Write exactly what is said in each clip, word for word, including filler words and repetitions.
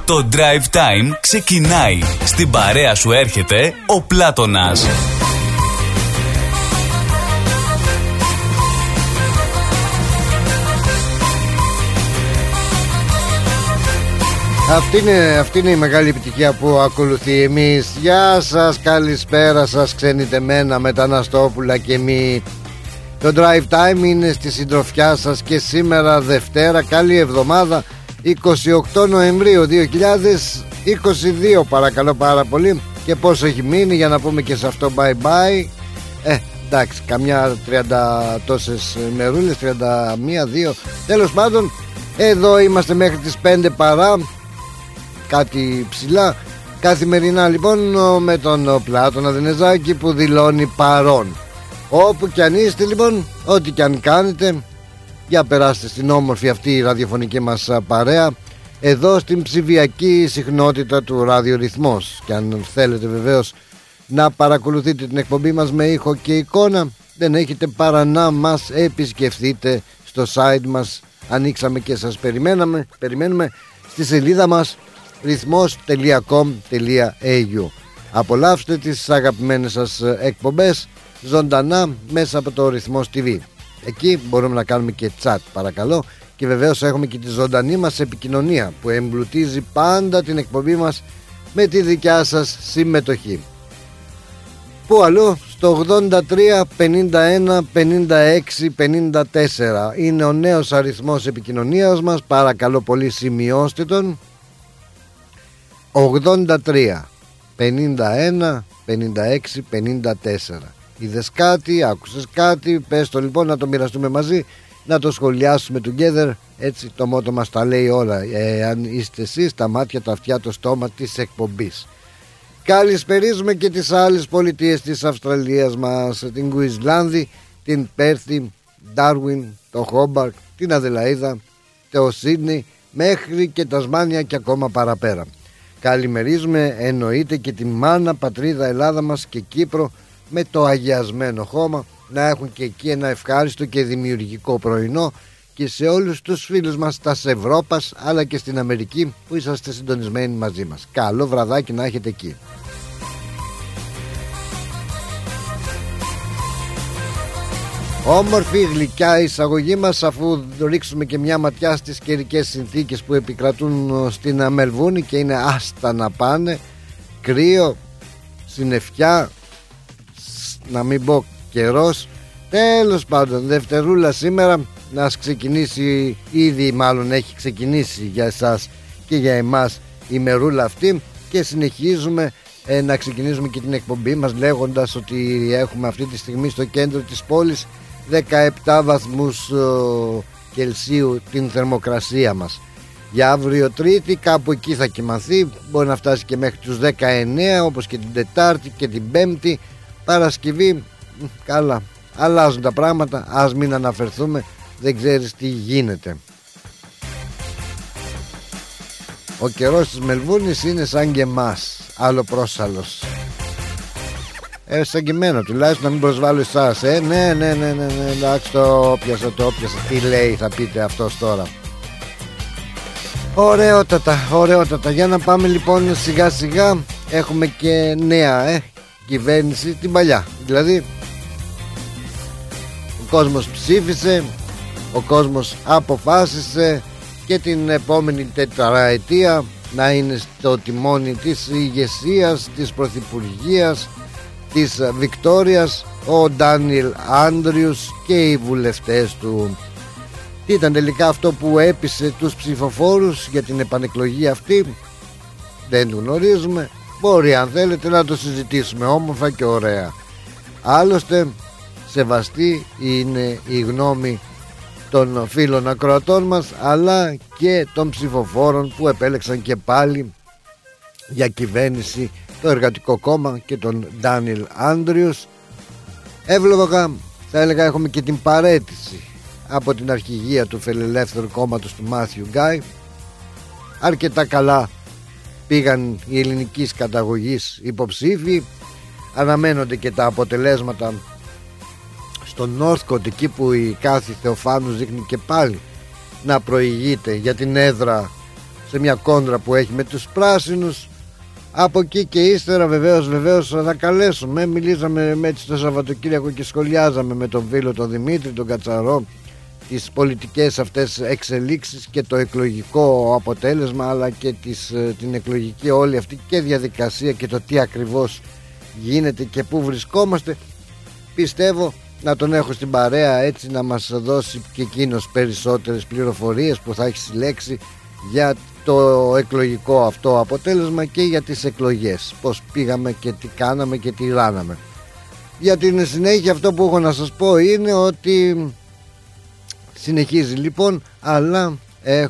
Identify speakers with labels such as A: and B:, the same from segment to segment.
A: Το Drive Time ξεκινάει. Στην παρέα σου έρχεται ο Πλάτωνας.
B: Αυτή είναι, αυτή είναι η μεγάλη επιτυχία που ακολουθεί. Εμείς, γεια σας, καλησπέρα σας ξενιτεμένα μεταναστόπουλα και μη. Το Drive Time είναι στη συντροφιά σας και σήμερα Δευτέρα, καλή εβδομάδα, είκοσι οκτώ Νοεμβρίου δύο χιλιάδες είκοσι δύο. Παρακαλώ πάρα πολύ. Και πόσο έχει μείνει για να πούμε και σε αυτό bye bye. Ε, εντάξει, καμιά τριάντα τόσες μερούλες, τριάντα μία, δύο. Τέλος πάντων, εδώ είμαστε μέχρι τις πέντε παρά, κάτι ψηλά. Καθημερινά λοιπόν με τον Πλάτωνα Δενεζάκη που δηλώνει παρόν. Όπου κι αν είστε λοιπόν, ό,τι κι αν κάνετε, για περάστε στην όμορφη αυτή ραδιοφωνική μας παρέα, εδώ στην ψηφιακή συχνότητα του ραδιορυθμός. Και αν θέλετε βεβαίως να παρακολουθείτε την εκπομπή μας με ήχο και εικόνα, δεν έχετε παρά να μας επισκεφθείτε στο site μας. Ανοίξαμε και σας περιμέναμε, περιμένουμε στη σελίδα μας ρυθμός τελεία κομ τελεία έι γιου. Απολαύστε τις αγαπημένες σας εκπομπές ζωντανά μέσα από το Ρυθμός τι βι. Εκεί μπορούμε να κάνουμε και chat παρακαλώ. Και βεβαίως έχουμε και τη ζωντανή μας επικοινωνία που εμπλουτίζει πάντα την εκπομπή μας με τη δικιά σας συμμετοχή. Πού αλλού? Στο ογδόντα τρία πενήντα ένα πενήντα έξι πενήντα τέσσερα είναι ο νέος αριθμός επικοινωνίας μας. Παρακαλώ πολύ, σημειώστε τον. ογδόντα τρία πενήντα ένα πενήντα έξι πενήντα τέσσερα. Είδες κάτι, άκουσες κάτι, πες το λοιπόν να το μοιραστούμε μαζί, να το σχολιάσουμε together. Έτσι το μότο μας τα λέει όλα. ε, Αν είστε εσείς τα μάτια, τα αυτιά, το στόμα της εκπομπής. Καλησπερίζουμε και τις άλλες πολιτείες της Αυστραλίας μας, την Κουισλάνδη, την Πέρθη, Ντάρουιν, το Χόμπαρτ, την Αδελαΐδα, το Σίδνεϊ, μέχρι και Τασμάνια και ακόμα παραπέρα. Καλημερίζουμε εννοείται και τη μάνα πατρίδα Ελλάδα μας και Κύπρο με το αγιασμένο χώμα, να έχουν και εκεί ένα ευχάριστο και δημιουργικό πρωινό, και σε όλους τους φίλους μας της Ευρώπας αλλά και στην Αμερική που είσαστε συντονισμένοι μαζί μας. Καλό βραδάκι να έχετε εκεί. Όμορφη γλυκιά εισαγωγή μας, αφού ρίξουμε και μια ματιά στις καιρικές συνθήκες που επικρατούν στην Μελβούνι και είναι άστα να πάνε. Κρύο, συννεφιά, να μην πω καιρός. Τέλος πάντων, Δευτερούλα σήμερα, να ξεκινήσει ήδη, μάλλον έχει ξεκινήσει για εσάς και για εμάς η μερούλα αυτή, και συνεχίζουμε ε, να ξεκινήσουμε και την εκπομπή μας λέγοντας ότι έχουμε αυτή τη στιγμή στο κέντρο της πόλης δεκαεπτά βαθμούς ε, Κελσίου την θερμοκρασία μας. Για αύριο Τρίτη κάπου εκεί θα κοιμανθεί, μπορεί να φτάσει και μέχρι τους δεκαεννέα, όπως και την Τετάρτη και την Πέμπτη. Παρασκευή, καλά, αλλάζουν τα πράγματα, ας μην αναφερθούμε, δεν ξέρεις τι γίνεται. Ο καιρός της Μελβούνης είναι σαν και εμάς, άλλο πρόσαλος. Ε, σαν και εμένα τουλάχιστον, να μην προσβάλλω εσάς. Ε, ναι, ναι, ναι, ναι, ναι, εντάξει, το πιάσα, το πιάσα. Τι λέει, θα πείτε αυτός τώρα. Ωραιότατα, ωραιότατα. Για να πάμε λοιπόν σιγά σιγά. Έχουμε και νέα ε, κυβέρνηση, την παλιά. Δηλαδή, ο κόσμος ψήφισε, ο κόσμος αποφάσισε και την επόμενη τετραετία να είναι στο τιμόνι της ηγεσίας, της πρωθυπουργίας της Βικτόριας ο Ντάνιελ Άντριους και οι βουλευτές του. Τι ήταν τελικά αυτό που έπεισε τους ψηφοφόρους για την επανεκλογή αυτή, δεν το γνωρίζουμε. Μπορεί αν θέλετε να το συζητήσουμε όμορφα και ωραία. Άλλωστε σεβαστή είναι η γνώμη των φίλων ακροατών μας αλλά και των ψηφοφόρων που επέλεξαν και πάλι για κυβέρνηση το Εργατικό Κόμμα και τον Ντάνιελ Άντριους. Εύλογα θα έλεγα έχουμε και την παραίτηση από την αρχηγία του Φιλελεύθερου Κόμματος του Μάθιου Γκάι. Αρκετά καλά πήγαν οι ελληνικής καταγωγής υποψήφοι. Αναμένονται και τα αποτελέσματα στο Νόρθκοτ, εκεί που η Κάθη Θεοφάνου δείχνει και πάλι να προηγείται για την έδρα σε μια κόντρα που έχει με τους πράσινους. Από εκεί και ύστερα βεβαίως, βεβαίως θα καλέσουμε. Μιλήσαμε με έτσι το Σαββατοκύριακο και σχολιάζαμε με τον φίλο τον Δημήτρη τον Κατσαρό τις πολιτικές αυτές εξελίξεις και το εκλογικό αποτέλεσμα, αλλά και τις, την εκλογική όλη αυτή και διαδικασία και το τι ακριβώς γίνεται και πού βρισκόμαστε. Πιστεύω να τον έχω στην παρέα, έτσι να μας δώσει και εκείνος περισσότερες πληροφορίες που θα έχει συλλέξει για το εκλογικό αυτό αποτέλεσμα και για τις εκλογές, πως πήγαμε και τι κάναμε και τι ράναμε. Για την συνέχεια αυτό που έχω να σας πω είναι ότι συνεχίζει λοιπόν, αλλά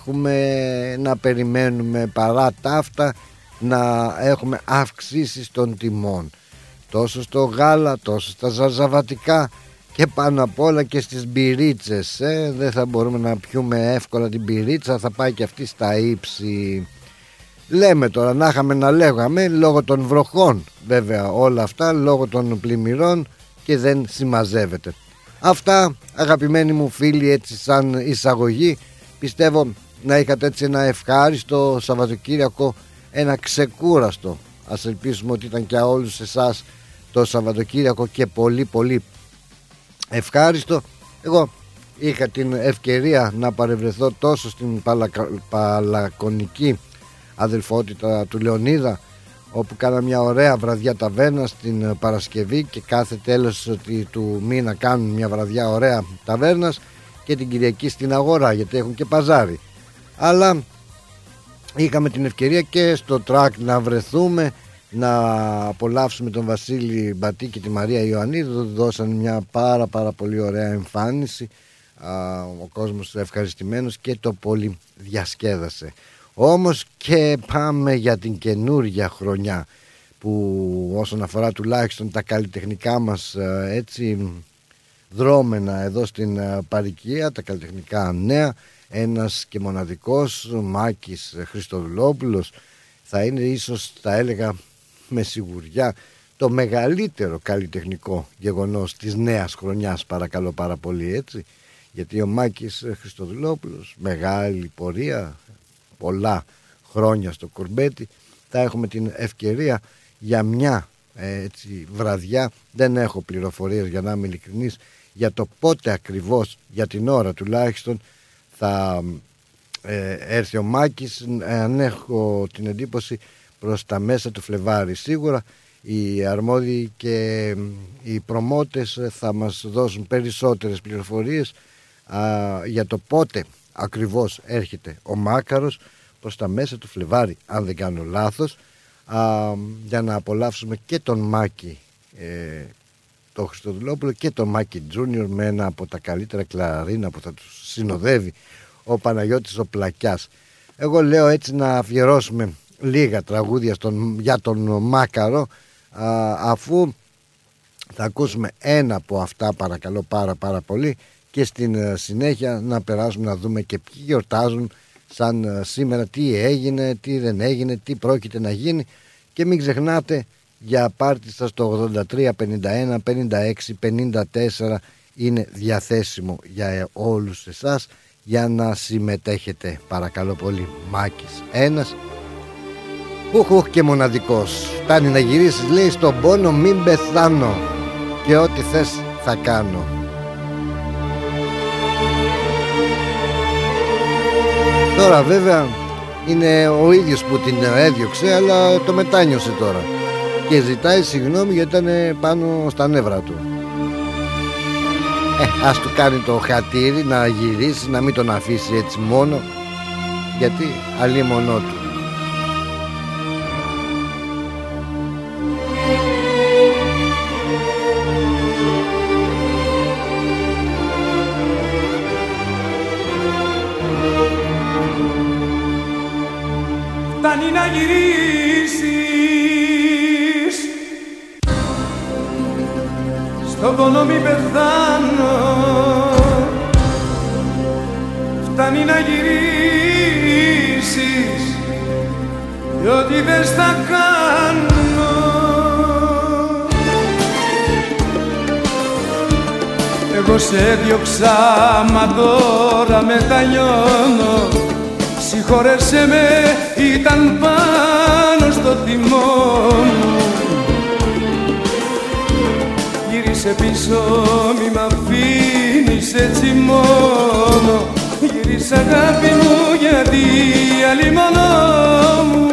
B: έχουμε να περιμένουμε παρά τα αυτά να έχουμε αυξήσεις των τιμών, τόσο στο γάλα, τόσο στα ζαρζαβατικά και πάνω απ' όλα και στις μπυρίτσες. ε. Δεν θα μπορούμε να πιούμε εύκολα την μπυρίτσα, θα πάει και αυτή στα ύψη. Λέμε τώρα, να είχαμε να λέγαμε, λόγω των βροχών βέβαια όλα αυτά, λόγω των πλημμυρών, και δεν συμμαζεύεται. Αυτά, αγαπημένοι μου φίλοι, έτσι σαν εισαγωγή. Πιστεύω να είχατε έτσι ένα ευχάριστο Σαββατοκύριακο, ένα ξεκούραστο. Ας ελπίσουμε ότι ήταν για όλους εσάς το Σαββατοκύριακο και πολύ πολύ ευχάριστο. Εγώ είχα την ευκαιρία να παρευρεθώ τόσο στην παλακα... παλακονική αδελφότητα του Λεωνίδα, όπου κάνα μια ωραία βραδιά ταβέρνα την Παρασκευή, και κάθε τέλος του μήνα κάνουν μια βραδιά ωραία ταβέρνας, και την Κυριακή στην Αγορά, γιατί έχουν και παζάρι. Αλλά είχαμε την ευκαιρία και στο τρακ να βρεθούμε, να απολαύσουμε τον Βασίλη Μπατή και τη Μαρία Ιωαννίδου. Δώσαν μια πάρα πάρα πολύ ωραία εμφάνιση, ο κόσμος ευχαριστημένος και το πολύ διασκέδασε. Όμως και πάμε για την καινούργια χρονιά, που όσον αφορά τουλάχιστον τα καλλιτεχνικά μας έτσι δρόμενα εδώ στην Παροικία, τα καλλιτεχνικά νέα, ένας και μοναδικός Μάκης Χριστοδουλόπουλος θα είναι, ίσως θα έλεγα με σιγουριά, το μεγαλύτερο καλλιτεχνικό γεγονός της νέας χρονιάς, παρακαλώ πάρα πολύ, έτσι, γιατί ο Μάκης Χριστοδουλόπουλος, μεγάλη πορεία, πολλά χρόνια στο κουρμπέτι. Θα έχουμε την ευκαιρία για μια έτσι βραδιά, δεν έχω πληροφορίες για να είμαι ειλικρινής για το πότε ακριβώς, για την ώρα τουλάχιστον θα ε, έρθει ο Μάκης. Αν έχω την εντύπωση, προς τα μέσα του Φλεβάρι σίγουρα. Οι αρμόδιοι και οι προμότες θα μας δώσουν περισσότερες πληροφορίες α, για το πότε ακριβώς έρχεται ο Μάκαρος, προς τα μέσα του Φλεβάρι αν δεν κάνω λάθος, α, για να απολαύσουμε και τον Μάκη ε, τον Χριστοδουλόπουλο και τον Μάκη Τζούνιορ με ένα από τα καλύτερα κλαρίνα που θα τους συνοδεύει, ο Παναγιώτης ο Πλακιάς. Εγώ λέω έτσι να αφιερώσουμε λίγα τραγούδια στον, για τον Μάκαρο, α, αφού θα ακούσουμε ένα από αυτά, παρακαλώ πάρα πάρα πολύ, και στην συνέχεια να περάσουμε να δούμε και ποιοι γιορτάζουν σαν σήμερα, τι έγινε, τι δεν έγινε, τι πρόκειται να γίνει. Και μην ξεχνάτε, για πάρτι σας το ογδόντα τρία πενήντα ένα πενήντα έξι πενήντα τέσσερα είναι διαθέσιμο για όλους εσάς για να συμμετέχετε, παρακαλώ πολύ. Μάκης ένας, ουχ και μοναδικός. Φτάνει να γυρίσεις, λέει, στον πόνο μην πεθάνω και ό,τι θες θα κάνω. Τώρα βέβαια είναι ο ίδιος που την έδιωξε, αλλά το μετάνιωσε τώρα και ζητάει συγγνώμη γιατί ήταν πάνω στα νεύρα του. Ε, ας του κάνει το χατήρι να γυρίσει, να μην τον αφήσει έτσι μόνο, γιατί αλίμονό του.
C: Φτάνει να γυρίσεις, στον πόνο μη πεθάνω. Φτάνει να γυρίσεις, διότι δεν στα κάνω. Εγώ σε έδιωξα, μα τώρα μετανιώνω. συγχώρεσέ με, ήταν πάνω στο τιμόνι. Γύρισε πίσω, μη μ' αφήνεις έτσι μόνο. Γύρισε αγάπη μου, γιατί άλλη μόνο μου.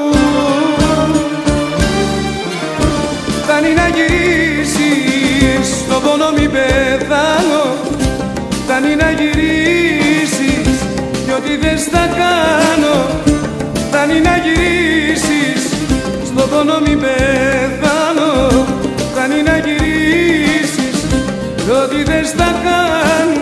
C: Φτάνει να γυρίσεις, στον πόνο μη πεθάνω. Φτάνει να γυρίσεις, κι ό,τι δεν στα κάνω. Φτάνει να γυρίσεις, στον πόνο μη πεθάνω. Φτάνει να γυρίσεις, κι ό,τι δεν στα κάνω.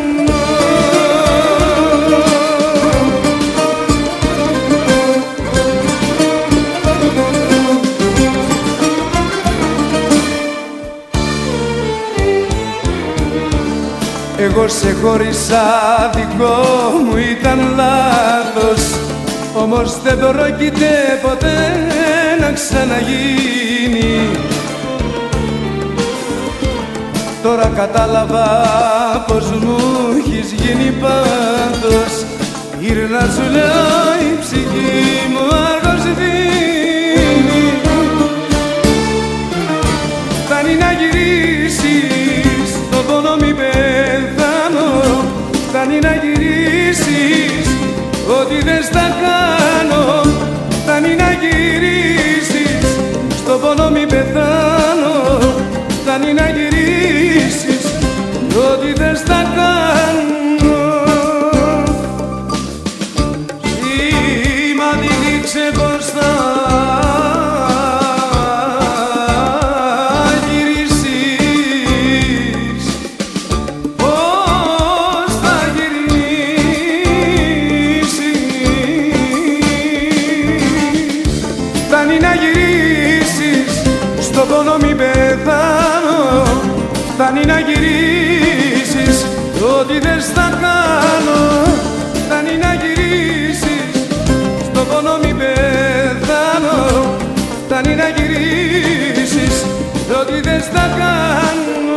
C: Εγώ σε χώρισα, δικό μου ήταν λάθος. Όμως δεν πρόκειται ποτέ να ξαναγίνει. Τώρα κατάλαβα πως μου έχεις γίνει πάθος. Γύρνα σου λέω η ψυχή μου αργός δίνει. Φτάνει να γυρίσεις, τον πόνο μη πεθάνω. Φτάνει να γυρίσεις, ό,τι δεν στα κάνω. Φτάνει να γυρίσεις, στον πόνο μη πεθάνω. Φτάνει να γυρίσεις, ό,τι δεν στα κάνω. Σήμαντι δείξε πως θα γυρίσεις, πως θα γυρίσεις. Φτάνει να γυρίσεις, στον πόνο μη πεθάνω. Φτάνει να γυρίσεις, ό,τι δεν στα κάνω. Φτάνει να γυρίσεις, στον πόνο μη πεθάνω. Φτάνει να γυρίσεις, ό,τι δεν στα κάνω.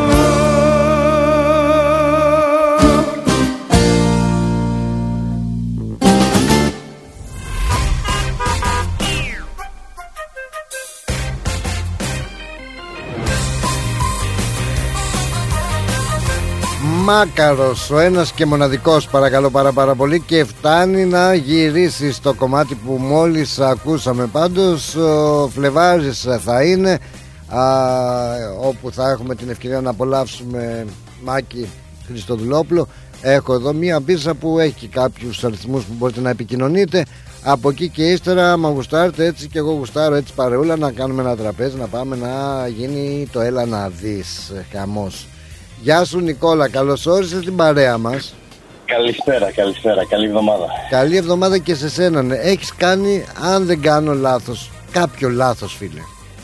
B: Μάκαρος, ο ένας και μοναδικός, παρακαλώ πάρα πάρα πολύ. Και φτάνει να γυρίσει στο κομμάτι που μόλις ακούσαμε. Πάντως ο Φλεβάρης θα είναι α, όπου θα έχουμε την ευκαιρία να απολαύσουμε Μάκη Χριστοδουλόπουλο. Έχω εδώ μία πίσα που έχει κάποιους αριθμούς που μπορείτε να επικοινωνείτε. Από εκεί και ύστερα, άμα γουστάρετε έτσι και εγώ γουστάρω έτσι παρεούλα, να κάνουμε ένα τραπέζι, να πάμε να γίνει το έλα να δεις χαμός. Γεια σου Νικόλα, καλώς όρισες στην παρέα μας.
D: Καλησπέρα, καλησπέρα, καλή εβδομάδα.
B: Καλή εβδομάδα και σε σένα, ναι. Έχεις κάνει, αν δεν κάνω λάθος, κάποιο λάθος φίλε.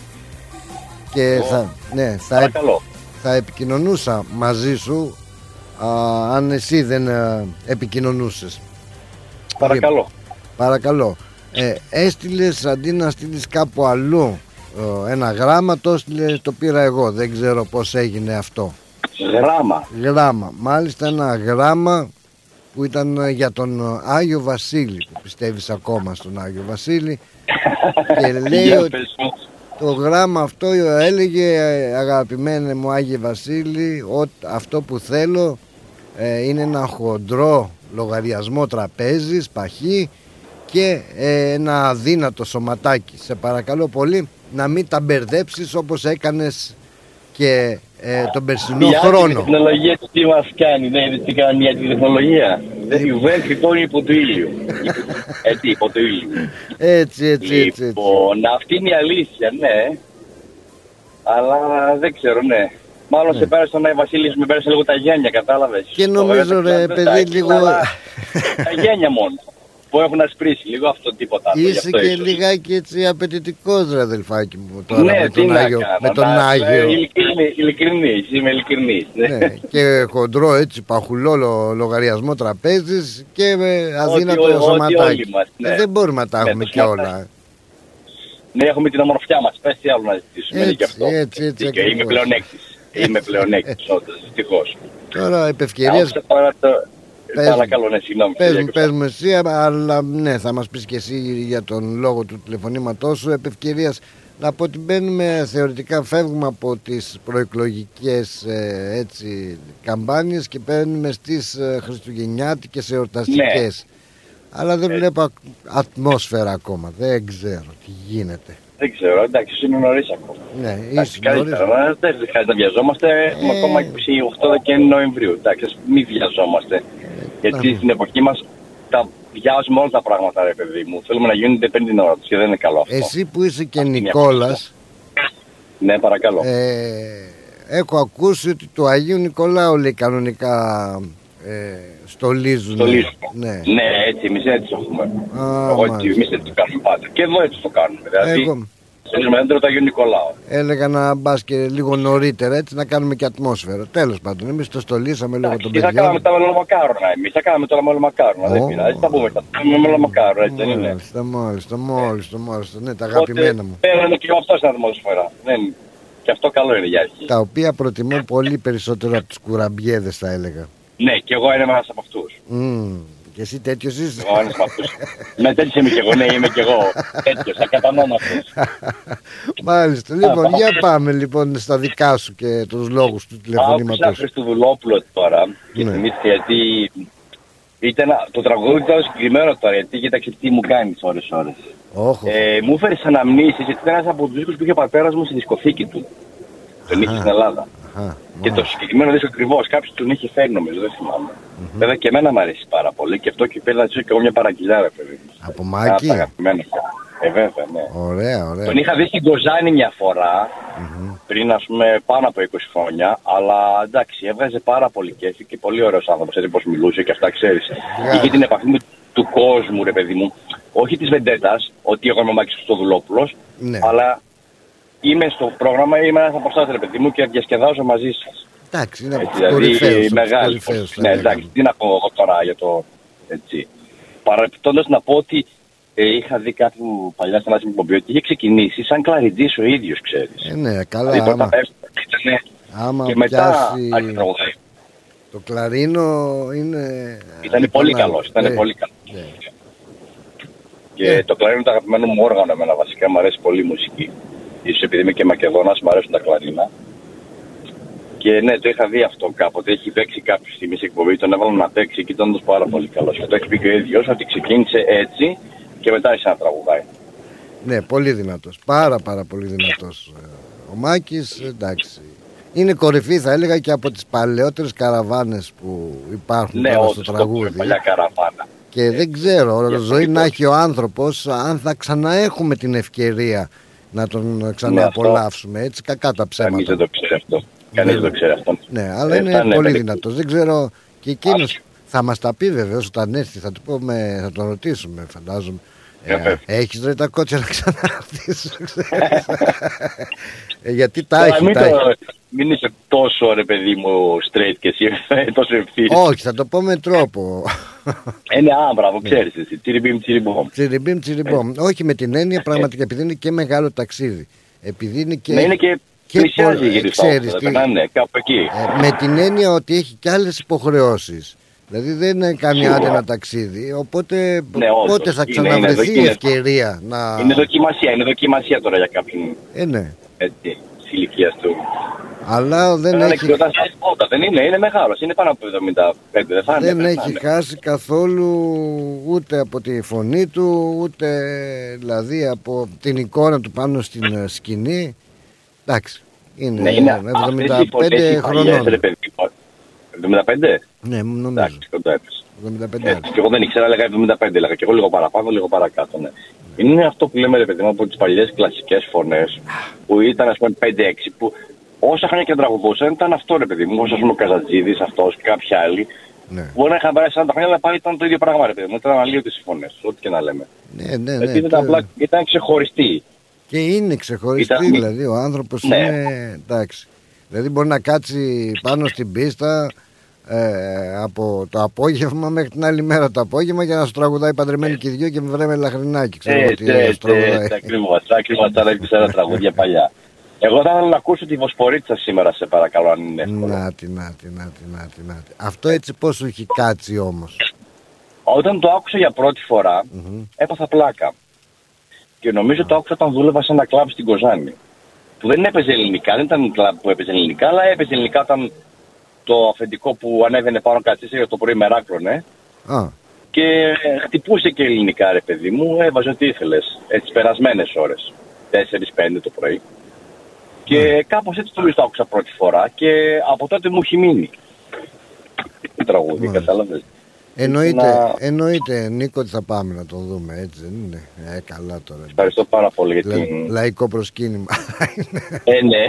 B: Και oh. θα, ναι, θα, επ, θα επικοινωνούσα μαζί σου α, αν εσύ δεν α, επικοινωνούσες.
D: Παρακαλώ.
B: Παρακαλώ. Ε, έστειλες αντί να στείλεις κάπου αλλού ε, ένα γράμμα, το έστειλες, το πήρα εγώ. Δεν ξέρω πώς έγινε αυτό.
D: Γράμμα.
B: Γράμμα. Μάλιστα ένα γράμμα που ήταν για τον Άγιο Βασίλη, που πιστεύεις ακόμα στον Άγιο Βασίλη. Και λέει ότι το γράμμα αυτό έλεγε, αγαπημένε μου Άγιε Βασίλη, ότι αυτό που θέλω ε, είναι ένα χοντρό λογαριασμό τραπέζης, παχύ και ε, ένα αδύνατο σωματάκι. Σε παρακαλώ πολύ να μην τα μπερδέψεις όπως έκανες και ε, τον περσινό
D: μια
B: χρόνο.
D: Η τεχνολογία τι μας κάνει, ναι, τι κάνει μια τη τεχνολογία. Δεν συμβαίνει λοιπόν υπό του ήλιου. Έτσι, υπό του ήλιου.
B: Έτσι, έτσι, έτσι.
D: Λοιπόν, αυτή είναι η αλήθεια, ναι. Αλλά δεν ξέρω, ναι. Μάλλον ναι. σε πέρασε τον Άγιο Βασίλη, με πέρασε λίγο τα γένια, κατάλαβες.
B: Και νομίζω ρε παιδί λίγο...
D: Τα γένια μόνο. Που έχουν ασπρίσει λίγο αυτό τίποτα.
B: Είσαι
D: αυτό
B: και
D: ίσως.
B: λιγάκι έτσι απαιτητικός ρε αδελφάκι μου τώρα
D: ναι,
B: με τον Άγιο.
D: Κάνω,
B: με τον
D: να,
B: Άγιο.
D: Ειλικρινής, είμαι ειλικρινής. Ναι.
B: Ναι, και χοντρό έτσι παχουλό λο, λογαριασμό τραπέζης και με αδύνατο ό, σωματάκι. Μας, ναι. ε, δεν μπορούμε να τα έχουμε και όλα.
D: Ναι, έχουμε την ομορφιά μας. Πες τι άλλο να ζητήσουμε.
B: Έτσι,
D: και αυτό.
B: έτσι, έτσι,
D: και είμαι πλεονέκτης. Είμαι πλεονέκτης, όντως, δυστυχώς.
B: Τώρα επ' ευκαιρίας...
D: Παρακαλώ, ναι, συγγνώμη.
B: Πες μου εσύ, αλλά ναι, θα μας πεις και εσύ για τον λόγο του τηλεφωνήματός σου. Επ' ευκαιρίας να πω ότι μπαίνουμε, θεωρητικά φεύγουμε από τις προεκλογικές ε, έτσι, καμπάνιες και μπαίνουμε στις ε, χριστουγεννιάτικες εορταστικές. Ναι. Αλλά δεν ε. βλέπω ατμόσφαιρα ακόμα, δεν ξέρω τι γίνεται.
D: Δεν ξέρω, εντάξει, είναι νωρίς ακόμα.
B: Ναι, είσαι νωρίς.
D: Δεν χρειάζεται να βιαζόμαστε, έχουμε ε... ακόμα είκοσι οκτώ Νοεμβρίου, εντάξει, μην βιαζόμαστε. Ε, Γιατί να... στην εποχή μας τα βιάζουμε όλα τα πράγματα, ρε παιδί μου. Θέλουμε να γίνονται πριν την ώρα τους και δεν είναι καλό αυτό.
B: Εσύ που είσαι και Νικόλας.
D: Ναι, παρακαλώ.
B: Ε, έχω ακούσει ότι του Αγίου Νικολάου λέει κανονικά ε, στολίζουν.
D: Στολίζουν.
B: Ναι.
D: ναι, έτσι, εμείς έτσι έχουμε. Α, Εγώ έτσι, εμείς έτσι το κάνουμε πάντα. Και εδώ έτσι το κάνουμε. Δηλαδή, Εγώ... στολίζουμε δέντρο του Αγίου Νικολάου.
B: Έλεγα να μπας και λίγο νωρίτερα έτσι να κάνουμε και ατμόσφαιρα. Τέλος πάντων, εμείς το στολίσαμε λόγω των παιδιών.
D: Θα κάναμε τα μελομακάρονα εμείς, θα κάναμε τώρα μελομακάρονα. Oh. Δεν πειράζει, θα πούμε, θα κάνουμε μελομακάρονα, έτσι δεν είναι.
B: Μάλιστα, μάλιστα, μάλιστα, μάλιστα, ναι, τα αγαπημένα μου.
D: Πέρανε και αυτό στην ατμόσφαιρα. Δεν... Και αυτό καλό είναι για αρχή.
B: Τα οποία προτιμώ πολύ περισσότερο από τους κουραμπιέδες, θα έλεγα.
D: Ναι, και εγώ είμαι ένας από αυτούς.
B: Mm. Και εσύ τέτοιος είσαι.
D: Εγώ ένας από αυτούς. Ναι, τέτοιος είμαι και εγώ, ναι, είμαι και εγώ. Τέτοιος, ακατανόμαστος.
B: Μάλιστα, λοιπόν, για πάμε λοιπόν στα δικά σου και τους λόγους του τηλεφωνήματος.
D: Άκουσα Χριστοδουλόπουλο τώρα και
B: ναι.
D: θυμήθηκα γιατί ήταν, το τραγούδι ήταν συγκεκριμένο τώρα, γιατί κοίταξε τι μου κάνεις ώρες ώρες.
B: Oh,
D: ε, μου έφερε αναμνήσεις, γιατί ήταν ένας από τους δίσκους που είχε ο πατέρας μου στη δισκοθήκη του. Τον είχε στην Ελλάδα. Αχα, και το συγκεκριμένο δίσκο ακριβώς, κάποιος τον είχε φέρει νομίζω, δεν θυμάμαι. Mm-hmm. Βέβαια και εμένα μου αρέσει πάρα πολύ και αυτό και πήρα να τσίσω και εγώ μια παραγγελιά, ρε παιδί.
B: Από Μάκη.
D: Ε, βέβαια, ναι.
B: Ωραία, ωραία.
D: Τον είχα δει στην Κοζάνη μια φορά, mm-hmm. πριν ας πούμε πάνω από είκοσι χρόνια, αλλά εντάξει, έβγαζε πάρα πολύ κέφι και πολύ ωραίος άνθρωπος, έτσι πως μιλούσε και αυτά ξέρεις. Yeah. Είχε την επαφή του, του κόσμου, ρε παιδί μου, όχι της βεντέτας, ότι εγώ είμαι ο Μάκης Χριστοδουλόπουλος, ναι. αλλά είμαι στο πρόγραμμα, είμαι ένας από εσάς, ρε παιδί μου, και διασκεδάζω μαζί σας.
B: Εντάξει, είναι από τους κορυφαίους.
D: Ναι, εντάξει, τι να πω εγώ τώρα για το έτσι. Παραπτώντας να πω ότι ε, είχα δει κάπου παλιά στην άσχημη εκπομπή ότι είχε ξεκινήσει σαν κλαριτζής ο ίδιος, ξέρεις.
B: Ε, ναι, καλά,
D: δηλαδή,
B: άμα,
D: ήτανε,
B: άμα
D: και μετά
B: πιάσει το κλαρίνο είναι...
D: Ήταν πολύ καλός, ήταν yeah. πολύ καλός. Yeah. Και yeah. το κλαρίνο είναι το αγαπημένο μου όργανο εμένα βασικά, μου αρέσει πολύ η μουσική. Ίσως επειδή είμαι και Μακεδόνας, μου αρέσουν τα κλαρίνα. Και ναι, το είχα δει αυτό κάποτε. Έχει παίξει κάποια στιγμή σε εκπομπή, τον έβαλαν να παίξει και ήταν όντως πάρα πολύ καλός. Και το έχει πει και ο ίδιος ότι ξεκίνησε έτσι και μετά άρχισε να τραγουδάει.
B: Ναι, πολύ δυνατός. Πάρα πάρα πολύ δυνατός. Ο Μάκης, εντάξει. Είναι κορυφή, θα έλεγα, και από τις παλαιότερες καραβάνες που υπάρχουν
D: ναι,
B: τώρα
D: όντως,
B: στο τραγούδι.
D: Ναι, παλιά καραβάνα.
B: Και ε, δεν ξέρω, ε, ζωή να έχει ο άνθρωπος, αν θα ξαναέχουμε την ευκαιρία να τον ξανααπολαύσουμε. Ναι, έτσι, κακά τα ψέματα.
D: Κανείς δεν το ξέρει αυτό. Κανείς δεν το ξέρει αυτό.
B: Ναι, αλλά ε, είναι θα, πολύ ναι, δυνατός. Δεν ξέρω, και εκείνος θα μας τα πει βεβαίως όταν έρθει. Θα, του πούμε, θα τον ρωτήσουμε, φαντάζομαι. Ε, έχεις ρε τα κότσια να ξαναρτήσεις. ε, γιατί τα έχει.
D: Μην,
B: τα
D: το,
B: έχει.
D: μην είσαι τόσο ρε παιδί μου straight και εσύ τόσο ευθύνη.
B: Όχι, θα το πω με τρόπο.
D: Είναι άμπραβο, ξέρεις εσύ. Τσιριμπίμ τσιριμπόμ.
B: Τσιριμπίμ τσιριμπόμ. Όχι με την έννοια πραγματικά, επειδή είναι και μεγάλο ταξίδι. Επειδή είναι και...
D: Ναι, είναι και... Και πλησιάζει η
B: ξέρεις, τι,
D: ναι, κάπου εκεί.
B: Ε, με την έννοια ότι έχει και άλλες υποχρεώσεις. Δηλαδή δεν είναι κάνει άντε ένα ταξίδι. Οπότε ναι, πότε θα ξαναβρεθεί είναι, είναι, η ευκαιρία να...
D: Είναι δοκιμασία, είναι δοκιμασία τώρα για κάποιον.
B: Ε, ναι.
D: Έτσι, της ηλικίας του.
B: Αλλά δεν
D: Ένα
B: έχει...
D: Δεν είναι, είναι μεγάλος, είναι πάνω από εβδομήντα πέντε. Δεν, θα
B: δεν
D: είναι,
B: έχει χάσει καθόλου ούτε από τη φωνή του, ούτε δηλαδή από την εικόνα του πάνω στην σκηνή. Εντάξει, είναι,
D: ναι, είναι
B: εβδομήντα πέντε χρονών.
D: εβδομήντα πέντε?
B: Ναι, νομίζω.
D: Εντάξει, κοντά έπαιζε.
B: εβδομήντα πέντε.
D: Έτσι, και εγώ δεν ήξερα, έλεγα εβδομήντα πέντε, έλεγα και εγώ λίγο παραπάνω, λίγο παρακάτω. Ναι. Είναι αυτό που λέμε, ρε παιδί μου, από τις παλιές κλασικές φωνές που ήταν, ας πούμε, πέντε έξι, που όσα χρόνια και τραγουδούσαν ήταν αυτό, ρε παιδί μου. Όσο, ας πούμε, ο Καζατζίδης, αυτός και κάποιοι άλλοι. Ναι. Μπορεί να είχαν περάσει σαράντα χρόνια, αλλά πάλι ήταν το ίδιο πράγμα, ρε παιδί μου. Ήταν αλλίωτες οι φωνές, ό,τι και να λέμε.
B: Ναι, ναι, ναι.
D: Ήταν, το... απλά, ήταν ξεχωριστή.
B: Και είναι ξεχωριστή, ήταν... δηλαδή ο άνθρωπος ναι. είναι εντάξει. Δηλαδή μπορεί να κάτσει πάνω στην πίστα ε, από το απόγευμα μέχρι την άλλη μέρα το απόγευμα για να σου τραγουδάει παντρεμένοι και οι δυο και με βρέμε λαχρινάκι. Ξέρω
D: έτσι, έτσι, έτσι, ακριβώς, ακριβώς, τα λέγεις ένα τραγούδια παλιά. Εγώ θα ήθελα να ακούσω τη Βοσπορίτσα σήμερα, σε παρακαλώ, αν είναι εύκολο.
B: Να τη, να τη, να τη, να τη, να τη. Αυτό έτσι πώς σου έχει κάτσει όμως?
D: Όταν το άκουσα για πρώτη φορά, mm-hmm. έπαθα πλάκα. Και νομίζω το άκουσα όταν δούλευα σε ένα κλαμπ στην Κοζάνη. Που δεν έπαιζε ελληνικά, δεν ήταν κλαμπ που έπαιζε ελληνικά, αλλά έπαιζε ελληνικά όταν το αφεντικό που ανέβαινε πάνω κατσίσε για το πρωί μεράκλωνε. Ah. Και χτυπούσε και ελληνικά, ρε παιδί μου, έβαζε ό,τι ήθελες. Έτσι, περασμένες ώρες. τέσσερις πέντε το πρωί. Και mm. κάπως έτσι το το άκουσα πρώτη φορά και από τότε μου έχει μείνει το τραγούδι, mm. κατάλαβες.
B: Εννοείται, να... εννοείται, Νίκο, ότι θα πάμε να το δούμε, έτσι δεν είναι? Ε, καλά τώρα.
D: Ευχαριστώ πάρα πολύ για
B: την... Λα... Λαϊκό προσκύνημα.
D: Ε, ναι.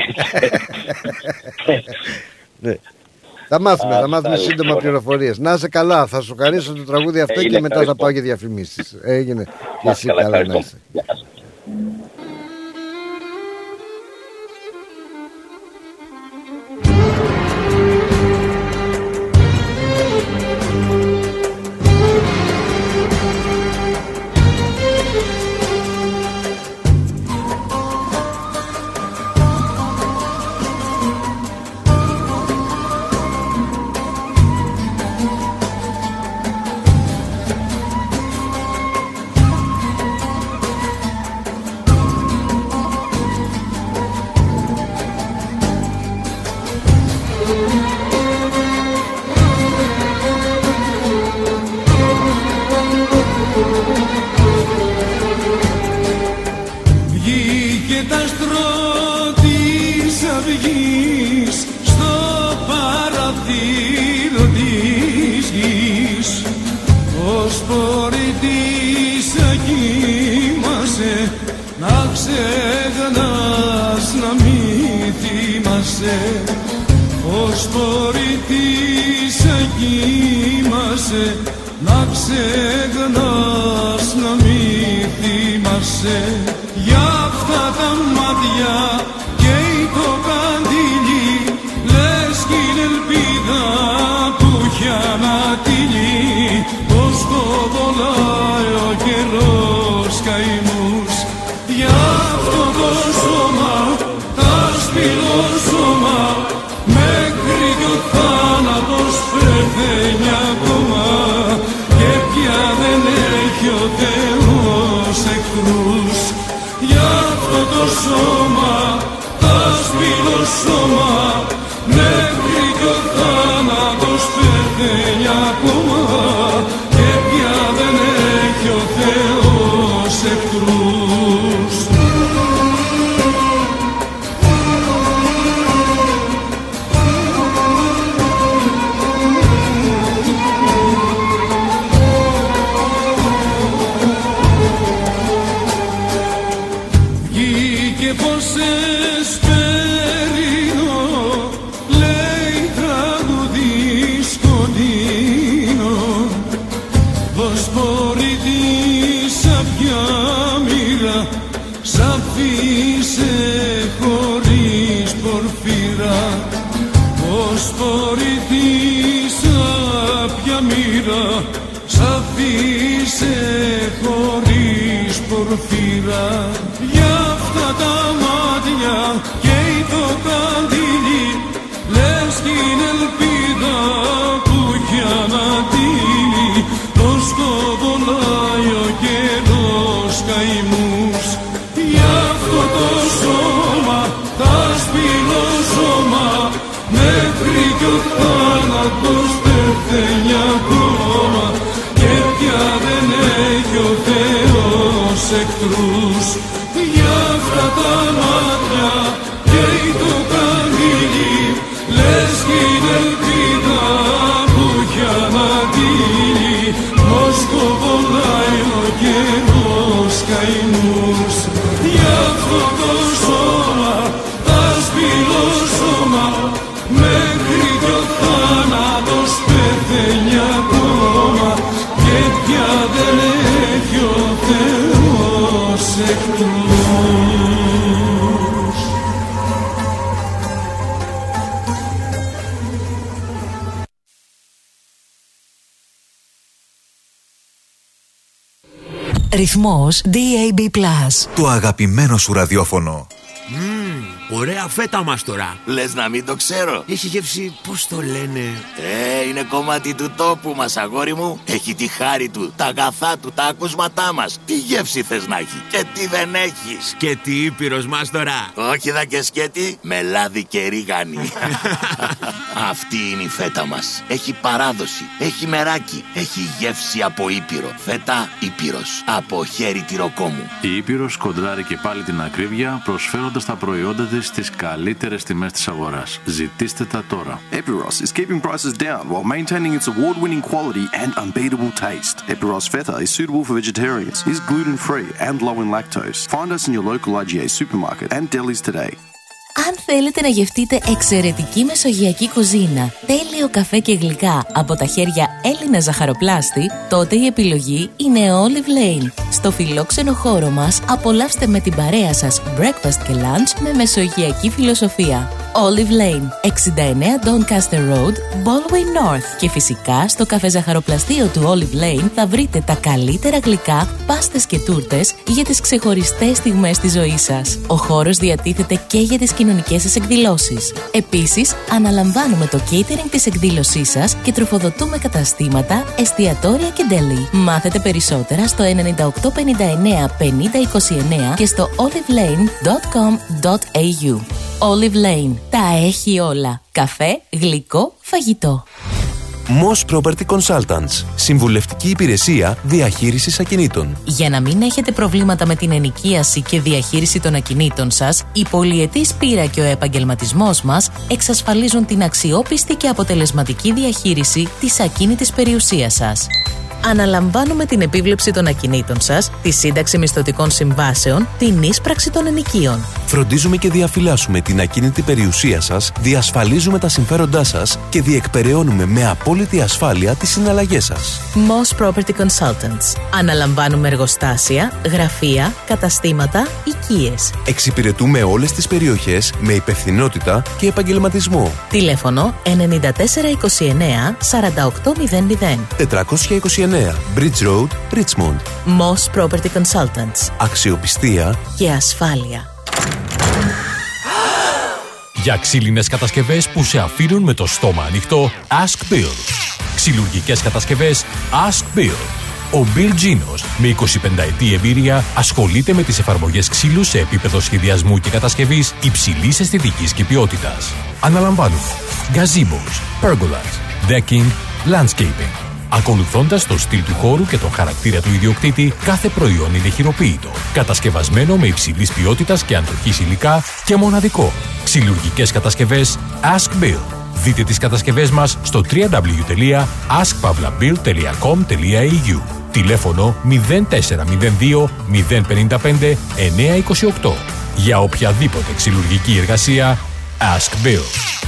B: Ναι. Θα μάθουμε, Α, θα μάθουμε σύντομα πληροφορίες. Να είσαι καλά, θα σου χαρίσω το τραγούδι αυτό. Έγινε, και μετά ευχαριστώ. Θα πάω για διαφημίσεις. Έγινε. Και εσύ καλά, καλά να είσαι.
E: Ρυθμός ντι έι μπι Plus.
A: Το αγαπημένο σου ραδιόφωνο.
B: Mm,
E: Ωραία φέτα μας τώρα.
F: Λες να μην το ξέρω.
E: Έχει γεύση, πώς το λένε?
F: Ε, είναι κομμάτι του τόπου μας, αγόρι μου. Έχει τη χάρη του, τα αγαθά του, τα ακούσματά μας. Τι γεύση θες να έχει και τι δεν έχει?
E: Σκέτη Ήπειρος μας τώρα.
F: Όχι δα και σκέτη, με λάδι και ρίγανη. Αυτή είναι η φέτα μας. Έχει παράδοση, έχει μεράκι, έχει γεύση από Ήπειρο. Φέτα Ήπειρος, από χέρι τυροκόμου.
G: Η Ήπειρος κοντράρει και πάλι την ακρίβεια, προσφέροντας τα προϊόντα της στις καλύτερες τιμές της αγοράς. Ζητήστε τα τώρα.
H: Epiros is keeping prices down while maintaining its award-winning quality and unbeatable taste. Epiros Feta is suitable for vegetarians, is gluten-free and low in lactose. Find us in your local I G A supermarket and delis today.
I: Αν θέλετε να γευτείτε εξαιρετική μεσογειακή κουζίνα, τέλειο καφέ και γλυκά από τα χέρια Έλληνα ζαχαροπλάστη, τότε η επιλογή είναι Olive Lane. Στο φιλόξενο χώρο μας απολαύστε με την παρέα σας breakfast και lunch με μεσογειακή φιλοσοφία. Olive Lane, εξήντα εννέα Doncaster Road, Baldwin North. Και φυσικά στο καφέ ζαχαροπλαστείο του Olive Lane θα βρείτε τα καλύτερα γλυκά, πάστες και τούρτες για τις ξεχωριστές στιγμές της ζωής σας. Ο χώρος διατίθεται και για τις κοινωνικές σας εκδηλώσεις. Επίσης, αναλαμβάνουμε το catering της εκδήλωσής σας και τροφοδοτούμε καταστήματα, εστιατόρια και deli. Μάθετε περισσότερα στο εννιά οκτώ πενήντα εννέα πενήντα είκοσι εννέα και στο olivelane τελεία com τελεία au. Olive Lane. Τα έχει όλα. Καφέ, γλυκό, φαγητό.
J: Moss Property Consultants. Συμβουλευτική υπηρεσία διαχείρισης ακινήτων.
I: Για να μην έχετε προβλήματα με την ενοικίαση και διαχείριση των ακινήτων σας, η πολυετής πείρα και ο επαγγελματισμός μας εξασφαλίζουν την αξιόπιστη και αποτελεσματική διαχείριση της ακίνητης περιουσίας σας. Αναλαμβάνουμε την επίβλεψη των ακινήτων σας, τη σύνταξη μισθωτικών συμβάσεων, την ίσπραξη των ενοικίων.
J: Φροντίζουμε και διαφυλάσσουμε την ακίνητη περιουσία σας, διασφαλίζουμε τα συμφέροντά σας και διεκπεραιώνουμε με απόλυτη ασφάλεια τις συναλλαγές σας.
I: Moss Property Consultants. Αναλαμβάνουμε εργοστάσια, γραφεία, καταστήματα, οικίες.
J: Εξυπηρετούμε όλες τις περιοχές με υπευθυνότητα και επαγγελματισμό.
I: Τηλέφωνο εννιά τέσσερα είκοσι εννέα σαράντα οκτώ μηδέν μηδέν.
J: τετρακόσια είκοσι εννέα Bridge Road, Richmond.
I: Moss Property Consultants.
J: Αξιοπιστία
I: και ασφάλεια.
K: Για ξύλινες κατασκευές που σε αφήνουν με το στόμα ανοιχτό, Ask Bill. Ξυλουργικές κατασκευές Ask Bill. Ο Bill Ginos, με εικοσιπενταετή εμπειρία, ασχολείται με τις εφαρμογές ξύλου σε επίπεδο σχεδιασμού και κατασκευής υψηλής αισθητικής και ποιότητας. Αναλαμβάνουμε gazebos, pergolas, decking, landscaping. Ακολουθώντας το στυλ του χώρου και τον χαρακτήρα του ιδιοκτήτη, κάθε προϊόν είναι χειροποίητο, κατασκευασμένο με υψηλής ποιότητας και αντοχής υλικά και μοναδικό. Ξυλουργικές κατασκευές Ask Bill. Δείτε τις κατασκευές μας στο double-u double-u double-u τελεία ask pavlabill τελεία com τελεία a u. Τηλέφωνο μηδέν τέσσερα μηδέν δύο μηδέν πέντε πέντε εννιά είκοσι οκτώ. Για οποιαδήποτε ξυλουργική εργασία, Ask Bill.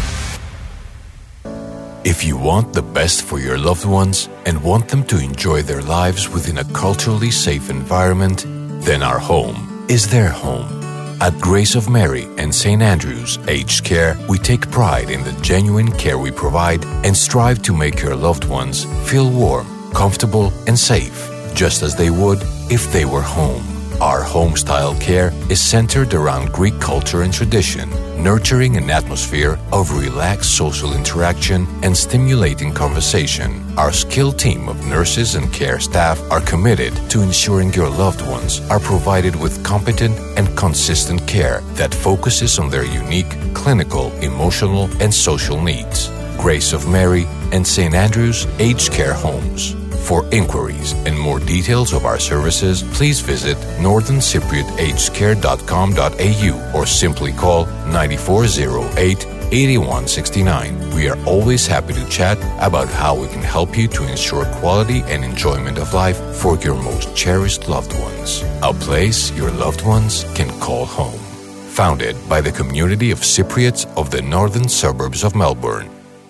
L: If you want the best for your loved ones and want them to enjoy their lives within a culturally safe environment, then our home is their home. At Grace of Mary and Saint Andrew's Aged Care, we take pride in the genuine care we provide and strive to make your loved ones feel warm, comfortable, and safe, just as they would if they were home. Our home-style care is centered around Greek culture and tradition, nurturing an atmosphere of relaxed social interaction and stimulating conversation. Our skilled team of nurses and care staff are committed to ensuring your loved ones are provided with competent and consistent care that focuses on their unique clinical, emotional, and social needs. Grace of Mary and Saint Andrew's Aged Care Homes. For inquiries and more details of our services, please visit northern cypriot aged care dot com dot a u or simply call nine four zero eight, eight one six nine. We are always happy to chat about how we can help you to ensure quality and enjoyment of life for your most cherished loved ones. A place your loved ones can call home. Founded by the community of Cypriots of the northern suburbs of Melbourne.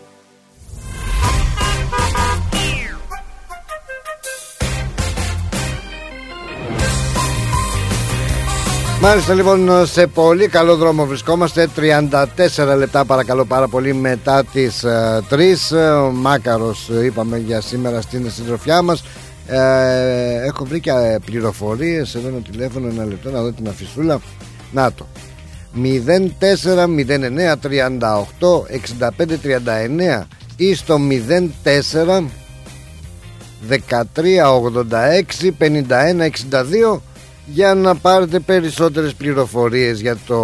B: Μάλιστα, λοιπόν, σε πολύ καλό δρόμο βρισκόμαστε. Τριάντα τέσσερα λεπτά παρακαλώ πάρα πολύ μετά τις uh, τρεις. Ο Μάκαρος είπαμε για σήμερα στην συντροφιά μας. ε, Έχω βρει και πληροφορίες. Εδώ είναι το τηλέφωνο, ένα λεπτό να δω την αφισούλα. Να το. μηδέν τέσσερα μηδέν εννέα τριάντα οκτώ εξήντα πέντε τριάντα εννέα ή στο μηδέν τέσσερα δεκατρία ογδόντα έξι πενήντα ένα εξήντα δύο για να πάρετε περισσότερες πληροφορίες για το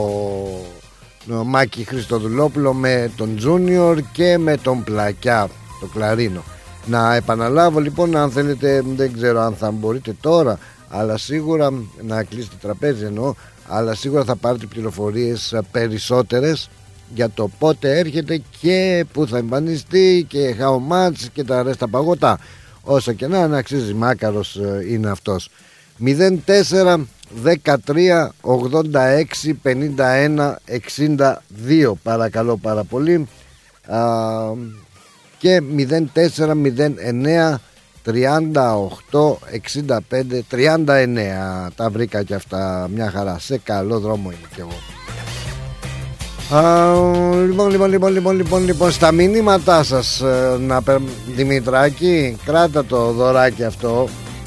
B: Μάκη Χριστοδουλόπουλο με τον Junior και με τον Πλακιά, το κλαρίνο. Να επαναλάβω λοιπόν, αν θέλετε, δεν ξέρω αν θα μπορείτε τώρα, αλλά σίγουρα να κλείσετε τραπέζι εννοώ, αλλά σίγουρα θα πάρετε πληροφορίες περισσότερες για το πότε έρχεται και που θα εμφανιστεί και how much και τα ρέστα παγωτά. Όσο και να, να αξίζει, μάκαρος είναι αυτός. Μηδέν τέσσερα δεκατρία ογδόντα έξι πενήντα ένα εξήντα δύο παρακαλώ πάρα πολύ. Α, και μηδέν τέσσερα μηδέν εννέα τριάντα οκτώ εξήντα πέντε τριάντα εννέα. Τα βρήκα και αυτά μια χαρά. Σε καλό δρόμο είμαι κι εγώ. Uh, λοιπόν, λοιπόν, λοιπόν, λοιπόν, λοιπόν, λοιπόν, στα μηνύματά σας, uh, να περ... Δημητράκη, κράτα το δωράκι αυτό.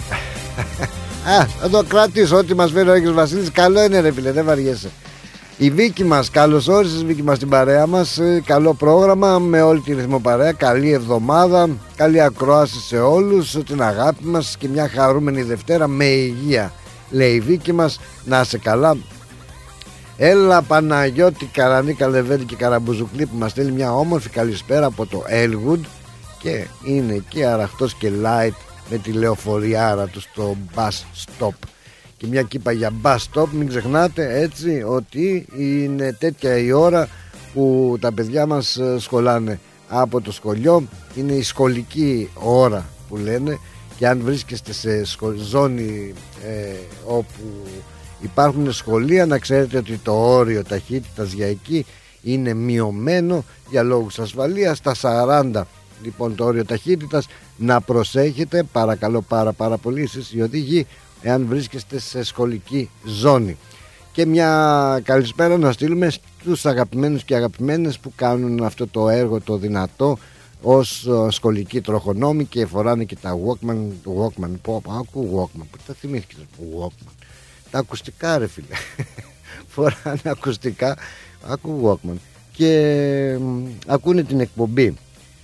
B: Α, θα το κρατήσω, ό,τι μας φέρει ο Άγιος Βασίλης. Καλό είναι ρε φίλε, δεν βαριέσαι. Η Βίκη μας, καλώς όρισες Βίκη μας στην παρέα μας. Καλό πρόγραμμα με όλη τη ρυθμοπαρέα. Καλή εβδομάδα, καλή ακρόαση σε όλους, την αγάπη μας και μια χαρούμενη Δευτέρα με υγεία. Λέει η Βίκη μας, να είσαι καλά. Έλα Παναγιώτη Καρανίκα Λεβέντη και Καραμπουζουκλή που μας στέλνει μια όμορφη καλησπέρα από το Elwood και είναι εκεί αραχτός και light με τη λεωφοριάρα του στο bus stop. Και μια κύπα για bus stop, μην ξεχνάτε έτσι ότι είναι τέτοια η ώρα που τα παιδιά μας σχολάνε από το σχολείο. Είναι η σχολική ώρα που λένε, και αν βρίσκεστε σε σχολ... ζώνη ε, όπου υπάρχουν σχολεία, να ξέρετε ότι το όριο ταχύτητας για εκεί είναι μειωμένο για λόγους ασφαλείας στα σαράντα. Λοιπόν, το όριο ταχύτητας, να προσέχετε παρακαλώ πάρα πάρα πολύ εσείς οι οδηγοί, εάν βρίσκεστε σε σχολική ζώνη. Και μια καλησπέρα να στείλουμε στους αγαπημένους και αγαπημένες που κάνουν αυτό το έργο το δυνατό ως σχολικοί τροχονόμοι και φοράνε και τα Walkman. Το Walkman, πω, άκου Walkman, που τα θυμήθηκες Walkman, τα ακουστικά ρε φίλε. Φοράνε ακουστικά, άκου Walkman και ακούνε την εκπομπή.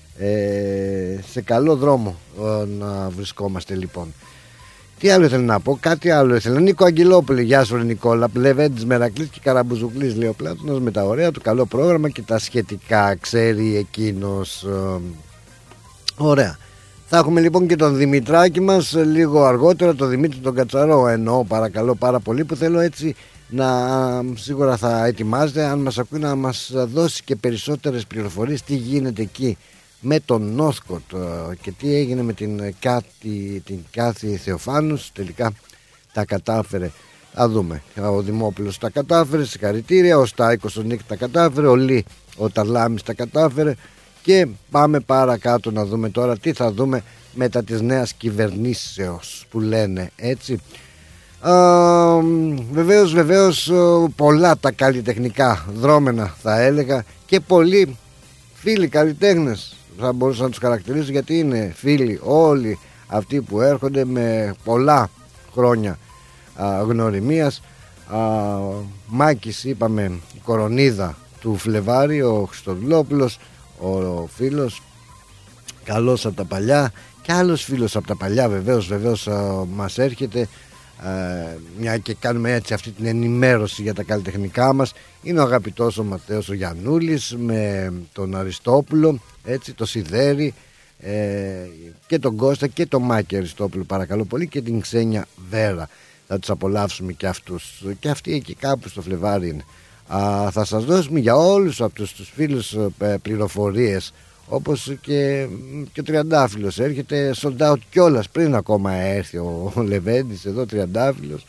B: Ε, σε καλό δρόμο ε, να βρισκόμαστε λοιπόν. Τι άλλο ήθελα να πω, κάτι άλλο ήθελα. Νίκο Αγγελόπουλη, γεια σου ρε Νικόλα. Λεβέντης Μερακλής και Καραμπουζουκλής, λέει ο Πλάτωνας, με τα ωραία του, καλό πρόγραμμα και τα σχετικά, ξέρει εκείνος. Ε, ωραία. Θα έχουμε λοιπόν και τον Δημητράκη μας λίγο αργότερα, τον Δημήτρη τον Κατσαρό εννοώ παρακαλώ πάρα πολύ, που θέλω έτσι να σίγουρα θα ετοιμάζεται, αν μας ακούει, να μας δώσει και περισσότερες πληροφορίες τι γίνεται εκεί με τον Νόσκοτ και τι έγινε με την Κάθη, την Κάθη Θεοφάνους. Τελικά τα κατάφερε, θα δούμε. Ο Δημόπουλος τα κατάφερε, συγχαρητήρια. Ο Στάικος ο Νίκ τα κατάφερε, ο Λί ο Ταρλάμης τα κατάφερε. Και πάμε παρακάτω να δούμε τώρα τι θα δούμε μετά της νέας κυβερνήσεως που λένε έτσι. Α, βεβαίως βεβαίως πολλά τα καλλιτεχνικά δρόμενα θα έλεγα και πολλοί φίλοι καλλιτέχνες θα μπορούσα να τους χαρακτηρίσω, γιατί είναι φίλοι όλοι αυτοί που έρχονται με πολλά χρόνια α, γνωριμίας. Α, Μάκης είπαμε, η κορονίδα του Φλεβάρη, ο Χριστοδουλόπουλος, ο φίλος καλός από τα παλιά, και άλλος φίλος από τα παλιά βεβαίως βεβαίως α, μας έρχεται, α, μια και κάνουμε έτσι αυτή την ενημέρωση για τα καλλιτεχνικά μας. Είναι ο αγαπητός ο Ματέος ο Γιαννούλης με τον Αριστόπουλο, έτσι, το Σιδέρι ε, και τον Κώστα και τον Μάκη Αριστόπουλο παρακαλώ πολύ, και την Ξένια Βέρα. Θα τους απολαύσουμε και αυτούς, και αυτοί εκεί κάπου στο Φλεβάρι είναι. Α, θα σας δώσουμε για όλους αυτούς τους φίλους ε, πληροφορίες, όπως και, και ο Τριαντάφυλλος έρχεται sold out κιόλας πριν ακόμα έρθει ο, ο Λεβέντης εδώ, Τριαντάφυλλος.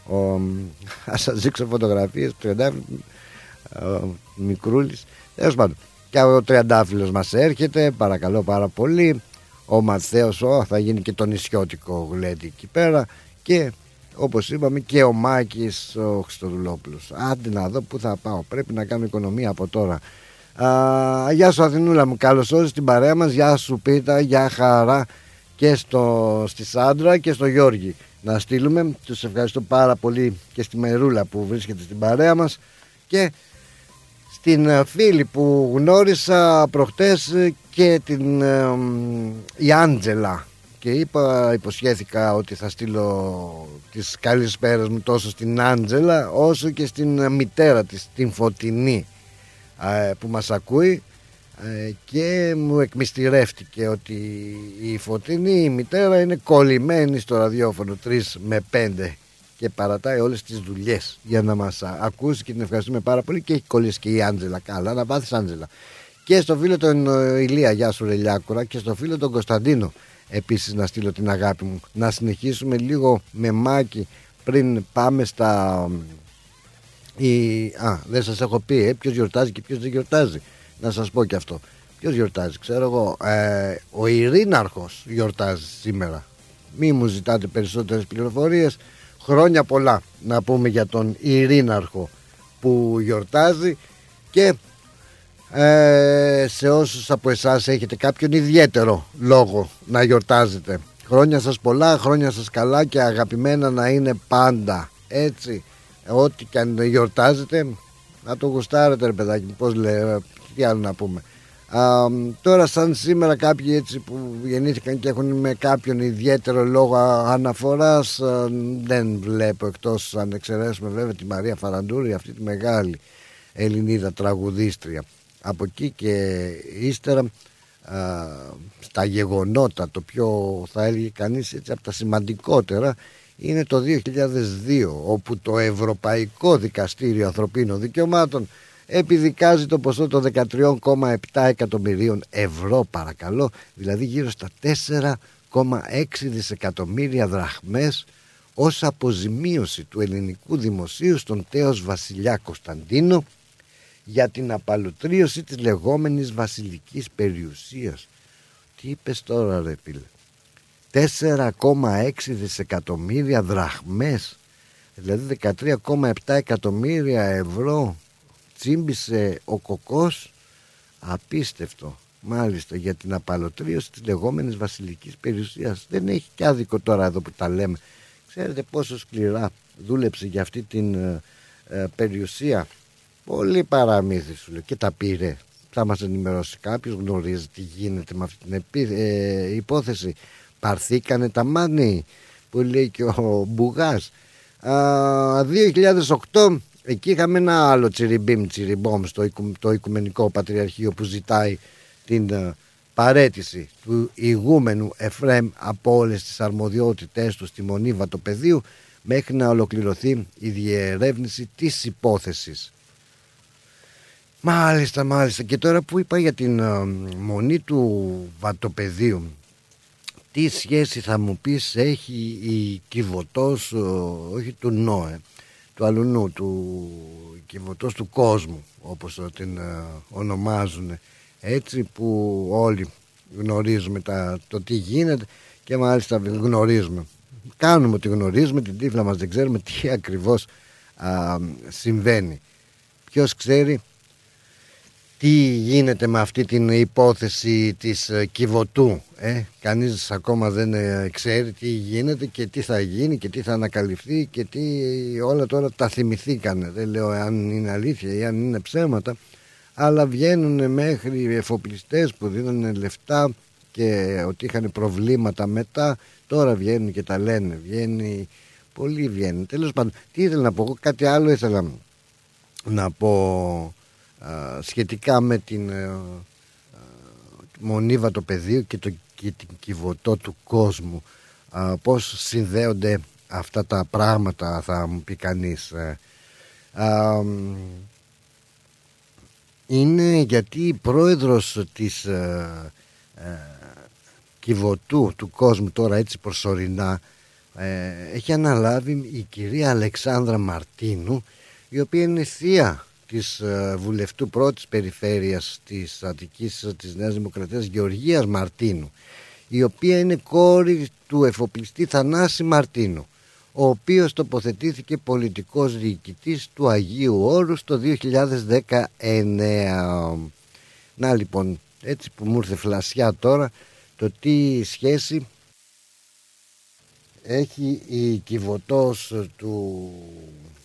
B: Ας σας δείξω φωτογραφίες του Τριαντάφυλλου, ο Μικρούλης, τέλος πάντων. Και ο Τριαντάφυλλος μας έρχεται παρακαλώ πάρα πολύ. Ο Μαθαίος ο, θα γίνει και το νησιώτικο γλέντι εκεί πέρα, και όπως είπαμε και ο Μάκης ο Χριστοδουλόπουλος. Άντε να δω που θα πάω, πρέπει να κάνω οικονομία από τώρα. Α, γεια σου Αθηνούλα μου, καλώς όρισες στην παρέα μας. Γεια σου Πίτα, γεια χαρά και στο, στη Σάντρα και στο Γιώργη να στείλουμε. Τους ευχαριστώ πάρα πολύ και στη Μερούλα που βρίσκεται στην παρέα μας, Και στην φίλη που γνώρισα προχτές και την η Άντζελα, και είπα, υποσχέθηκα ότι θα στείλω τις καλησπέρες μου τόσο στην Άντζελα όσο και στην μητέρα της, την Φωτεινή, που μας ακούει, και μου εκμυστηρεύτηκε ότι η Φωτεινή, η μητέρα, είναι κολλημένη στο ραδιόφωνο τρεις με πέντε και παρατάει όλες τις δουλειές για να μας ακούσει, και την ευχαριστούμε πάρα πολύ. Και έχει κολλήσει και η Άντζελα. Καλά να πάθεις, Άντζελα. Και στο φίλο τον Ηλία, γεια σου Ρελιάκουρα, και στο φίλο τον Κωνσταντίνο επίσης να στείλω την αγάπη μου. Να συνεχίσουμε λίγο με Μάκη πριν πάμε στα... Η... Α, δεν σας έχω πει ε, ποιος γιορτάζει και ποιος δεν γιορτάζει. Να σας πω και αυτό. Ποιος γιορτάζει, ξέρω εγώ, ε, ο Ειρήναρχος γιορτάζει σήμερα. Μη μου ζητάτε περισσότερες πληροφορίες. Χρόνια πολλά να πούμε για τον Ειρήναρχο που γιορτάζει. Και ε, σε όσους από εσάς έχετε κάποιον ιδιαίτερο λόγο να γιορτάζετε, χρόνια σας πολλά, χρόνια σας καλά και αγαπημένα να είναι πάντα. Έτσι, ό,τι και αν γιορτάζετε να το γουστάρετε ρε παιδάκι μου, πώς λέει, τι άλλο να πούμε. Α, τώρα σαν σήμερα κάποιοι έτσι που γεννήθηκαν και έχουν με κάποιον ιδιαίτερο λόγο αναφοράς, α, δεν βλέπω, εκτός αν εξαιρέσουμε βέβαια τη Μαρία Φαραντούρη, αυτή τη μεγάλη Ελληνίδα τραγουδίστρια. Από εκεί και ύστερα α, στα γεγονότα, το πιο θα έλεγε κανείς έτσι από τα σημαντικότερα, είναι το δύο χιλιάδες δύο, όπου το Ευρωπαϊκό Δικαστήριο Ανθρωπίνων Δικαιωμάτων επιδικάζει το ποσό των δεκατρία κόμμα επτά εκατομμυρίων ευρώ, παρακαλώ, δηλαδή γύρω στα τέσσερα κόμμα έξι δισεκατομμύρια δραχμές, ως αποζημίωση του ελληνικού δημοσίου στον τέος βασιλιά Κωνσταντίνο για την απαλωτρίωση της λεγόμενης βασιλικής περιουσίας. Τι είπες τώρα ρε φίλε? τέσσερα κόμμα έξι δισεκατομμύρια δραχμές, δηλαδή δεκατρία κόμμα επτά εκατομμύρια ευρώ τσίμπησε ο κοκός. Απίστευτο. Μάλιστα, για την απαλωτρίωση της λεγόμενης βασιλικής περιουσίας. Δεν έχει και άδικο τώρα εδώ που τα λέμε. Ξέρετε πόσο σκληρά δούλεψε για αυτή την ε, ε, περιουσία? Πολύ παραμύθι σου λέει. Και τα πήρε. Θα μας ενημερώσει κάποιος, γνωρίζει τι γίνεται με αυτή την επί, ε, υπόθεση. Πάρθήκανε τα μάνι που λέει και ο Μπουγάς. Α, δύο χιλιάδες οκτώ, εκεί είχαμε ένα άλλο τσιριμπίμ τσιριμπόμ στο οικου, το Οικουμενικό Πατριαρχείο που ζητάει την uh, παραίτηση του ηγούμενου Εφραίμ από όλες τις αρμοδιότητές του στη Μονή Βατοπεδίου μέχρι να ολοκληρωθεί η διερεύνηση της υπόθεσης. Μάλιστα, μάλιστα. Και τώρα που είπα για την uh, Μονή του Βατοπεδίου, τι σχέση θα μου πεις έχει η Κιβωτός, όχι του ΝΟΕ, του αλουνού, του Κιβωτός του κόσμου, όπως την ε, ονομάζουν, έτσι, που όλοι γνωρίζουμε τα, το τι γίνεται, και μάλιστα γνωρίζουμε, κάνουμε ότι γνωρίζουμε, την τύφλα μας δεν ξέρουμε τι ακριβώς α, συμβαίνει. Ποιος ξέρει τι γίνεται με αυτή την υπόθεση της Κιβωτού? Ε? Κανείς ακόμα δεν ξέρει τι γίνεται και τι θα γίνει και τι θα ανακαλυφθεί και τι, όλα τώρα τα θυμηθήκανε. Δεν λέω αν είναι αλήθεια ή αν είναι ψέματα, αλλά βγαίνουν μέχρι εφοπλιστές που δίνουν λεφτά και ότι είχαν προβλήματα μετά, τώρα βγαίνουν και τα λένε. Βγαίνει, πολλοί βγαίνουν. Τέλος πάντων, τι ήθελα να πω, κάτι άλλο ήθελα να πω σχετικά με την uh, Μονή Βατοπεδίου και, το, και την Κιβωτό του κόσμου, uh, πώς συνδέονται αυτά τα πράγματα, θα μου πει κανείς. uh, uh, είναι γιατί η πρόεδρος της uh, uh, Κιβωτού του κόσμου τώρα έτσι προσωρινά uh, έχει αναλάβει η κυρία Αλεξάνδρα Μαρτίνου, η οποία είναι θεία της βουλευτού πρώτης περιφέρειας της Αττικής της Νέας Δημοκρατίας Γεωργίας Μαρτίνου, η οποία είναι κόρη του εφοπλιστή Θανάση Μαρτίνου, ο οποίος τοποθετήθηκε πολιτικός διοικητής του Αγίου Όρους το δύο χιλιάδες δεκαεννέα. Να λοιπόν, έτσι που μου ήρθε φλασιά τώρα, το τι σχέση έχει η Κιβωτός του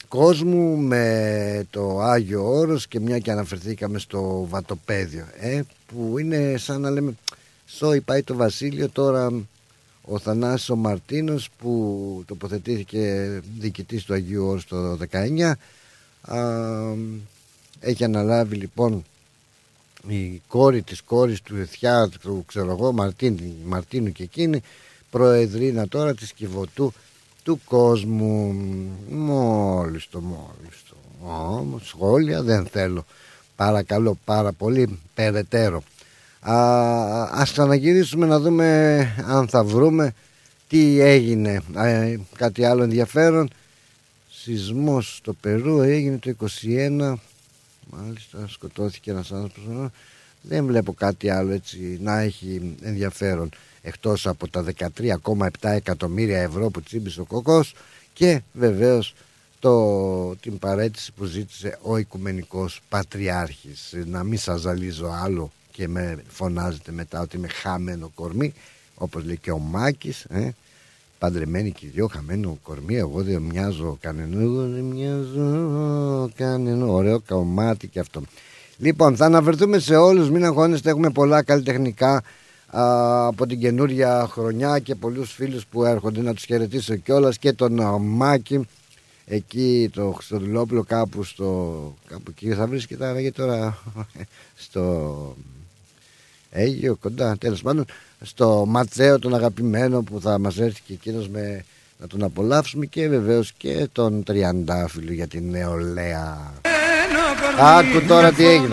B: κόσμου με το Άγιο Όρος, και μια και αναφερθήκαμε στο Βατοπέδιο, ε, που είναι σαν να λέμε σόι πάει το βασίλειο. Τώρα ο Θανάσης ο Μαρτίνος, που τοποθετήθηκε διοικητής του Αγίου Όρους το δεκαεννιά, α, έχει αναλάβει λοιπόν η κόρη της κόρης του Εθιά, του ξέρω εγώ, Μαρτίνη, Μαρτίνου και εκείνη, προεδρίνα τώρα της Κιβωτού του κόσμου. Μόλις το, μόλις το. Όμως σχόλια δεν θέλω, παρακαλώ πάρα πολύ, περαιτέρω. Α, ας ξαναγυρίσουμε να δούμε αν θα βρούμε τι έγινε. Α, κάτι άλλο ενδιαφέρον. Σεισμός στο Περού έγινε το είκοσι ένα. Μάλιστα, σκοτώθηκε ένας άνθρωπος. Δεν βλέπω κάτι άλλο έτσι να έχει ενδιαφέρον, εκτός από τα δεκατρία κόμμα επτά εκατομμύρια ευρώ που τσίμπησε ο Κοκός, και βεβαίως το, την παραίτηση που ζήτησε ο Οικουμενικός Πατριάρχης. Να μην σας ζαλίζω άλλο και με φωνάζετε μετά ότι είμαι χαμένο κορμί, όπως λέει και ο Μάκης, ε? Παντρεμένοι και οι δυο, χαμένο κορμί, εγώ δεν μοιάζω κανένα, εγώ δεν μοιάζω κανένα. Ωραίο κομμάτι και αυτό. Λοιπόν, θα αναφερθούμε σε όλους, μην αγχώνεστε, έχουμε πολλά καλλιτεχνικά α, από την καινούρια χρονιά και πολλούς φίλους που έρχονται, να τους χαιρετήσω κιόλας, και τον α, Μάκη εκεί, το Χριστοδουλόπουλο, κάπου στο, κάπου εκεί θα βρίσκεται, γιατί τώρα στο Αίγιο κοντά, τέλος πάντων, στο Ματσαίο τον αγαπημένο που θα μας έρθει και εκείνος με, να τον απολαύσουμε, και βεβαίως και τον Τριαντάφυλλο για την νεολαία. Άκου τώρα τι έγινε.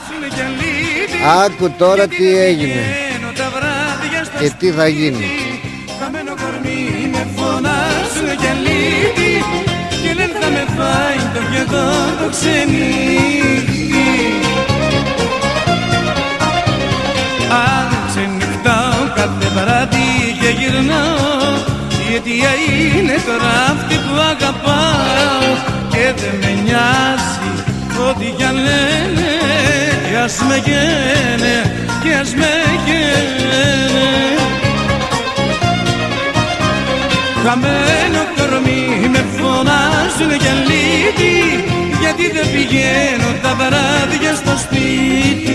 B: Άκου τώρα τι έγινε και τι θα γίνει.
C: Χαμένο κορμί με φωνάζουν και λύπη, και δεν θα με φάει το πιωτό το ξενύχτη. Αν ξενυχτάω κάθε βράδυ και γυρνάω, η αιτία είναι τώρα αυτή που αγαπάω, και δεν με νοιάζει ό,τι κι αν λένε, κι ας με γένε, κι ας με γένε. Χαμένο κορμί με φωνάζουν για λύπη, γιατί δεν πηγαίνω τα βράδια στο σπίτι.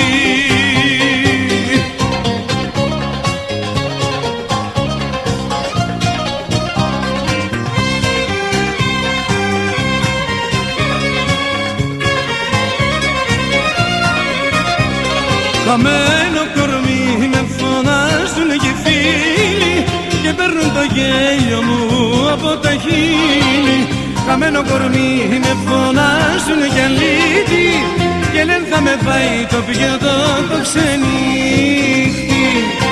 C: Χαμένο κορμί με φωνάζουν και φίλοι, και παίρνουν το γέλιο μου από τα χείλη. Χαμένο κορμί με φωνάζουν και λύπη, και λένε θα με πάει το πιωτό το ξενύχτη.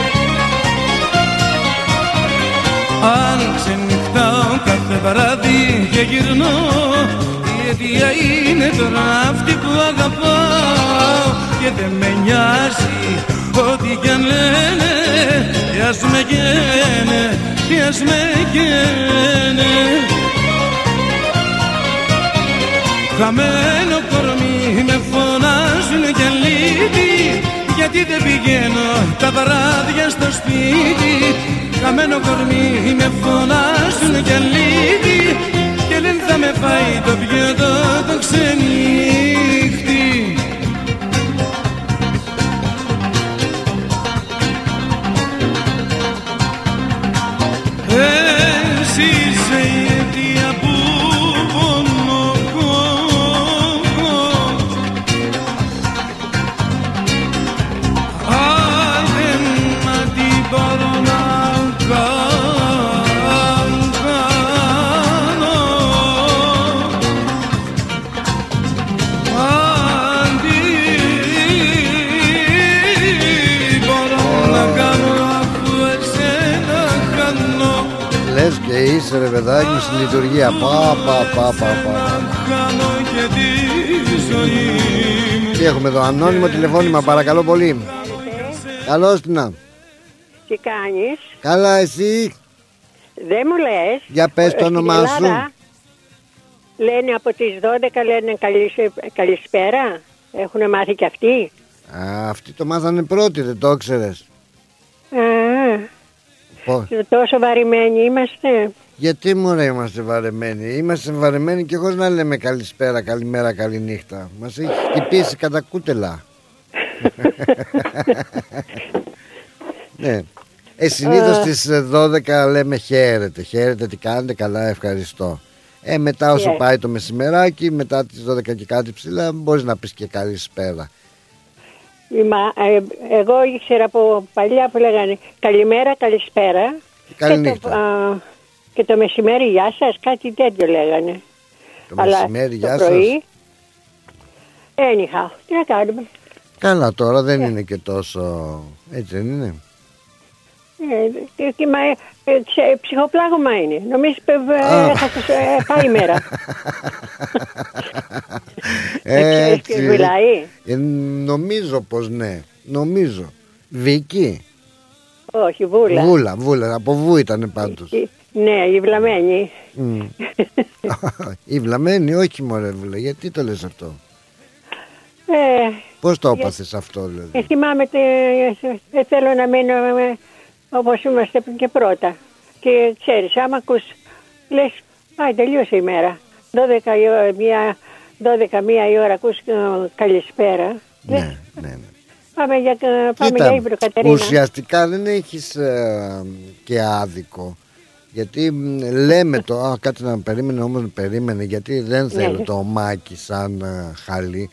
C: Αν ξενυχτάω κάθε βράδυ και γυρνώ, η αιτία είναι τώρα αυτή που αγαπάω, και δεν με νοιάζει ό,τι κι αν λένε, κι ας με γένε, κι ας με γένε. Χαμένο κορμί με φωνάζουν και λύπη, γιατί δεν πηγαίνω τα βράδια στο σπίτι. Χαμένο κορμί με φωνάζουν και λύπη, και λένε θα με πάει το πιωτό το ξενύχτη. Εσύ είσαι η αιτία που πονώ, αν δεν μπορώ να κάνω, αν μπορώ να κάνω αφού εσένα κάνω.
B: Λες και είσαι ρε παιδάκι μου στη λειτουργία. Πα πα πα πα πα. Τι έχουμε εδώ, ανώνυμο τηλεφώνημα, παρακαλώ πολύ. Καλώς την να.
M: Τι κάνεις?
B: Καλά, εσύ?
M: Δεν μου λες.
B: Για πες το όνομά σου.
M: Λένε από τις δώδεκα, λένε καλή, καλησπέρα. Έχουν μάθει και αυτοί.
B: Α, αυτοί το μάθανε πρώτοι, δεν το ξέρες?
M: Α, πώς? Τόσο βαρημένοι είμαστε.
B: Γιατί μωρέ είμαστε βαρεμένοι? Είμαστε βαρεμένοι και εγώ να λέμε καλησπέρα, καλημέρα, καληνύχτα. Μας έχει χτυπήσει κατά κούτελα. Ναι. Ε, συνήθως στις δώδεκα λέμε χαίρετε, χαίρετε, τι κάνετε, καλά, ευχαριστώ. Ε, μετά όσο yeah. πάει το μεσημεράκι, μετά τις δώδεκα και κάτι ψηλά, μπορείς να πεις και καλησπέρα.
M: Μα, ε, εγώ ήξερα από παλιά που λέγανε καλημέρα, καλησπέρα.
B: Καληνύχτα.
M: Και το, α, και το μεσημέρι γεια σας, κάτι τέτοιο λέγανε.
B: Το
M: Αλλά
B: μεσημέρι γεια
M: το πρωί,
B: σας.
M: Anyhow, τι να κάνουμε.
B: Καλά τώρα δεν yeah. είναι και τόσο, έτσι δεν είναι?
M: Ε, και, μα, ε, ξε, ψυχοπλάγωμα είναι. Νομίζω ε, έχασες ε, πάει η μέρα.
B: Έτσι.
M: Μιλάει.
B: Ε, νομίζω πως ναι. Νομίζω. Βίκη.
M: Όχι, Βούλα.
B: Βούλα, Βούλα. Από Βού ήταν πάντως.
M: Η, ναι, η Βλαμένη.
B: Mm. Η Βλαμένη, όχι μωρέ Βούλα. Γιατί το λες αυτό?
M: Ε,
B: Πώς το έπαθες για... αυτό δηλαδή?
M: Ε, θυμάμαι, τε, ε, θέλω να μείνω ε, όπως είμαστε και πρώτα. Και ξέρεις, άμα ακούς, λες, πάει τελείωσε η μέρα. δώδεκα, μία, δώδεκα, μία η ώρα ακούς ε, καλησπέρα.
B: Ναι, λες, ναι, ναι.
M: Πάμε για, πάμε Κοίτα, για Ήπειρο, Κατερίνα.
B: Ουσιαστικά δεν έχεις ε, και άδικο. Γιατί λέμε το, α, κάτι να περίμενε, όμως περίμενε, γιατί δεν θέλω ναι. το μάκι σαν ε, χαλί.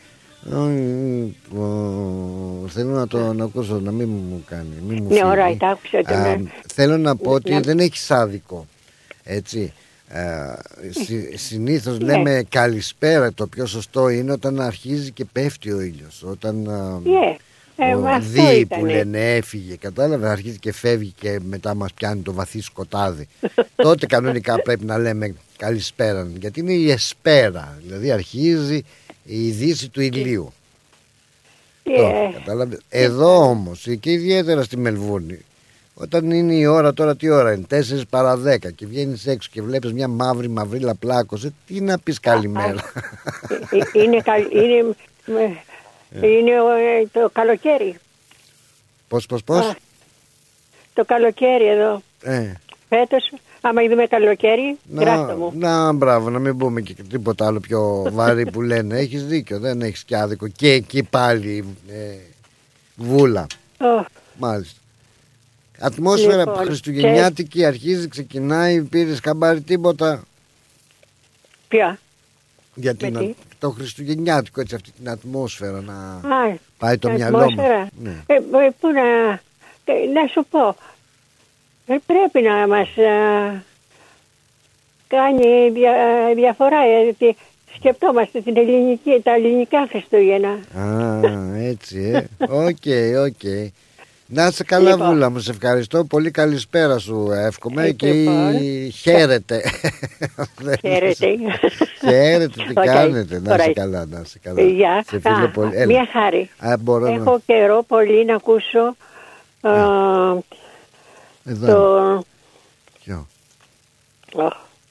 B: Θέλω να το να ακούσω, να μην μου κάνει, μην μου
M: ναι, ωραία, τα άκουσα.
B: Α, θέλω να πω ότι δεν έχεις άδικο. Έτσι. Uh, συ, συνήθως ναι. λέμε καλησπέρα. Το πιο σωστό είναι όταν αρχίζει και πέφτει ο ήλιος. Όταν
M: yeah.
B: ο δι που λένε έφυγε, κατάλαβε, αρχίζει και φεύγει και μετά μας πιάνει το βαθύ σκοτάδι. Τότε κανονικά πρέπει να λέμε καλησπέρα, γιατί είναι η εσπέρα, δηλαδή αρχίζει η δύση του ηλίου.
M: Yeah.
B: Τώρα, κατάλαβε. Εδώ όμως και ιδιαίτερα στη Μελβούρνη, όταν είναι η ώρα, τώρα τι ώρα είναι, τέσσερις παρά δέκα και βγαίνεις έξω και βλέπεις μια μαύρη μαυρίλα πλάκωσε, τι να πεις καλημέρα?
M: Είναι, είναι, είναι το καλοκαίρι.
B: Πώς, πώς, πώς?
M: Το καλοκαίρι εδώ.
B: Ε.
M: Φέτος, άμα είδουμε καλοκαίρι, γράφτε μου.
B: Να, μπράβο, να μην πούμε και τίποτα άλλο πιο βαρύ που λένε. Έχεις δίκιο, δεν έχεις και άδικο. Και εκεί πάλι ε, Βούλα.
M: Oh.
B: Μάλιστα. Ατμόσφαιρα
M: λοιπόν,
B: χριστουγεννιάτικη και... αρχίζει, ξεκινάει, πήρες χαμπάρι τίποτα?
M: Ποια?
B: Γιατί να, το χριστουγεννιάτικο, έτσι, αυτή την ατμόσφαιρα να
M: Α,
B: πάει το μυαλό μου.
M: Ναι. Ε, πού να, να σου πω, ε, πρέπει να μας α, κάνει δια, διαφορά, γιατί σκεπτόμαστε την ελληνική, τα ελληνικά Χριστούγεννα.
B: Α, έτσι, ε. Οκ, okay, οκ. Okay. Να είσαι καλά λοιπόν. Βούλα μου, σε ευχαριστώ πολύ, καλησπέρα σου εύχομαι. Έτσι, και λοιπόν. Χαίρετε.
M: Χαίρετε.
B: Χαίρετε, τι okay. κάνετε? Να είσαι καλά, να είσαι καλά.
M: Γεια. Yeah. Ah, μια χάρη.
B: Α, μπορώ
M: Έχω
B: να...
M: καιρό πολύ να ακούσω uh,
B: Εδώ.
M: το...
B: Ποιο?
M: Oh.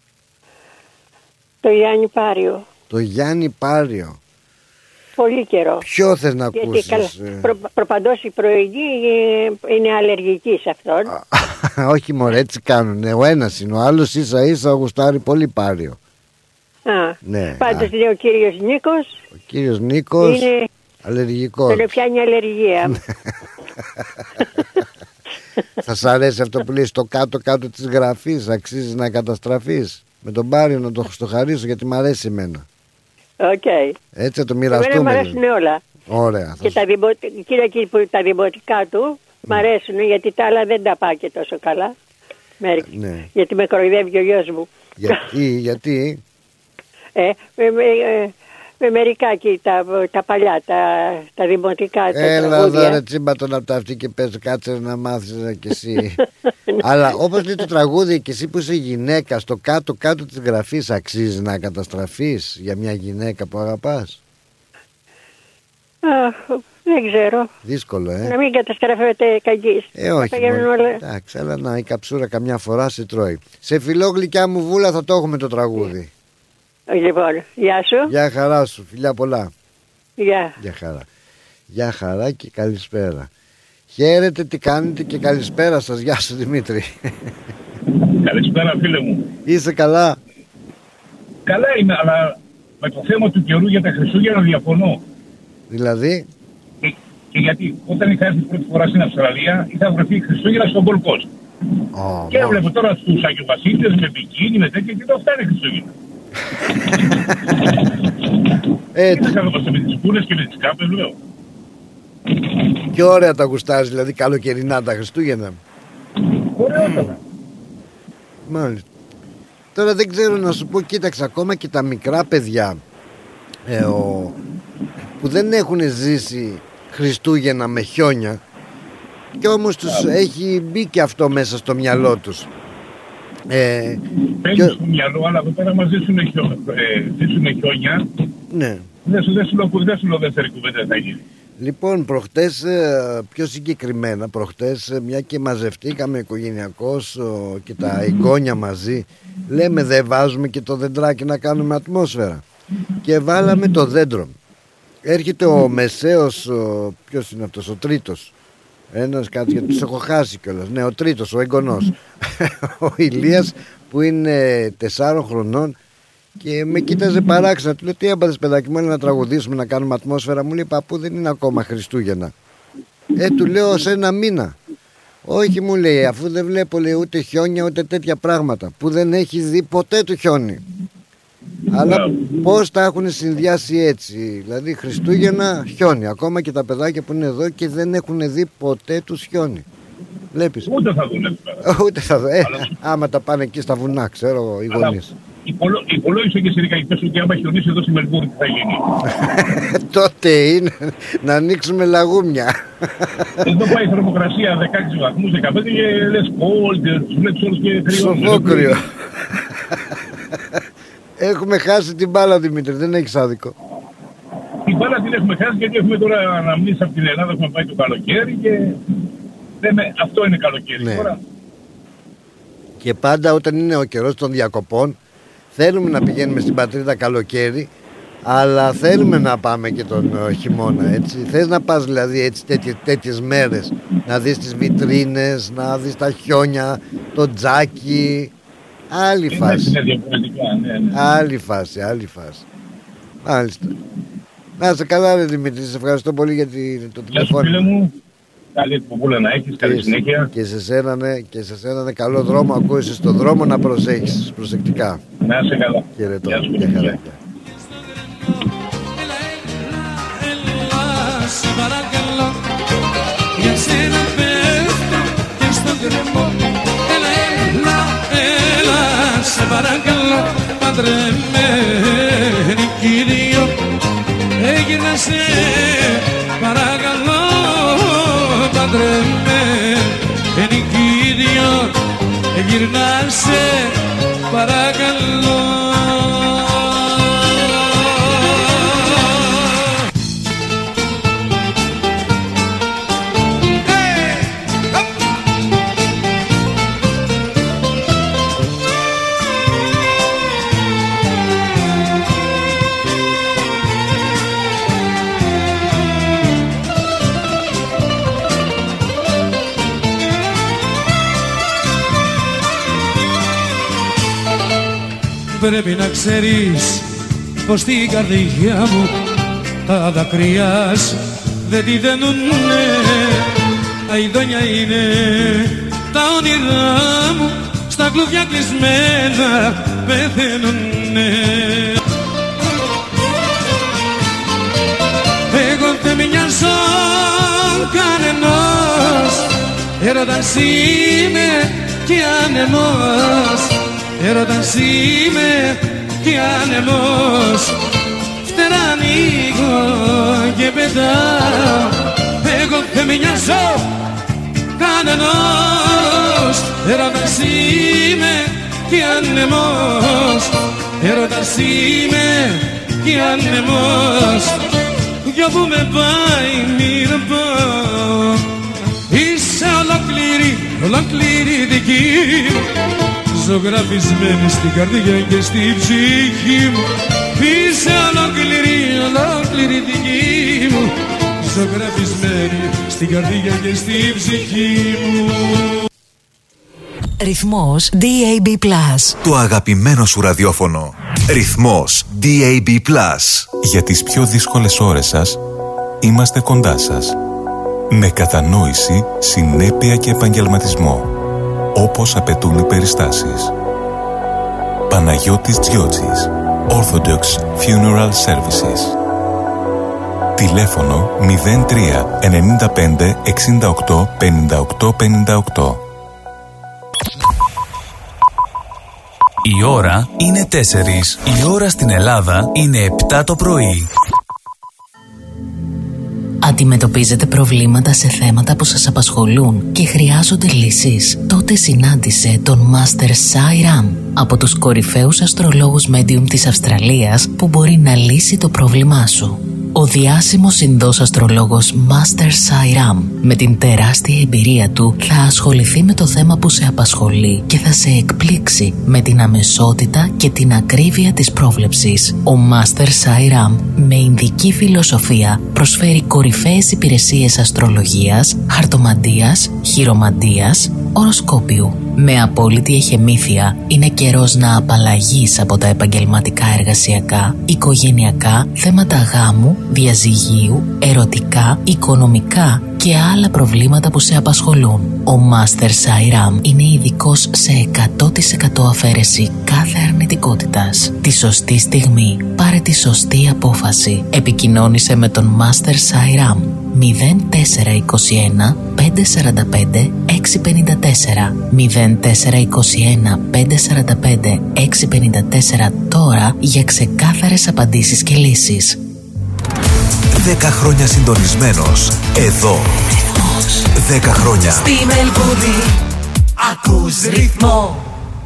M: Το Γιάννη Πάριο.
B: Το Γιάννη Πάριο.
M: Πολύ καιρό.
B: Ποιο θες να ακούσεις?
M: Καλά, προ, προπαντός η πρωινή είναι αλλεργική σε αυτόν.
B: Όχι μωρέ, έτσι κάνουνε. Ο ένας είναι, ο άλλος ίσα ίσα γουστάρει πολύ Πάριο.
M: Α,
B: ναι,
M: πάντως είναι ο κύριος Νίκος.
B: Ο κύριος Νίκος
M: είναι
B: αλλεργικός.
M: Τον πιάνει αλλεργία.
B: Θα σ' αρέσει αυτό που λέει στο κάτω κάτω της γραφής? Αξίζει να καταστραφείς? Με τον Πάριο να το στο χαρίσω, γιατί μ' αρέσει εμένα.
M: Okay.
B: Έτσι θα το μοιραστούμε.
M: Εμένα μ' αρέσουν όλα.
B: Ωραία.
M: Και τα, δημο... Κύριε, που τα δημοτικά του μ' αρέσουν, γιατί τα άλλα δεν τα πάει και τόσο καλά.
B: Ναι.
M: Γιατί με κοροϊδεύει ο γιος μου.
B: Γιατί, γιατί?
M: Ε, με, με, με μερικά και τα, τα παλιά, τα, τα δημοτικά.
B: Έλα εδώ ρε τσίμπατον από τα αυτή και πες, κάτσε να μάθεις κι εσύ. Αλλά όπως λέει το τραγούδι, και εσύ που είσαι γυναίκα, στο κάτω κάτω της γραφής αξίζει να καταστραφείς για μια γυναίκα που αγαπάς?
M: Αχ, δεν ξέρω.
B: Δύσκολο, ε.
M: Να μην καταστραφείτε κακής.
B: Ε, όχι. Όλα... Εντάξει, αλλά να η καψούρα καμιά φορά σε τρώει. Σε φιλό γλυκιά μου Βούλα, θα το έχουμε το τραγούδι.
M: Λοιπόν, γεια σου.
B: Γεια χαρά σου, φιλιά πολλά.
M: Γεια.
B: Γεια χαρά. Γεια χαρά και καλησπέρα. Χαίρετε, τι κάνετε και καλησπέρα σας. Γεια σου Δημήτρη.
N: Καλησπέρα φίλε μου.
B: Είσαι καλά?
N: Καλά είμαι, αλλά με το θέμα του καιρού για τα Χριστούγεννα διαφωνώ.
B: Δηλαδή?
N: Και, και γιατί όταν είχα έρθει πρώτη φορά στην Αυστραλία είχα βρεθεί Χριστούγεννα στον Gold Coast. Oh, και έβλεπω τώρα στους Αγιοβασίλειες με μπικίνι, με τέτοια και το αυτά είναι Χριστούγεννα. Έτσι. Δεν θα με τις κούνες και με τις κάπες λέω.
B: Και ωραία τα γουστάζει, δηλαδή καλοκαιρινά τα Χριστούγεννα.
N: Ωραιότατα.
B: Μάλιστα. Τώρα δεν ξέρω να σου πω, κοίταξε, ακόμα και τα μικρά παιδιά ε, ο, που δεν έχουν ζήσει Χριστούγεννα με χιόνια, και όμως τους yeah. έχει μπει και αυτό μέσα στο μυαλό τους.
N: Ε, Παίρνει και... στο μυαλό, αλλά εδώ πέρα μας ζήσουν, χιό, ε, χιόνια.
B: Ναι.
N: Δεν σου λέω δεύτερη κουβέντα θα γίνει.
B: Λοιπόν, προχτές, πιο συγκεκριμένα προχτές, μια και μαζευτήκαμε οικογενειακώς και τα εγγόνια μαζί, λέμε δεν βάζουμε και το δεντράκι να κάνουμε ατμόσφαιρα, και βάλαμε το δέντρο. Έρχεται ο μεσαίος, ποιος είναι αυτός, ο τρίτος, ένας κάτι, γιατί τους έχω χάσει κιόλας, ναι, ο τρίτος, ο εγγονός ο Ηλίας, που είναι τεσσάρων χρονών, και με κοίταζε παράξενα. Του λέω, τι έμπαθες παιδάκι μου, να τραγουδήσουμε, να κάνουμε ατμόσφαιρα? Μου λέει, παππού, δεν είναι ακόμα Χριστούγεννα. Ε, του λέω, σε ένα μήνα. Όχι, μου λέει, αφού δεν βλέπω, λέει, ούτε χιόνια ούτε τέτοια πράγματα, που δεν έχει δει ποτέ το χιόνι. Αλλά πώς τα έχουν συνδυάσει έτσι, δηλαδή Χριστούγεννα, χιόνι. Ακόμα και τα παιδάκια που είναι εδώ και δεν έχουν δει ποτέ τους χιόνι. Βλέπεις.
N: Ούτε θα δουν.
B: Ούτε θα δουν. Ε, άμα τα πάνε εκεί στα βουνά, ξέρω, οι γονείς.
N: Υπολόγισε και σε δεκαετίες ότι άμα χιονίσει εδώ στη Μελβούρνη τι θα γίνει.
B: Τότε είναι να ανοίξουμε λαγούμια.
N: Εδώ πάει η θερμοκρασία δεκαέξι βαθμούς, δεκαπέντε και λες cold, τους βλέπεις όλους και κρυώνουν.
B: Σοφόκριο. Έχουμε χάσει την μπάλα, Δημήτρη, δεν έχεις άδικο.
N: Την μπάλα την έχουμε χάσει γιατί έχουμε τώρα αναμνήσεις από την Ελλάδα, έχουμε πάει το καλοκαίρι και λέμε αυτό είναι καλοκαίρι.
B: Ναι.
N: Τώρα.
B: Και πάντα όταν είναι ο καιρός των διακοπών θέλουμε να πηγαίνουμε στην πατρίδα καλοκαίρι, αλλά θέλουμε να πάμε και τον χειμώνα, έτσι. Θες να πας δηλαδή έτσι τέτοιες, τέτοιες μέρες, να δεις τις βιτρίνες, να δεις τα χιόνια, το τζάκι. Άλλη
N: είναι
B: φάση.
N: Είναι διαφορετικά, ναι, ναι.
B: Άλλη φάση, άλλη φάση. Μάλιστα. Να είσαι καλά, ρε Δημήτρη, σε ευχαριστώ πολύ για το τηλέφωνο.
N: Γεια σου φίλε μου. Καλή εκπομπή να έχεις, καλή συνέχεια.
B: Και σε σένα, ναι, και σε σένα, ναι, καλό δρόμο. Ακούσεις στον δρόμο να προσέχεις προσεκτικά.
N: Να είσαι καλά.
B: Χαιρετώ. Γεια χαρά.
C: Σε παρακαλώ, για σένα πέφτω και στον κρεμό. Έλα, έλα, έλα, σε παρακαλώ, παντρεμένη κύριο. Έγινα σε παρακαλώ, παντρεμένη κύριο. Γυρνά σε παρακαλώ. Πρέπει να ξέρεις πως την καρδιά μου τα δάκρυά σου δεν τη δενούνε. Αηδόνια είναι τα όνειρά μου, στα κλουβιά κλεισμένα πεθαίνουνε. Εγώ δεν μοιάζω κανενός, έρωτας είμαι και άνεμος. Έρωτας είμαι και άνεμος, φτερά ανοίγω και πετάω. Εγώ δεν μοιάζω κανενός, έρωτας είμαι και άνεμος. Έρωτας είμαι και άνεμος, κι όπου με πάει μη να πάω. Είσαι ολόκληρη, ολόκληρη δική μου, ζωγραφισμένη στην καρδιά και στην ψυχή μου. Είσαι ολόκληρη, ολόκληρη δική μου, ζωγραφισμένη στην καρδιά και στην ψυχή μου.
O: Ρυθμός ντι έι μπι Plus.
P: Το αγαπημένο σου ραδιόφωνο. Ρυθμός ντι έι μπι Plus.
J: Για τις πιο δύσκολες ώρες σας, είμαστε κοντά σας. Με κατανόηση, συνέπεια και επαγγελματισμό, όπως απαιτούν οι περιστάσεις. Παναγιώτης Τζιότσης, Orthodox Funeral Services. Τηλέφωνο μηδέν τρία εννιά πέντε εξήντα οκτώ πενήντα οκτώ πενήντα οκτώ.
A: Η ώρα είναι τέσσερις. Η ώρα στην Ελλάδα είναι επτά το πρωί.
I: Αντιμετωπίζετε προβλήματα σε θέματα που σας απασχολούν και χρειάζονται λύσεις? Τότε συνάντησε τον Master Sai Ram, από τους κορυφαίους αστρολόγους medium της Αυστραλίας, που μπορεί να λύσει το πρόβλημά σου. Ο διάσημος Ινδός αστρολόγος Master Sai Ram, με την τεράστια εμπειρία του, θα ασχοληθεί με το θέμα που σε απασχολεί και θα σε εκπλήξει με την αμεσότητα και την ακρίβεια της πρόβλεψης. Ο Master Sai Ram, με ινδική φιλοσοφία, προσφέρει κορυφαίες υπηρεσίες αστρολογίας, χαρτομαντίας, χειρομαντίας, οροσκόπιου. Με απόλυτη εχεμήθεια, είναι καιρός να απαλλαγείς από τα επαγγελματικά, εργασιακά, οικογενειακά, θέματα γάμου, διαζυγίου, ερωτικά, οικονομικά και άλλα προβλήματα που σε απασχολούν. Ο Master Sai Ram είναι ειδικός σε εκατό τοις εκατό αφαίρεση κάθε αρνητικότητας. Τη σωστή στιγμή πάρε τη σωστή απόφαση. Επικοινώνησε με τον Master Sai Ram μηδέν τέσσερα είκοσι ένα πέντε σαράντα πέντε έξι πενήντα τέσσερα μηδέν τέσσερα είκοσι ένα πέντε σαράντα πέντε έξι πενήντα τέσσερα τώρα για ξεκάθαρες απαντήσεις και λύσεις.
P: Δέκα χρόνια συντονισμένος εδώ. Δέκα χρόνια
O: Στη Μελβούνι ακούς ρυθμό.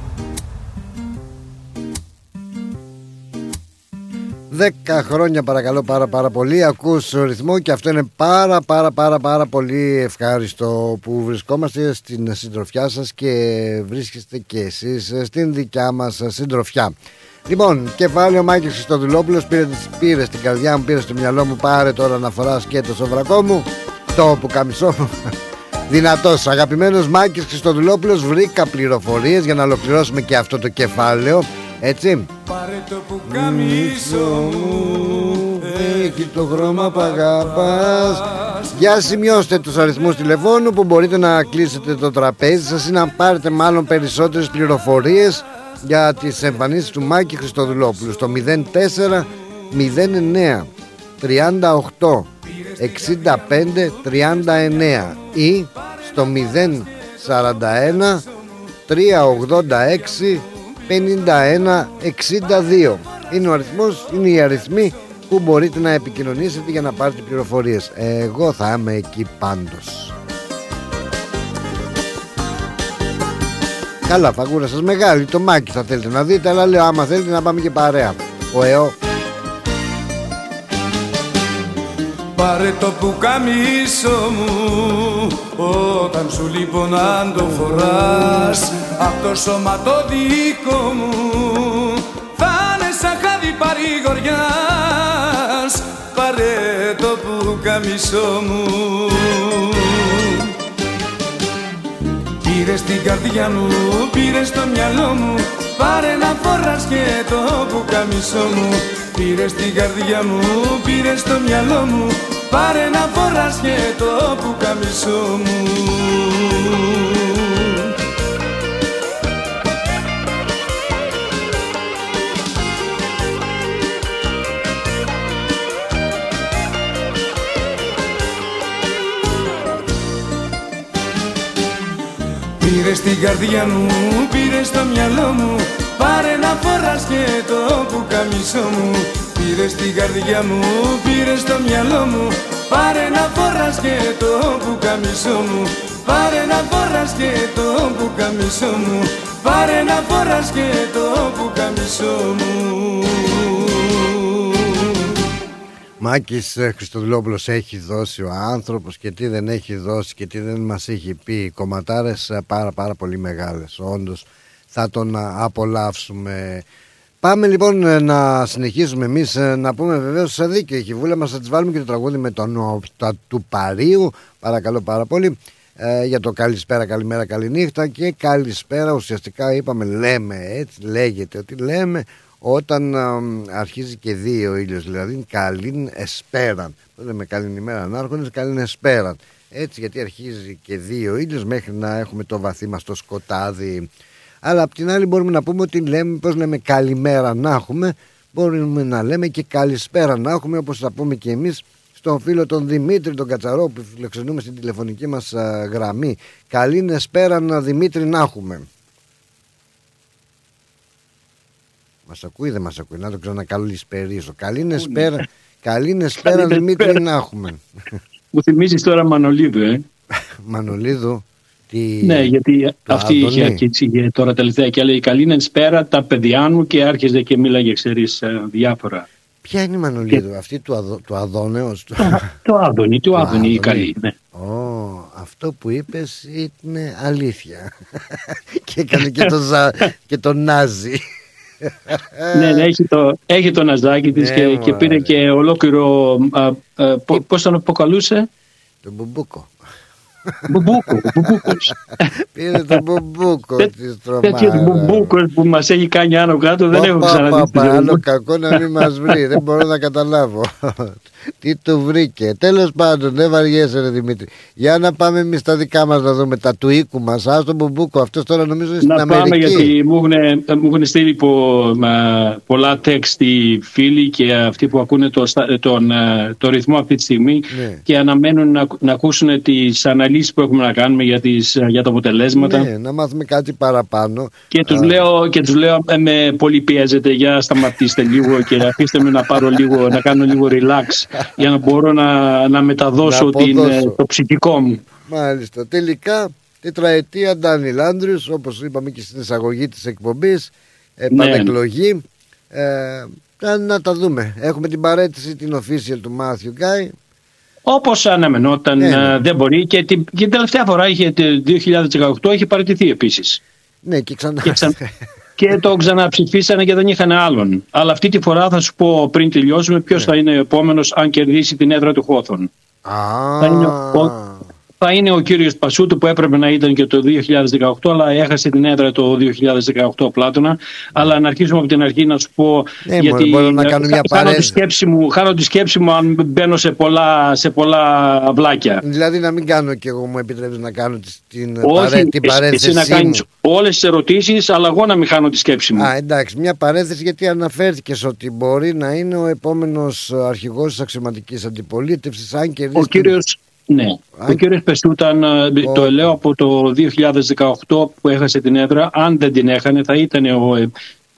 B: Δέκα χρόνια παρακαλώ πάρα πάρα πολύ. Ακούς ρυθμό και αυτό είναι πάρα πάρα πάρα πάρα πολύ ευχάριστο που βρισκόμαστε στην συντροφιά σας και βρίσκεστε και εσείς στην δικιά μας συντροφιά. Λοιπόν, κεφάλαιο Μάκης Χριστοδουλόπουλος, πήρε, πήρε στην καρδιά μου, πήρε στο μυαλό μου, πάρε τώρα να φοράς και το σοβρακό μου, το πουκαμισό μου. Δυνατός, αγαπημένος Μάκης Χριστοδουλόπουλος, βρήκα πληροφορίες για να ολοκληρώσουμε και αυτό το κεφάλαιο, έτσι.
C: Πάρε το πουκαμισό μου,
B: έχει το χρώμα που αγαπάς. Για σημειώστε τους αριθμούς τηλεφώνου που μπορείτε να κλείσετε το τραπέζι σας ή να πάρετε μάλλον περισσότερες πληροφορίες για τις εμφανίσεις του Μάκη Χριστοδουλόπουλου στο μηδέν τέσσερα μηδέν εννέα τριάντα οκτώ εξήντα πέντε τριάντα εννέα ή στο μηδέν σαράντα ένα τριακόσια ογδόντα έξι πενήντα ένα εξήντα δύο. Είναι ο αριθμός, είναι οι αριθμοί που μπορείτε να επικοινωνήσετε για να πάρετε πληροφορίες. Εγώ θα είμαι εκεί πάντως. Καλά, φαγούρα σας μεγάλη, το Μάκη θα θέλετε να δείτε, αλλά λέω άμα θέλετε να πάμε και παρέα. Ο ΕΟ.
C: Πάρε το πουκαμίσο μου, όταν σου λείπω να το φοράς, απ' το σώμα το δικό μου θα είναι σαν χάδι παρηγοριάς. Πάρε το πουκαμίσο μου. Πήρε στην καρδιά μου, πήρε στο μυαλό μου, πάρε να φοράς και το πουκαμισό μου. Πήρε στην καρδιά μου, πήρε στο μυαλό μου, πάρε να φοράς και το πουκαμισό μου. Πήρε στην καρδιά μου, πήρε στο μυαλό μου, πάρε να φοράς και το πουκαμισό μου. Πήρε στην καρδιά μου, πήρε στο μυαλό μου, πάρε να φοράς και το πουκαμισό μου. Πάρε να φοράς και το πουκαμισό μου, πάρε να φοράς και το πουκαμισό μου.
B: Μάκης Χριστοδουλόπουλος έχει δώσει ο άνθρωπος και τι δεν έχει δώσει και τι δεν μας έχει πει. Κομματάρες πάρα πάρα πολύ μεγάλες. Όντως θα τον απολαύσουμε. Πάμε λοιπόν να συνεχίσουμε εμείς να πούμε βεβαίως σε δίκιο. Έχει βούλα μας, θα τις βάλουμε και το τραγούδι με τον του Παρίου. Παρακαλώ πάρα πολύ. ε, για το καλησπέρα, καλημέρα, καληνύχτα και καλησπέρα ουσιαστικά είπαμε, λέμε έτσι, λέγεται ότι λέμε όταν ε, αρχίζει και δει ο ήλιος, δηλαδή καλήν εσπέραν. Δεν λέμε καλήν ημέρα ανάρχοντες, καλήν εσπέραν. Έτσι, γιατί αρχίζει και δει ο ήλιος μέχρι να έχουμε το βαθύ μας το σκοτάδι. Αλλά απ' την άλλη μπορούμε να πούμε ότι λέμε, πώς λέμε καλημέρα να έχουμε, μπορούμε να λέμε και καλησπέρα να έχουμε, όπως θα πούμε και εμείς στον φίλο τον Δημήτρη τον Κατσαρό που φιλοξενούμε στην τηλεφωνική μας α, γραμμή. Καλήν εσπέραν Δημήτρη να έχουμε. Μας ακούει, δεν μας ακούει, να το ξανακαλησπερίσω. Καλήν εσπέραν, καλήν εσπέραν Δημήτρη να έχουμε.
Q: Μου θυμίζεις τώρα Μανολίδου, ε.
B: Μανολίδου. Τι...
Q: Ναι, γιατί αυτή είχε αρχίσει τώρα τελευταία και λέει καλήν εσπέρα τα παιδιά μου και άρχιζε και μίλαγε, ξέρεις, διάφορα.
B: Ποια είναι η Μανολίδου, και... αυτή του, αδο... του Αδόνεως?
Q: Το, το Άδωνη, του Άδωνη η καλή, ναι.
B: Oh, αυτό που είπες είναι αλήθεια. Και έκανε και το, ζα... και το Νάζι.
Q: Ναι, ναι, έχει το, έχει το ναζάκι της, ναι, και, και πήρε και ολόκληρο α, α, πώς τον αποκαλούσε?
B: Το Μπουμπούκο.
Q: Μπουμπούκο, μπουμπούκος.
B: Πήρε το Μπουμπούκο της τρομάρα.
Q: Τέτοιος Μπουμπούκος που μας έχει κάνει άνω κάτω δεν έχω ξαναδεί.
B: Άλλο κακό να μην μας βρει, δεν μπορώ να καταλάβω τι του βρήκε. Τέλος πάντων, δεν βαριέσαι ρε Δημήτρη. Για να πάμε εμείς τα δικά μας να δούμε, τα του οίκου μας. Ας τον Μπουμπούκο, αυτός τώρα νομίζω είναι στην
Q: να
B: Αμερική.
Q: Να πάμε, γιατί μου έχουν στείλει πο, μα, πολλά τέξτ οι φίλοι και αυτοί που ακούνε το, τον, το ρυθμό αυτή τη στιγμή, ναι, και αναμένουν να, να ακούσουν τις αναλύσεις που έχουμε να κάνουμε για, τις, για τα αποτελέσματα.
B: Ναι, να μάθουμε κάτι παραπάνω.
Q: Και τους, λέω, και τους λέω, ε, με πολύ πιέζετε, για σταματήστε λίγο και αφήστε με να πάρω λίγο, να κάνω λίγο relax για να μπορώ να, να μεταδώσω να την, το ψυχικό μου.
B: Μάλιστα. Τελικά τετραετία Ντάνιλ Άντριους, όπως είπαμε και στην εισαγωγή της εκπομπής, επανεκλογή. Ναι. Ε, να τα δούμε. Έχουμε την παρέτηση την official του Μάθιου Γκάι.
Q: Όπως αναμενόταν, ναι, ναι. δεν μπορεί, και την, και την τελευταία φορά είχε, το δύο χιλιάδες δεκαοκτώ είχε παραιτηθεί επίσης.
B: Ναι, και ξανά.
Q: Και, ξα... και το ξαναψηφίσανε και δεν είχαν άλλον. Αλλά αυτή τη φορά θα σου πω πριν τελειώσουμε ποιος, ναι, θα είναι ο επόμενος αν κερδίσει την έδρα του Χόθον.
B: Ah.
Q: Θα είναι ο... θα είναι ο κύριος Πασούτου που έπρεπε να ήταν και το δύο χιλιάδες δεκαοκτώ, αλλά έχασε την έδρα το δύο χιλιάδες δεκαοκτώ Πλάτωνα. Αλλά να αρχίσουμε από την αρχή να σου πω,
B: ναι,
Q: γιατί
B: μπορώ να κάνω μια
Q: χάνω, τη σκέψη μου, χάνω τη σκέψη μου αν μπαίνω σε πολλά, σε πολλά βλάκια.
B: Δηλαδή να μην κάνω κι εγώ, μου επιτρέπεις να κάνω την,
Q: Όχι,
B: παρέ, την παρένθεση
Q: εσύ να κάνεις όλες τις ερωτήσεις, αλλά εγώ να μην χάνω τη σκέψη μου.
B: Α, εντάξει, μια παρένθεση, γιατί αναφέρθηκες ότι μπορεί να είναι ο επόμενος αρχηγός της αξιωματικής αντιπολίτευσης, αν και
Q: ο κύριος... Ναι, αν... ο κύριος Πεσούταν, ο... το λέω από το δύο χιλιάδες δεκαοκτώ που έχασε την έδρα, αν δεν την έχανε θα ήταν ο,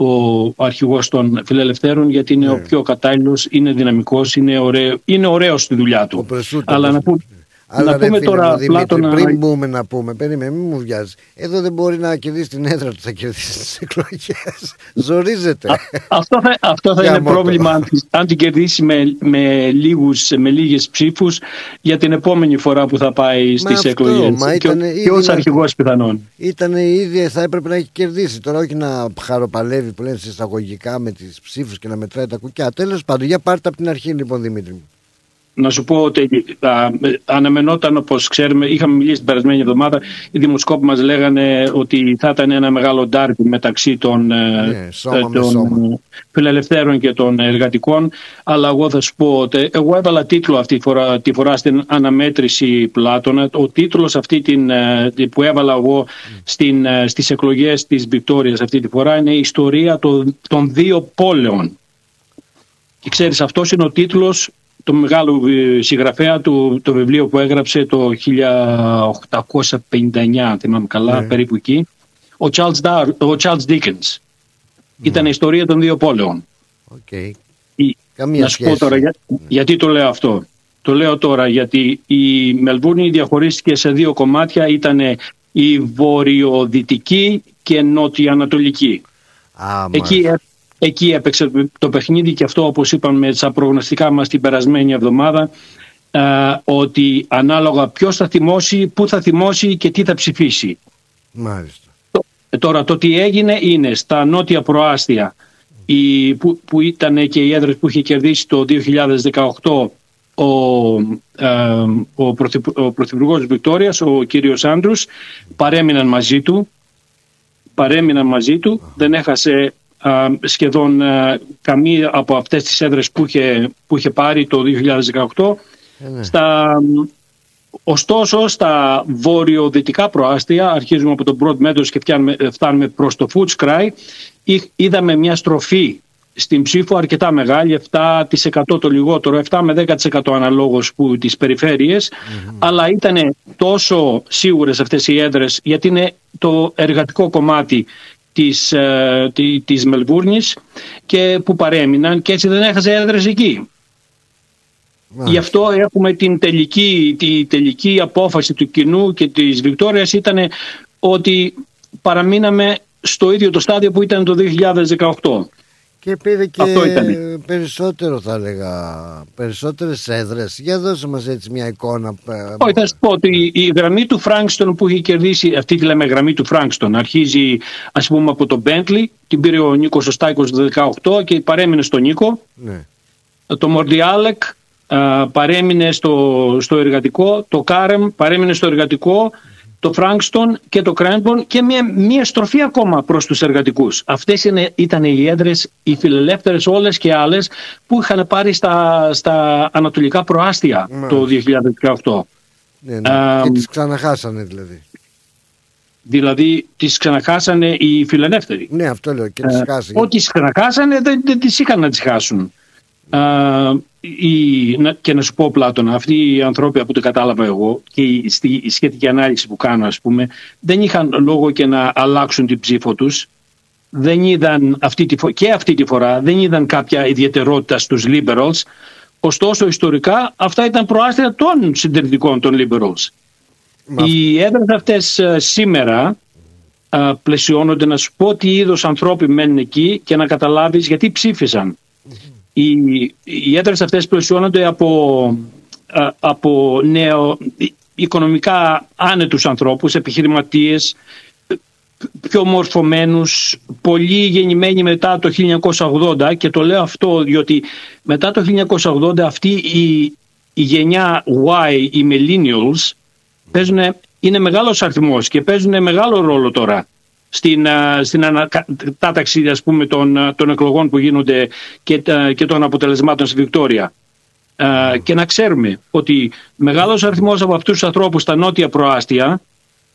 Q: ο αρχηγός των φιλελευθέρων, γιατί είναι, ναι, ο πιο κατάλληλος, είναι δυναμικός, είναι, ωραίο, είναι ωραίος στη δουλειά του. Αλλά να, που,
B: Αλλά
Q: να
B: ρε,
Q: πούμε
B: φίλε,
Q: τώρα,
B: Δημήτρη, Πλάτωνα... πριν μπούμε να πούμε, περίμενε, μην μου βιάζει. Εδώ δεν μπορεί να κερδίσει την έδρα του, θα κερδίσει τις εκλογές. Ζορίζεται.
Q: Α, αυτό θα, αυτό θα είναι μότο. πρόβλημα αν, αν την κερδίσει με, με, λίγους, με λίγες ψήφους για την επόμενη φορά που θα πάει στις εκλογές. Και ως αρχηγός πιθανόν.
B: Ήταν ήδη, θα έπρεπε να έχει κερδίσει. Τώρα όχι να χαροπαλεύει που λένε εισαγωγικά με τις ψήφους και να μετράει τα κουκιά. Τέλος πάντων, για πάρτε από την αρχή λοιπόν, Δημήτρη μου.
Q: Να σου πω ότι α, αναμενόταν, όπως ξέρουμε, είχαμε μιλήσει την περασμένη εβδομάδα, οι δημοσκόποι μας λέγανε ότι θα ήταν ένα μεγάλο ντάρμπι μεταξύ των, yeah, σώμα των φιλελευθέρων και των εργατικών, αλλά εγώ θα σου πω ότι εγώ έβαλα τίτλο αυτή τη φορά, τη φορά στην αναμέτρηση Πλάτωνα. Ο τίτλος αυτή την, που έβαλα εγώ στην, στις εκλογές της Βικτόριας αυτή τη φορά είναι «Η ιστορία των, των δύο πόλεων». Και ξέρεις, αυτός είναι ο τίτλος το μεγάλο συγγραφέα του, το βιβλίο που έγραψε το χίλια οκτακόσια πενήντα εννιά, αν θυμάμαι καλά, ναι, περίπου εκεί, ο Charles, Dar, ο Charles Dickens. Ναι. Ήταν η ιστορία των δύο πόλεων.
B: Okay.
Q: Η, να σου πω τώρα για, ναι, γιατί το λέω αυτό. Το λέω τώρα γιατί η Μελβούρνη διαχωρίστηκε σε δύο κομμάτια, ήταν η βορειοδυτική και νότιο-ανατολική.
B: Ah,
Q: εκεί Εκεί έπαιξε το παιχνίδι και αυτό, όπως είπαμε στα προγνωστικά μας την περασμένη εβδομάδα, α, ότι ανάλογα ποιος θα θυμώσει, πού θα θυμώσει και τι θα ψηφίσει.
B: Μάλιστα.
Q: Τώρα το τι έγινε είναι στα νότια προάστια, η, που, που ήταν και οι έδρες που είχε κερδίσει το δύο χιλιάδες δεκαοκτώ ο, ε, ο, πρωθυπου, ο πρωθυπουργός της Βικτόριας, ο κύριος Άντρους, παρέμειναν μαζί του, παρέμειναν μαζί του, δεν έχασε ε, σχεδόν ε, καμία από αυτές τις έδρες που είχε, που είχε πάρει το δύο χιλιάδες δεκαοκτώ. Ε, στα, ωστόσο, στα βόρειο-δυτικά προάστια, αρχίζουμε από το Broad Meadows και φτάνουμε, φτάνουμε προς το Footscray, είδαμε μια στροφή στην ψήφο αρκετά μεγάλη, επτά τοις εκατό το λιγότερο, επτά με δέκα τοις εκατό αναλόγως που τις περιφέρειες, mm-hmm. αλλά ήταν τόσο σίγουρες αυτές οι έδρες, γιατί είναι το εργατικό κομμάτι της, ε, της Μελβούρνης και που παρέμειναν και έτσι δεν έχασε έδρες εκεί. Mm-hmm. Γι' αυτό έχουμε την τελική, τη τελική απόφαση του κοινού και της Βικτόριας ήταν ότι παραμείναμε στο ίδιο το στάδιο που ήταν το δύο χιλιάδες δεκαοκτώ.
B: Και πήρε και περισσότερο, θα έλεγα, περισσότερες έδρες. Για δώσε μας έτσι μια εικόνα.
Q: Όχι, θα σου πω ότι η γραμμή του Φράγκστον που έχει κερδίσει, αυτή τη λέμε γραμμή του Φράγκστον, αρχίζει ας πούμε από το Μπέντλι, την πήρε ο Νίκος Οστάικος το δεκαοκτώ και παρέμεινε στο Νίκο. Ναι. Το Μορντιάλεκ παρέμεινε στο, στο εργατικό, το Κάρεμ παρέμεινε στο εργατικό, το Φράγκστον και το Κρέντμπορν και μια, μια στροφή ακόμα προς τους εργατικούς. Αυτές είναι, ήταν οι έδρες, οι φιλελεύθερες όλες και άλλες που είχαν πάρει στα, στα ανατολικά προάστια mm. το δύο χιλιάδες δεκαοκτώ.
B: Ναι, ναι. Uh, και τις ξαναχάσανε δηλαδή.
Q: Δηλαδή τις ξαναχάσανε οι φιλελεύθεροι.
B: Ναι, αυτό λέω και τις uh, χάσανε.
Q: Ό,τι τις ξαναχάσανε δεν, δεν τις είχαν να τις χάσουν. Uh, η, και να σου πω Πλάτωνα, αυτοί οι άνθρωποι από το κατάλαβα εγώ και η, στη, η σχετική ανάλυση που κάνω ας πούμε δεν είχαν λόγο και να αλλάξουν την ψήφο τους, δεν είδαν αυτή τη, και αυτή τη φορά δεν είδαν κάποια ιδιαιτερότητα στους liberals, ωστόσο ιστορικά αυτά ήταν προάστια των συντηρητικών των liberals. Μα... Οι έδρες αυτές uh, σήμερα uh, πλαισιώνονται, να σου πω τι είδος ανθρώποι μένουν εκεί και να καταλάβεις γιατί ψήφισαν. Οι, οι έδρες αυτές πλαισιώνονται από, από νέο, οικονομικά άνετους ανθρώπους, επιχειρηματίες, πιο μορφωμένους, πολύ γεννημένοι μετά το χίλια εννιακόσια ογδόντα, και το λέω αυτό διότι μετά το χίλια εννιακόσια ογδόντα αυτή η, η γενιά Y, οι millennials, παίζουν, είναι μεγάλος αριθμός και παίζουν μεγάλο ρόλο τώρα στην, στην ανακατάταξη ας πούμε, των, των εκλογών που γίνονται και, και των αποτελεσμάτων στη Βικτόρια. Uh, και να ξέρουμε ότι μεγάλος αριθμός από αυτούς τους ανθρώπους στα νότια προάστια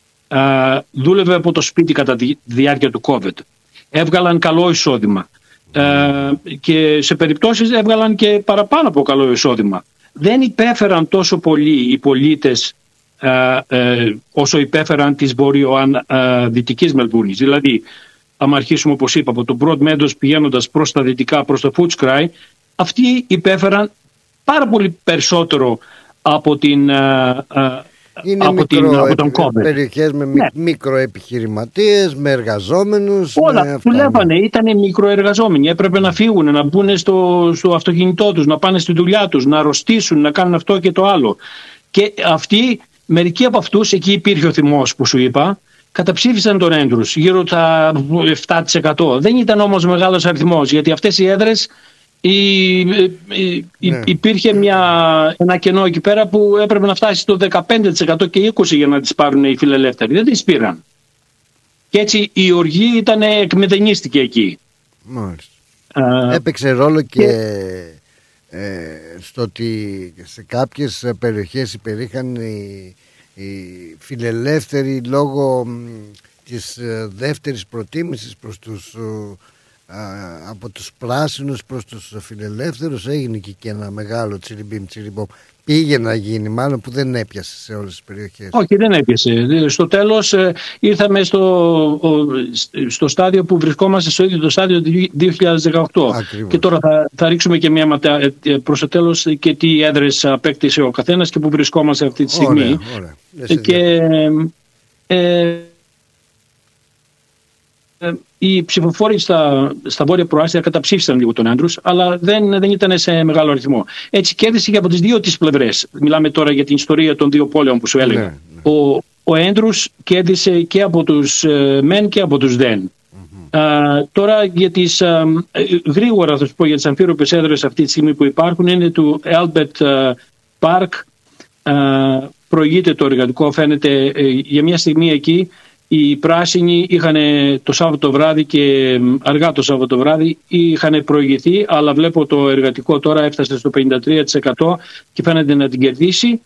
Q: uh, δούλευε από το σπίτι κατά τη διάρκεια του COVID. Έβγαλαν καλό εισόδημα uh, και σε περιπτώσεις έβγαλαν και παραπάνω από καλό εισόδημα. Δεν υπέφεραν τόσο πολύ οι πολίτες Uh, uh, όσο υπέφεραν της βορειο-δυτικής uh, Μελβούρνης. Δηλαδή, άμα αρχίσουμε όπως είπα από το Broad Meadows πηγαίνοντας προς τα δυτικά, προς το Footscray, αυτοί υπέφεραν πάρα πολύ περισσότερο από, την, uh, uh, από,
B: μικρό,
Q: την, από τον COVID.
B: Περιοχές με
Q: ναι.
B: μικροεπιχειρηματίες, με εργαζόμενους.
Q: Όλα
B: με
Q: δουλεύανε, ήταν μικροεργαζόμενοι. Έπρεπε να φύγουν, να μπουν στο, στο αυτοκίνητό τους, να πάνε στη δουλειά τους, να αρρωστήσουν, να κάνουν αυτό και το άλλο. Και αυτοί, μερικοί από αυτούς, εκεί υπήρχε ο θυμός που σου είπα, καταψήφισαν τον Έντρους, γύρω τα επτά τοις εκατό. Δεν ήταν όμως μεγάλος αριθμός, γιατί αυτές οι έδρες η, η, ναι. υπήρχε μια, ένα κενό εκεί πέρα που έπρεπε να φτάσει στο δεκαπέντε τοις εκατό και είκοσι τοις εκατό για να τις πάρουν οι φιλελεύθεροι. Δεν τις πήραν. Και έτσι η οργή ήταν, εκμεδενίστηκε εκεί.
B: Μάλιστα. Uh, Έπαιξε ρόλο και... και... Ε, στο ότι σε κάποιες περιοχές υπερήχαν οι, οι φιλελεύθεροι λόγω της δεύτερης προτίμησης προς τους, α, από τους πράσινους προς τους φιλελεύθερους. Έγινε και ένα μεγάλο τσιριμπίμ τσιριμπόμ. Πήγε να γίνει, μάλλον που δεν έπιασε σε όλες τις περιοχές.
Q: Όχι, δεν έπιασε. Στο τέλος ε, ήρθαμε στο, ο, στο στάδιο που βρισκόμαστε, στο ίδιο το στάδιο δύο χιλιάδες δεκαοκτώ. Ακριβώς. Και τώρα θα, θα ρίξουμε και μια ματιά προς το τέλος και τι έδρες απέκτησε ο καθένας και που βρισκόμαστε αυτή τη στιγμή.
B: Ωραία, ωραία.
Q: Και ε, ε, οι ψηφοφόροι στα, στα βόρεια προάστια καταψήφισαν λίγο τον Έντρους, αλλά δεν, δεν ήταν σε μεγάλο αριθμό. Έτσι κέρδισε και από τις δύο τις πλευρές. Μιλάμε τώρα για την ιστορία των δύο πόλεων που σου έλεγα. Ναι, ναι. Ο, ο Έντρους κέρδισε και από τους ε, μεν και από τους δεν. Mm-hmm. Α, τώρα για τις, α, γρήγορα θα σου πω για τις αμφίροπες έδρες αυτή τη στιγμή που υπάρχουν είναι του Albert Park. Προηγείται το εργατικό, φαίνεται για μια στιγμή εκεί. Οι πράσινοι είχαν το Σάββατο βράδυ και αργά το Σάββατο βράδυ είχαν προηγηθεί, αλλά βλέπω το εργατικό τώρα έφτασε στο πενήντα τρία τοις εκατό και φαίνεται να την κερδίσει.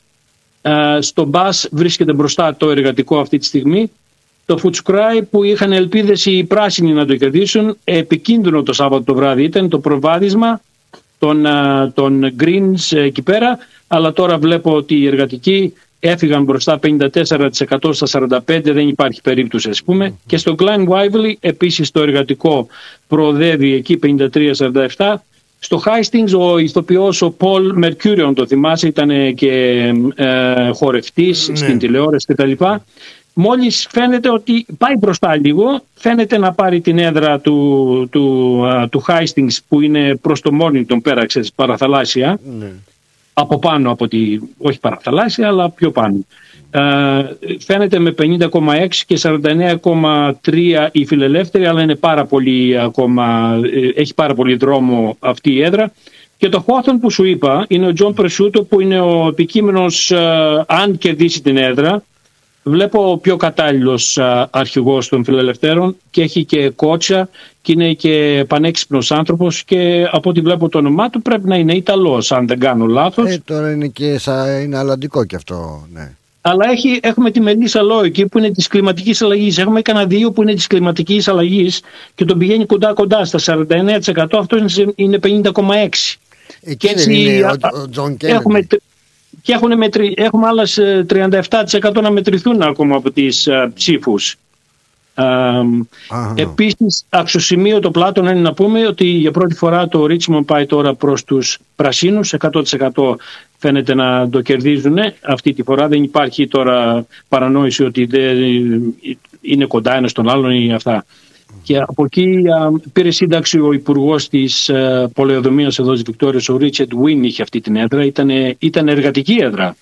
Q: Στο μπας βρίσκεται μπροστά το εργατικό αυτή τη στιγμή. Το Footscray που είχαν ελπίδες οι πράσινοι να το κερδίσουν, επικίνδυνο το Σάββατο το βράδυ ήταν το προβάδισμα των, των Greens εκεί πέρα, αλλά τώρα βλέπω ότι οι εργατικοί έφυγαν μπροστά πενήντα τέσσερα τοις εκατό στα σαράντα πέντε τοις εκατό, δεν υπάρχει περίπτωση ας πούμε. Mm. Και στο Glen Waverley επίσης το εργατικό προοδεύει εκεί πενήντα τρία σαράντα επτά. Στο Hastings ο ηθοποιός ο Paul Mercurion, το θυμάσαι, ήταν και ε, χορευτής mm. στην τηλεόραση κτλ. Μόλις φαίνεται ότι πάει μπροστά λίγο, φαίνεται να πάρει την έδρα του, του, uh, του Hastings που είναι προς το Mornington πέρα, ξέρεις, παραθαλάσσια. Mm. Από πάνω από τη, όχι παραθαλάσσια, αλλά πιο πάνω. Ε, φαίνεται με πενήντα κόμμα έξι και σαράντα εννέα κόμμα τρία η φιλελεύθερη, αλλά είναι πάρα πολύ ακόμα, έχει πάρα πολύ δρόμο αυτή η έδρα. Και το Hawthorne που σου είπα είναι ο John Presciutto, που είναι ο επικείμενος, ε, αν κερδίσει την έδρα. Βλέπω ο πιο κατάλληλος α, αρχηγός των φιλελευθέρων και έχει και κότσα και είναι και πανέξυπνος άνθρωπος και από ό,τι βλέπω το όνομά του πρέπει να είναι Ιταλός, αν δεν κάνω λάθος.
B: Ε, τώρα είναι και σα, είναι αλλαντικό κι αυτό, ναι.
Q: Αλλά έχει, έχουμε τη Μελίσσα Λό εκεί που είναι της κλιματικής αλλαγής. Έχουμε κανένα δύο που είναι της κλιματικής αλλαγής και τον πηγαίνει κοντά κοντά στα σαράντα εννέα τοις εκατό, αυτό είναι πενήντα κόμμα έξι.
B: Εκεί και έτσι, είναι ο Τζον Κέννεντι.
Q: Και έχουν μετρη, έχουμε άλλες τριάντα επτά τοις εκατό να μετρηθούν ακόμα από τις uh, ψήφους. Uh, επίσης, αξιοσημείωτο πλάτων είναι να πούμε ότι για πρώτη φορά το Richmond πάει τώρα προς τους πρασίνους. εκατό τοις εκατό φαίνεται να το κερδίζουν. Αυτή τη φορά δεν υπάρχει τώρα παρανόηση ότι δεν είναι κοντά ένας τον άλλον ή αυτά. Και από εκεί α, πήρε σύνταξη ο υπουργός της α, πολεοδομίας εδώ της Βικτόριας, ο Ρίτσαρντ Βιν, είχε αυτή την έδρα. Ήταν, ήταν εργατική έδρα.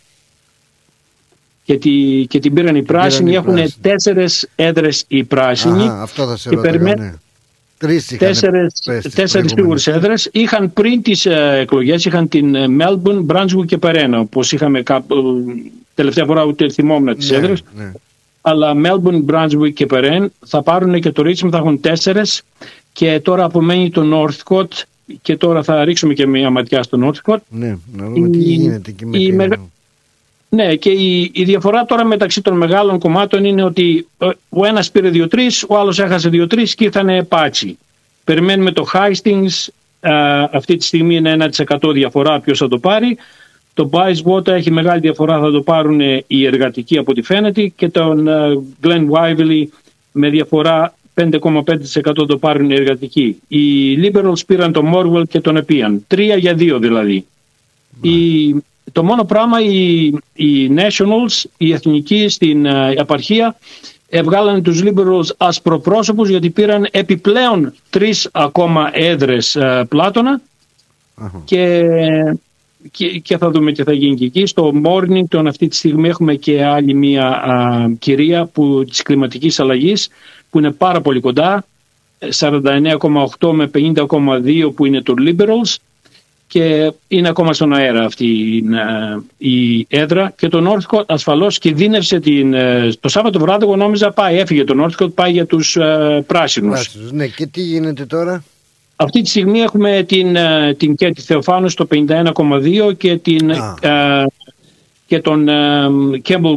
Q: Και, τη, και την πήραν οι πράσινοι. Έχουν τέσσερες έδρες οι πράσινοι.
B: Αχα, αυτό θα σε ρωτήσω, ναι.
Q: Τέσσερες, τέσσερες σίγουρες έδρες. Είχαν πριν τις uh, εκλογές, είχαν την Melbourne, Brunswick και Parenno. Όπως είχαμε κάπου, τελευταία φορά ούτε θυμόμουν τις ναι, έδρες. Ναι. Αλλά Melbourne, Brunswick και Perrine θα πάρουν και το Richmond, θα έχουν τέσσερες και τώρα απομένει το Northcote και τώρα θα ρίξουμε και μια ματιά στο Northcote.
B: Ναι, να δούμε η, τι γίνεται εκεί με
Q: η, με, Ναι, και η, η διαφορά τώρα μεταξύ των μεγάλων κομμάτων είναι ότι ο ένας πήρε δύο τρεις, ο άλλος έχασε δύο τρεις και ήρθανε πάτσι. Περιμένουμε το Hastings, α, αυτή τη στιγμή είναι ένα τοις εκατό διαφορά ποιος θα το πάρει. Το Bayswater έχει μεγάλη διαφορά, θα το πάρουν οι εργατικοί από ό,τι φαίνεται, και τον uh, Glen Waverley με διαφορά πέντε κόμμα πέντε τοις εκατό το πάρουν οι εργατικοί. Οι Liberals πήραν τον Morwell και τον επίαν. Τρία για δύο δηλαδή. Η, το μόνο πράγμα οι, οι Nationals, οι εθνικοί στην uh, επαρχία, έβγαλαν τους Liberals ασπροπρόσωπους γιατί πήραν επιπλέον τρεις ακόμα έδρες uh, Πλάτωνα uh-huh. και... Και, και θα δούμε τι θα γίνει και εκεί. Στο Mornington αυτή τη στιγμή έχουμε και άλλη μια α, κυρία που, της κλιματικής αλλαγής που είναι πάρα πολύ κοντά, σαράντα εννέα κόμμα οκτώ με πενήντα κόμμα δύο που είναι το Liberals, και είναι ακόμα στον αέρα αυτή α, η έδρα. Και το Northcote ασφαλώς κινδύνευσε την, το Σάββατο βράδυ, εγώ νόμιζα πάει, έφυγε το Northcote, πάει για τους α, πράσινους.
B: Πράσινους. Ναι, και τι γίνεται τώρα?
Q: Αυτή τη στιγμή έχουμε την, την Κέτη Θεοφάνου στο πενήντα ένα κόμμα δύο και, την, uh, και τον Campbell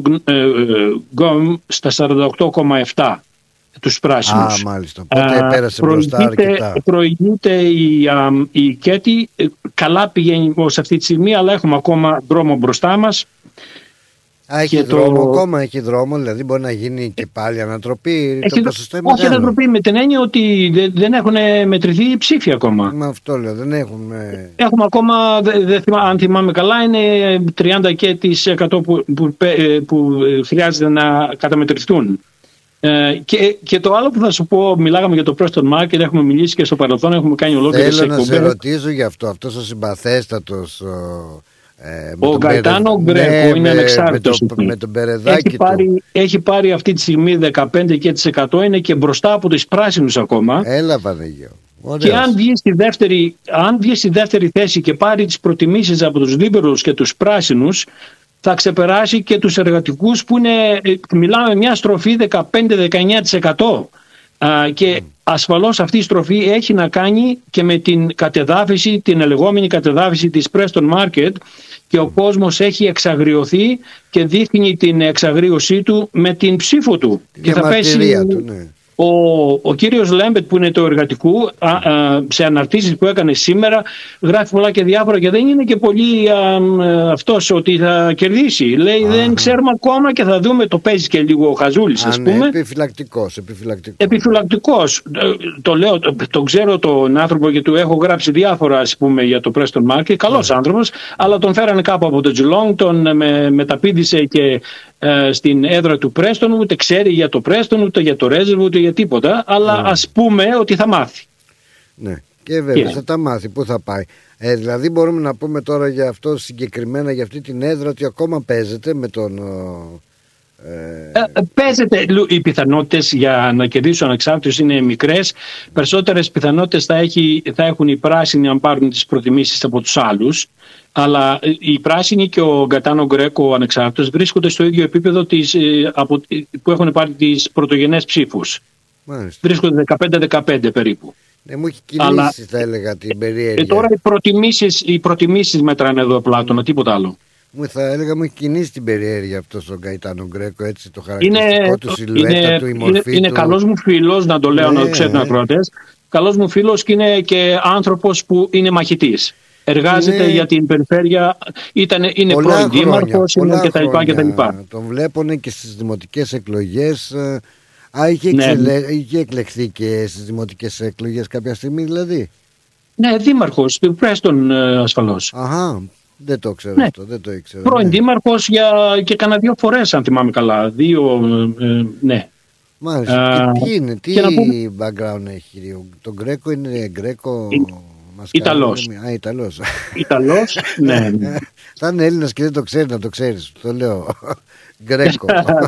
Q: Gom στα σαράντα οκτώ κόμμα επτά τους πράσινους.
B: Α, μάλιστα. Οπότε uh, πέρασε μπροστά αρκετά.
Q: Προηγείται η, uh, η Κέτη, καλά πηγαίνει σε αυτή τη στιγμή, αλλά έχουμε ακόμα δρόμο μπροστά μας.
B: Α, έχει δρόμο, το... ακόμα έχει δρόμο, δηλαδή μπορεί να γίνει και πάλι ανατροπή.
Q: Έχει... Το ποσοστό είναι όχι ανατροπή με την έννοια ότι δεν έχουν μετρηθεί οι ψήφοι ακόμα.
B: Με αυτό λέω, δεν έχουν.
Q: Έχουμε ακόμα, δε, θυμά, αν θυμάμαι καλά, είναι τριάντα τοις εκατό που, που, που, που χρειάζεται να καταμετρηθούν. Ε, και, και το άλλο που θα σου πω, μιλάγαμε για το Preston Market, έχουμε μιλήσει και στο παρελθόν, έχουμε κάνει ολόκληρες εκπομπές.
B: Θέλω να σε ρωτήσω γι' αυτό, αυτός ο συμπαθέστατος...
Q: Ε, ο Γκαϊτάνο Γκρέκο ναι, είναι ανεξάρτητος.
B: Με, το, με τον Περεδάκι
Q: έχει πάρει, έχει πάρει αυτή τη στιγμή δεκαπέντε τοις εκατό, είναι και μπροστά από τους πράσινους ακόμα.
B: Έλα Παναγιώ. Ωραίος.
Q: Και αν βγει, στη δεύτερη, αν βγει στη δεύτερη θέση και πάρει τις προτιμήσεις από τους Liberals και τους πράσινους, θα ξεπεράσει και τους εργατικούς που είναι, μιλάμε μια στροφή δεκαπέντε με δεκαεννιά τοις εκατό. Α, και mm. ασφαλώς αυτή η στροφή έχει να κάνει και με την κατεδάφιση, την λεγόμενη κατεδάφιση της Preston Market, και ο κόσμος έχει εξαγριωθεί και δείχνει την εξαγρίωσή του με την ψήφο του.
B: Την
Q: και θα πέσει
B: του, ναι.
Q: ο, ο κύριος Λέμπετ που είναι το εργατικού, α, α, σε αναρτήσεις που έκανε σήμερα, γράφει πολλά και διάφορα και δεν είναι και πολύ α, α, αυτός ότι θα κερδίσει. Λέει, α, δεν ξέρουμε ακόμα και θα δούμε, το παίζει και λίγο ο Χαζούλης, ας πούμε.
B: Ναι, επιφυλακτικός, επιφυλακτικός.
Q: Επιφυλακτικός. Το λέω, το ξέρω τον άνθρωπο και του έχω γράψει διάφορα, ας πούμε, για το Preston Market. Καλός yeah. άνθρωπος, αλλά τον φέρανε κάπου από το Geelong, τον με, μεταπήδησε και ε, στην έδρα του Preston, ούτε ξέρει για το Preston, ούτε για το Reservoir, ούτε για τίποτα, αλλά yeah. ας πούμε ότι θα μάθει.
B: Ναι, και βέβαια
Q: yeah.
B: θα τα μάθει, πού θα πάει. Ε, δηλαδή μπορούμε να πούμε τώρα για αυτό συγκεκριμένα, για αυτή την έδρα, ότι ακόμα παίζεται με τον... Ε...
Q: Ε, παίζεται, οι πιθανότητες για να κερδίσουν ανεξάρτητους είναι μικρές. Περισσότερες πιθανότητες θα, έχει, θα έχουν οι πράσινοι αν πάρουν τις προτιμήσεις από τους άλλους. Αλλά οι πράσινοι και ο Γκατάνο Γκρέκο, ο ανεξάρτητος, βρίσκονται στο ίδιο επίπεδο της, από, που έχουν πάρει τις πρωτογενές ψήφους.
B: Μάλιστα.
Q: Βρίσκονται δεκαπέντε δεκαπέντε περίπου.
B: Ναι, μου έχει κινήσει, αλλά, θα έλεγα, την περιέργεια.
Q: Ε, τώρα οι προτιμήσεις, οι προτιμήσεις μετράνε εδώ, Πλάτωνα, τίποτα άλλο.
B: Μου θα έλεγα, μου έχει κινήσει την περιέργεια αυτός ο Γκαϊτάνο Γκρέκο, έτσι, το χαρακτηριστικό είναι, του σιλουέτα
Q: είναι,
B: του, η μορφή
Q: είναι,
B: του.
Q: Είναι καλός μου φίλος, να το λέω, ναι, να το ξέρουν οι ακροατές. Καλός μου φίλος και είναι και άνθρωπος που είναι μαχητής. Εργάζεται είναι... για την περιφέρεια, ήταν, είναι πρώην δήμαρχος κτλ.
B: Τον βλέπουν και στις δημοτικές εκλογές. Α, είχε, ναι. εξελε... είχε εκλεχθεί και στις δημοτικές εκλογές κάποια στιγμή δηλαδή.
Q: Ναι, δήμαρχος του Πρέστον ασφαλώς.
B: Αχα, δεν το ξέρω
Q: ναι.
B: αυτό, δεν το ήξερα.
Q: Πρώην
B: ναι.
Q: δήμαρχος για... και κανένα δύο φορές αν θυμάμαι καλά. Δύο, ε, ναι.
B: Μάλιστα.
Q: Α,
B: και τι είναι, τι πούμε... background έχει, τον Γκρέκο είναι Γκρέκο...
Q: Ιταλός.
B: Α, Ιταλός.
Q: Ιταλός, ναι.
B: Θα είναι Έλληνας και δεν το ξέρει, να το ξέρεις. Το λέω. Γκρέκο.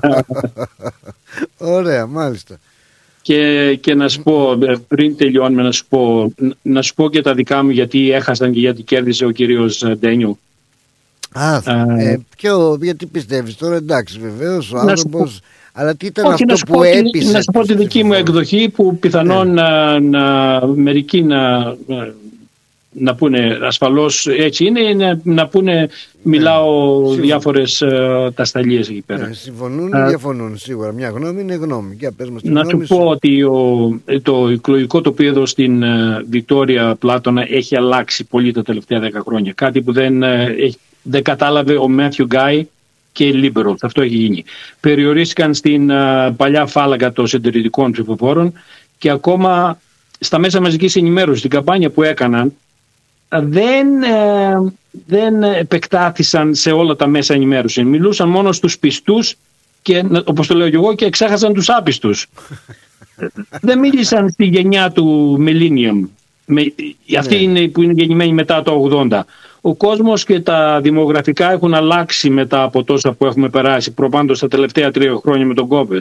B: Ωραία, μάλιστα.
Q: Και, και να σου πω, πριν τελειώνουμε, να σου πω, να σου πω και τα δικά μου, γιατί έχασαν και γιατί κέρδισε ο κύριος Ντένιου.
B: Α, ε, ποιο, γιατί πιστεύεις τώρα, εντάξει, βεβαίως ο άνθρωπος... Αλλά τι ήταν
Q: όχι,
B: αυτό που έπεισε.
Q: Να σου πω τη δική μου εκδοχή που πιθανόν ναι. να, να, μερικοί να, να πούνε ασφαλώς έτσι είναι, να, να πούνε μιλάω ναι. διάφορες uh, τασταλίες εκεί πέρα.
B: Ναι, συμφωνούν ή uh, διαφωνούν σίγουρα. Μια γνώμη είναι γνώμη. Για πες μας τη
Q: να
B: γνώμη
Q: σου πω ότι ο, το εκλογικό τοπίο εδώ στην uh, Βικτόρια, Πλάτωνα, έχει αλλάξει πολύ τα τελευταία δέκα χρόνια. Κάτι που δεν, uh, έχει, δεν κατάλαβε ο Μάθιου Γκάι και οι Liberals. Αυτό έχει γίνει. Περιορίστηκαν στην uh, παλιά φάλαγγα των συντηρητικών ψηφοφόρων και ακόμα στα μέσα μαζικής ενημέρωσης, στην καμπάνια που έκαναν, δεν, uh, δεν επεκτάθησαν σε όλα τα μέσα ενημέρωσης. Μιλούσαν μόνο στους πιστούς και, όπως το λέω και εγώ, και εξέχασαν τους άπιστους. Δεν μίλησαν στη γενιά του Millennium. Με, αυτή ναι. είναι που είναι γεννημένη μετά το ογδόντα. Ο κόσμος και τα δημογραφικά έχουν αλλάξει μετά από τόσα που έχουμε περάσει, προπάντως τα τελευταία τρία χρόνια με τον COVID.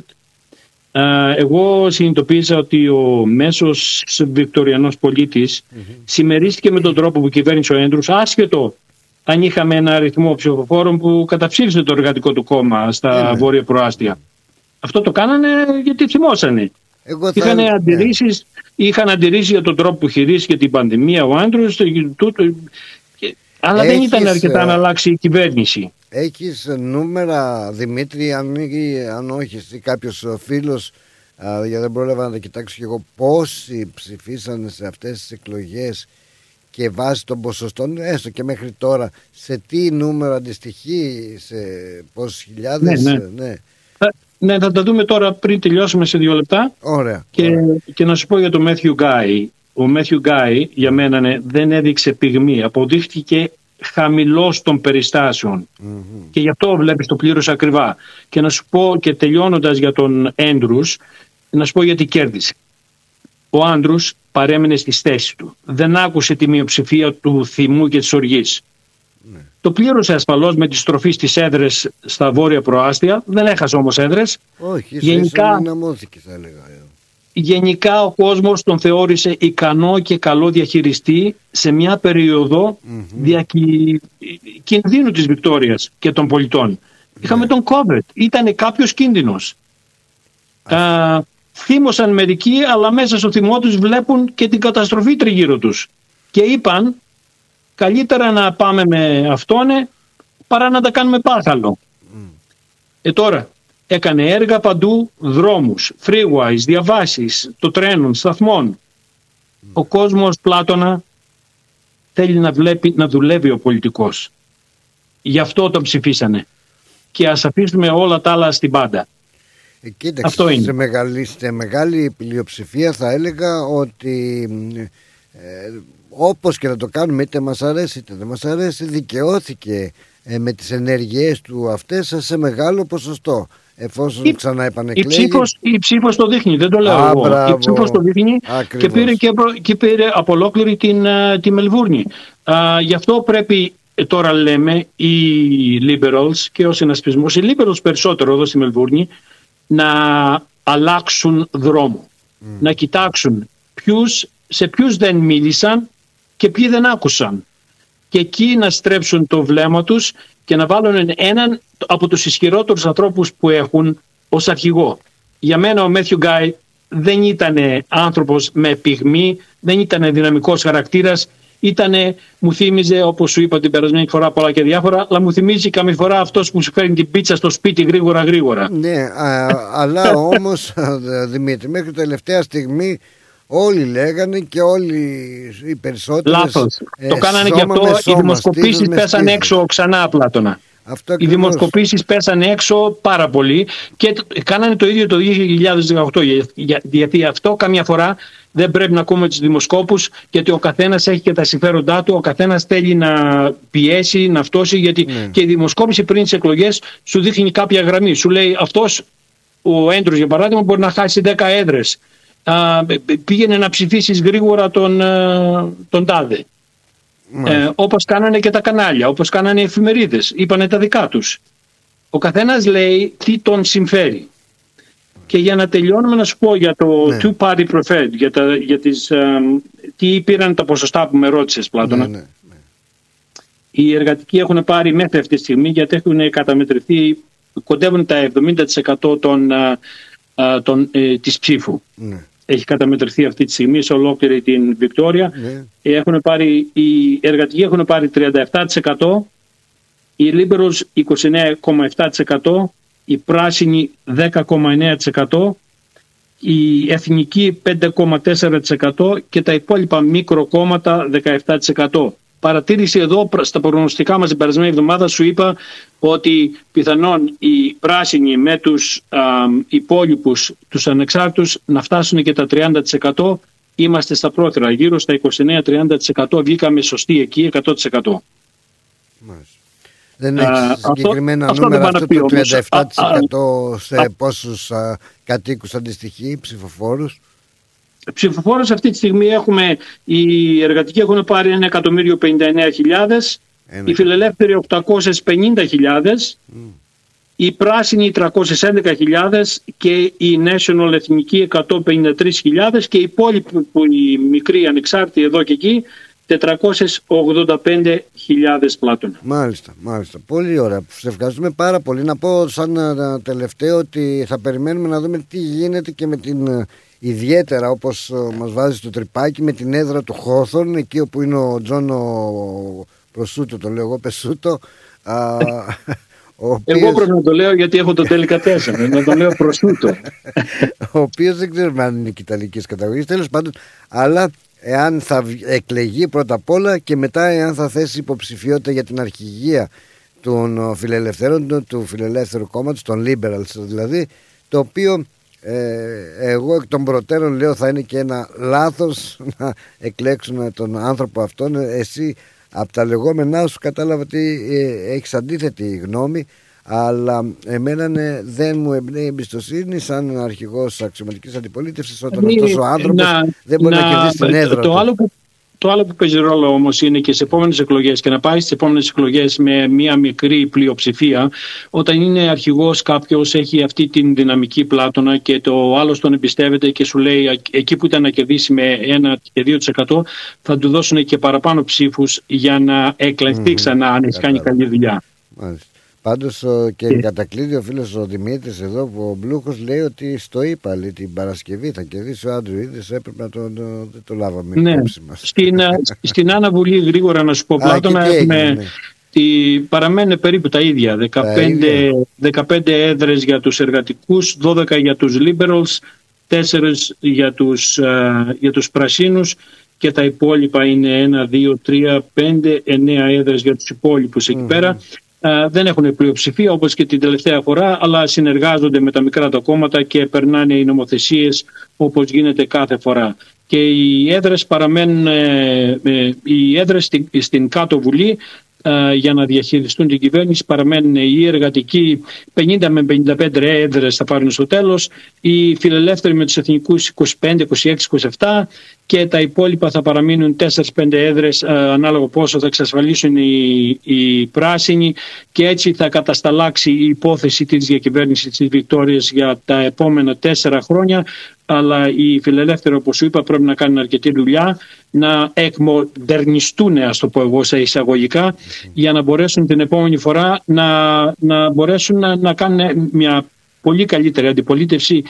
Q: Εγώ συνειδητοποίησα ότι ο μέσος βικτοριανός πολίτης mm-hmm. συμμερίστηκε με τον τρόπο που κυβέρνησε ο Έντρους, άσχετο αν είχαμε ένα αριθμό ψηφοφόρων που καταψήφισε το εργατικό του κόμμα στα yeah. βόρεια προάστια. Αυτό το κάνανε γιατί θυμώσανε. Εγώ θα... είχαν, αντιρρήσεις, yeah. είχαν αντιρρήσεις για τον τρόπο που χειρίστηκε την πανδημία ο Έντρους, αλλά Έχεις, δεν ήταν αρκετά ε... να αλλάξει η κυβέρνηση.
B: Έχεις νούμερα, Δημήτρη, αν, αν όχι εσύ κάποιος φίλος, α, γιατί δεν πρόλαβα να τα κοιτάξω και εγώ, πόσοι ψηφίσανε σε αυτές τις εκλογές και βάσει των ποσοστών, έστω και μέχρι τώρα, σε τι νούμερο αντιστοιχεί, σε πόσες χιλιάδες.
Q: Ναι, ναι. ναι. Ναι, θα τα δούμε τώρα πριν τελειώσουμε σε δύο λεπτά.
B: Ωραία.
Q: Και,
B: ωραία.
Q: και να σου πω για τον Μάθιου Γκάι. Ο Μάθιου Γκάι για μένα ναι, δεν έδειξε πυγμή. Αποδείχθηκε χαμηλός των περιστάσεων. Mm-hmm. Και γι' αυτό βλέπεις το πλήρως ακριβά. Και να σου πω και τελειώνοντας για τον Έντρους, να σου πω γιατί κέρδισε. Ο Άντρους παρέμεινε στις θέσεις του. Δεν άκουσε τη μειοψηφία του θυμού και της οργής. Mm. Το πλήρωσε ασφαλώς με τη στροφή στις έδρες στα βόρεια προάστια. Δεν έχασε όμως έδρες.
B: Όχι,
Q: γενικά
B: δυναμώθηκε θα έλεγα.
Q: γενικά ο κόσμος τον θεώρησε ικανό και καλό διαχειριστή σε μια περίοδο mm-hmm. διακι... κινδύνου της Βικτόριας και των πολιτών. Yeah. Είχαμε τον COVID, ήταν κάποιος κίνδυνος. Α, θύμωσαν μερικοί, αλλά μέσα στο θυμό τους βλέπουν και την καταστροφή τριγύρω τους. Και είπαν, καλύτερα να πάμε με αυτόν παρά να τα κάνουμε πάχαλο. Mm. Ε τώρα, έκανε έργα παντού, δρόμους, freeways, διαβάσεις, το τρένων, σταθμών. Mm. Ο κόσμος, Πλάτωνα, θέλει να, βλέπει, να δουλεύει ο πολιτικός. Γι' αυτό τον ψηφίσανε. Και ας αφήσουμε όλα τα άλλα στην πάντα.
B: Ε, κοίταξε,
Q: αυτό είναι.
B: Σε μεγάλη, σε μεγάλη πλειοψηφία θα έλεγα ότι ε, όπως και να το κάνουμε, είτε μας αρέσει είτε δεν μας αρέσει, δικαιώθηκε ε, με τις ενέργειές του αυτές σε μεγάλο ποσοστό. Εφόσον η, ξανά επανεκλέγει.
Q: Η ψήφος, η ψήφος το δείχνει, δεν το λέω Α, εγώ. Μπράβο. Η ψήφος το δείχνει. Ακριβώς. Και πήρε, και, και πήρε από ολόκληρη την, τη Μελβούρνη. Α, γι' αυτό πρέπει τώρα λέμε οι liberals και ο συνασπισμός, οι liberals περισσότερο εδώ στη Μελβούρνη, να αλλάξουν δρόμο. Mm. Να κοιτάξουν ποιους, σε ποιους δεν μίλησαν και ποιοι δεν άκουσαν. Και εκεί να στρέψουν το βλέμμα τους και να βάλουν έναν από τους ισχυρότερους ανθρώπους που έχουν ως αρχηγό. Για μένα ο Μάθιου Γκάι δεν ήταν άνθρωπος με πυγμή, δεν ήταν δυναμικός χαρακτήρας, ήτανε, μου θύμιζε, όπως σου είπα την περασμένη φορά πολλά και διάφορα, αλλά μου θυμίζει καμιά φορά αυτός που σου φέρνει την πίτσα στο σπίτι γρήγορα γρήγορα.
B: Ναι, α, αλλά όμως Δημήτρη, μέχρι τελευταία στιγμή όλοι λέγανε και όλοι οι περισσότεροι.
Q: Λάθος. Ε, το κάνανε και αυτό. Οι δημοσκοπήσεις πέσανε έξω ξανά, Πλάτωνα. Αυτό οι δημοσκοπήσεις πέσανε έξω πάρα πολύ και κάνανε το ίδιο το δύο χιλιάδες δεκαοκτώ. Για, γιατί αυτό καμιά φορά δεν πρέπει να ακούμε τους δημοσκόπους, γιατί ο καθένας έχει και τα συμφέροντά του, ο καθένας θέλει να πιέσει, να φτώσει, γιατί ναι. και η δημοσκόπηση πριν τις εκλογές σου δείχνει κάποια γραμμή. Σου λέει αυτός, ο Έντρους για παράδειγμα, μπορεί να χάσει δέκα έδρες. Α, πήγαινε να ψηφίσεις γρήγορα τον, τον τάδε. Ε, όπως κάνανε και τα κανάλια, όπως κάνανε οι εφημερίδες, είπανε τα δικά τους. Ο καθένας λέει τι τον συμφέρει. Και για να τελειώνουμε να σου πω για το ναι. two party preferred, για, τα, για τις, α, τι πήραν τα ποσοστά που με ρώτησες, Πλάτωνα. Ναι, ναι, ναι. Οι εργατικοί έχουν πάρει μέχρι αυτή τη στιγμή, γιατί έχουν καταμετρηθεί, κοντεύουν τα εβδομήντα τοις εκατό των, α, α, των, ε, της ψήφου. Ναι. Έχει καταμετρηθεί αυτή τη στιγμή σε ολόκληρη την Βικτόρια. Ναι. Έχουν πάρει, οι εργατικοί έχουν πάρει τριάντα επτά τοις εκατό, οι liberals είκοσι εννέα κόμμα επτά τοις εκατό, οι πράσινοι δέκα κόμμα εννέα τοις εκατό, οι εθνικοί πέντε κόμμα τέσσερα τοις εκατό και τα υπόλοιπα μικροκόμματα δεκαεπτά τοις εκατό. Παρατήρηση εδώ στα προγνωστικά μας την περασμένη εβδομάδα σου είπα ότι πιθανόν οι πράσινοι με τους α, υπόλοιπους, τους ανεξάρτητους, να φτάσουν και τα τριάντα τοις εκατό. Είμαστε στα πρόθυρα, γύρω στα είκοσι εννέα με τριάντα τοις εκατό, βγήκαμε σωστοί εκεί, εκατό τοις εκατό. Μάλιστα.
B: Δεν έχει συγκεκριμένα αυτό, νούμερα αυτό, αυτό το τριάντα επτά τοις εκατό α, σε α, πόσους α, κατοίκους αντιστοιχεί, ψηφοφόρους.
Q: Ψηφοφόρους αυτή τη στιγμή έχουμε, οι εργατικοί έχουν πάρει ένα εκατομμύριο πενήντα εννέα χιλιάδες, οι φιλελεύθεροι οκτακόσιες πενήντα χιλιάδες, mm. οι πράσινοι τριακόσιες έντεκα χιλιάδες και οι National εθνικοί εκατόν πενήντα τρεις χιλιάδες και οι υπόλοιποι που οι μικροί ανεξάρτητοι εδώ και εκεί τετρακόσιες ογδόντα πέντε χιλιάδες, Πλάτωνα.
B: Μάλιστα, μάλιστα. Πολύ ωραία. Σε ευχαριστούμε πάρα πολύ. Να πω σαν τελευταίο ότι θα περιμένουμε να δούμε τι γίνεται και με την, ιδιαίτερα όπως μας βάζει στο τρυπάκι, με την έδρα του Χόθορν, εκεί όπου είναι ο Τζόνο Προσούτο, το λέω εγώ, Πεσούτο. Α, ο οποίος...
Q: Εγώ πρέπει να το λέω γιατί έχω το τελικά τέσσερα, να το λέω Προσούτο.
B: Ο οποίος δεν ξέρουμε αν είναι και ιταλικής καταγωγής, τέλος πάντων, αλλά εάν θα εκλεγεί πρώτα απ' όλα και μετά εάν θα θέσει υποψηφιότητα για την αρχηγία των φιλελευθέρων, του φιλελεύθερου κόμματος, των liberals δηλαδή, το οποίο ε, εγώ εκ των προτέρων λέω θα είναι και ένα λάθος να εκλέξουν τον άνθρωπο αυτόν. Εσύ από τα λεγόμενά σου κατάλαβα ότι ε, έχεις αντίθετη γνώμη, αλλά εμένα ναι, δεν μου εμπνέει εμπιστοσύνη σαν αρχηγός αξιωματικής αντιπολίτευσης όταν αυτός ο άνθρωπος να, δεν μπορεί να, να κερδίσει την έδρα
Q: το
B: του.
Q: Άλλο που, Το άλλο που παίζει ρόλο όμως είναι και σε επόμενες εκλογές, και να πάει στις επόμενες εκλογές με μια μικρή πλειοψηφία, όταν είναι αρχηγός κάποιος, έχει αυτή την δυναμική πλάτωνα και το άλλος τον εμπιστεύεται και σου λέει εκεί που ήταν να κερδίσει με ένα και δύο τοις εκατό θα του δώσουν και παραπάνω ψήφους για να εκλεχθεί mm-hmm. ξανά αν έχει κάνει καλή δουλειά.
B: Μάλιστα. Πάντως και yeah. κατακλείδη ο φίλος ο Δημήτρης εδώ, που ο Μπλούχος λέει ότι στο είπα, λέει, την Παρασκευή θα κερδίσει ο Άντρουιδης, έπρεπε να το, το, το, το λάβαμε
Q: ναι. υπόψη μας. Στην, στην Άννα Βουλή, γρήγορα να σου πω, Πλάτωνα, έχουμε, έγινε, ναι. τη, παραμένουν περίπου τα ίδια, δεκαπέντε, δεκαπέντε έδρες για τους εργατικούς, δώδεκα για τους liberals, τέσσερα για τους, uh, για τους πρασίνους, και τα υπόλοιπα είναι ένα, δύο, τρία, πέντε, εννέα έδρες για τους υπόλοιπους εκεί mm. πέρα. Uh, δεν έχουν πλειοψηφία όπως και την τελευταία φορά, αλλά συνεργάζονται με τα μικρά τα κόμματα και περνάνε οι νομοθεσίες όπως γίνεται κάθε φορά. Και οι έδρες παραμένουν, ε, ε, οι έδρες στην, στην κάτω Βουλή ε, για να διαχειριστούν την κυβέρνηση παραμένουν οι εργατικοί, πενήντα με πενήντα πέντε έδρες θα πάρουν στο τέλος, οι φιλελεύθεροι με τους εθνικούς είκοσι πέντε, είκοσι έξι, είκοσι επτά, και τα υπόλοιπα θα παραμείνουν τέσσερα πέντε έδρες ε, ανάλογα πόσο θα εξασφαλίσουν οι, οι πράσινοι, και έτσι θα κατασταλάξει η υπόθεση της διακυβέρνησης της Βικτόριας για τα επόμενα τέσσερα χρόνια. Αλλά οι φιλελεύθεροι, όπως σου είπα, πρέπει να κάνουν αρκετή δουλειά, να εκμοντερνιστούν, ας το πω εγώ σε εισαγωγικά, για να μπορέσουν την επόμενη φορά να, να μπορέσουν να, να κάνουν μια πολύ καλύτερη αντιπολίτευση,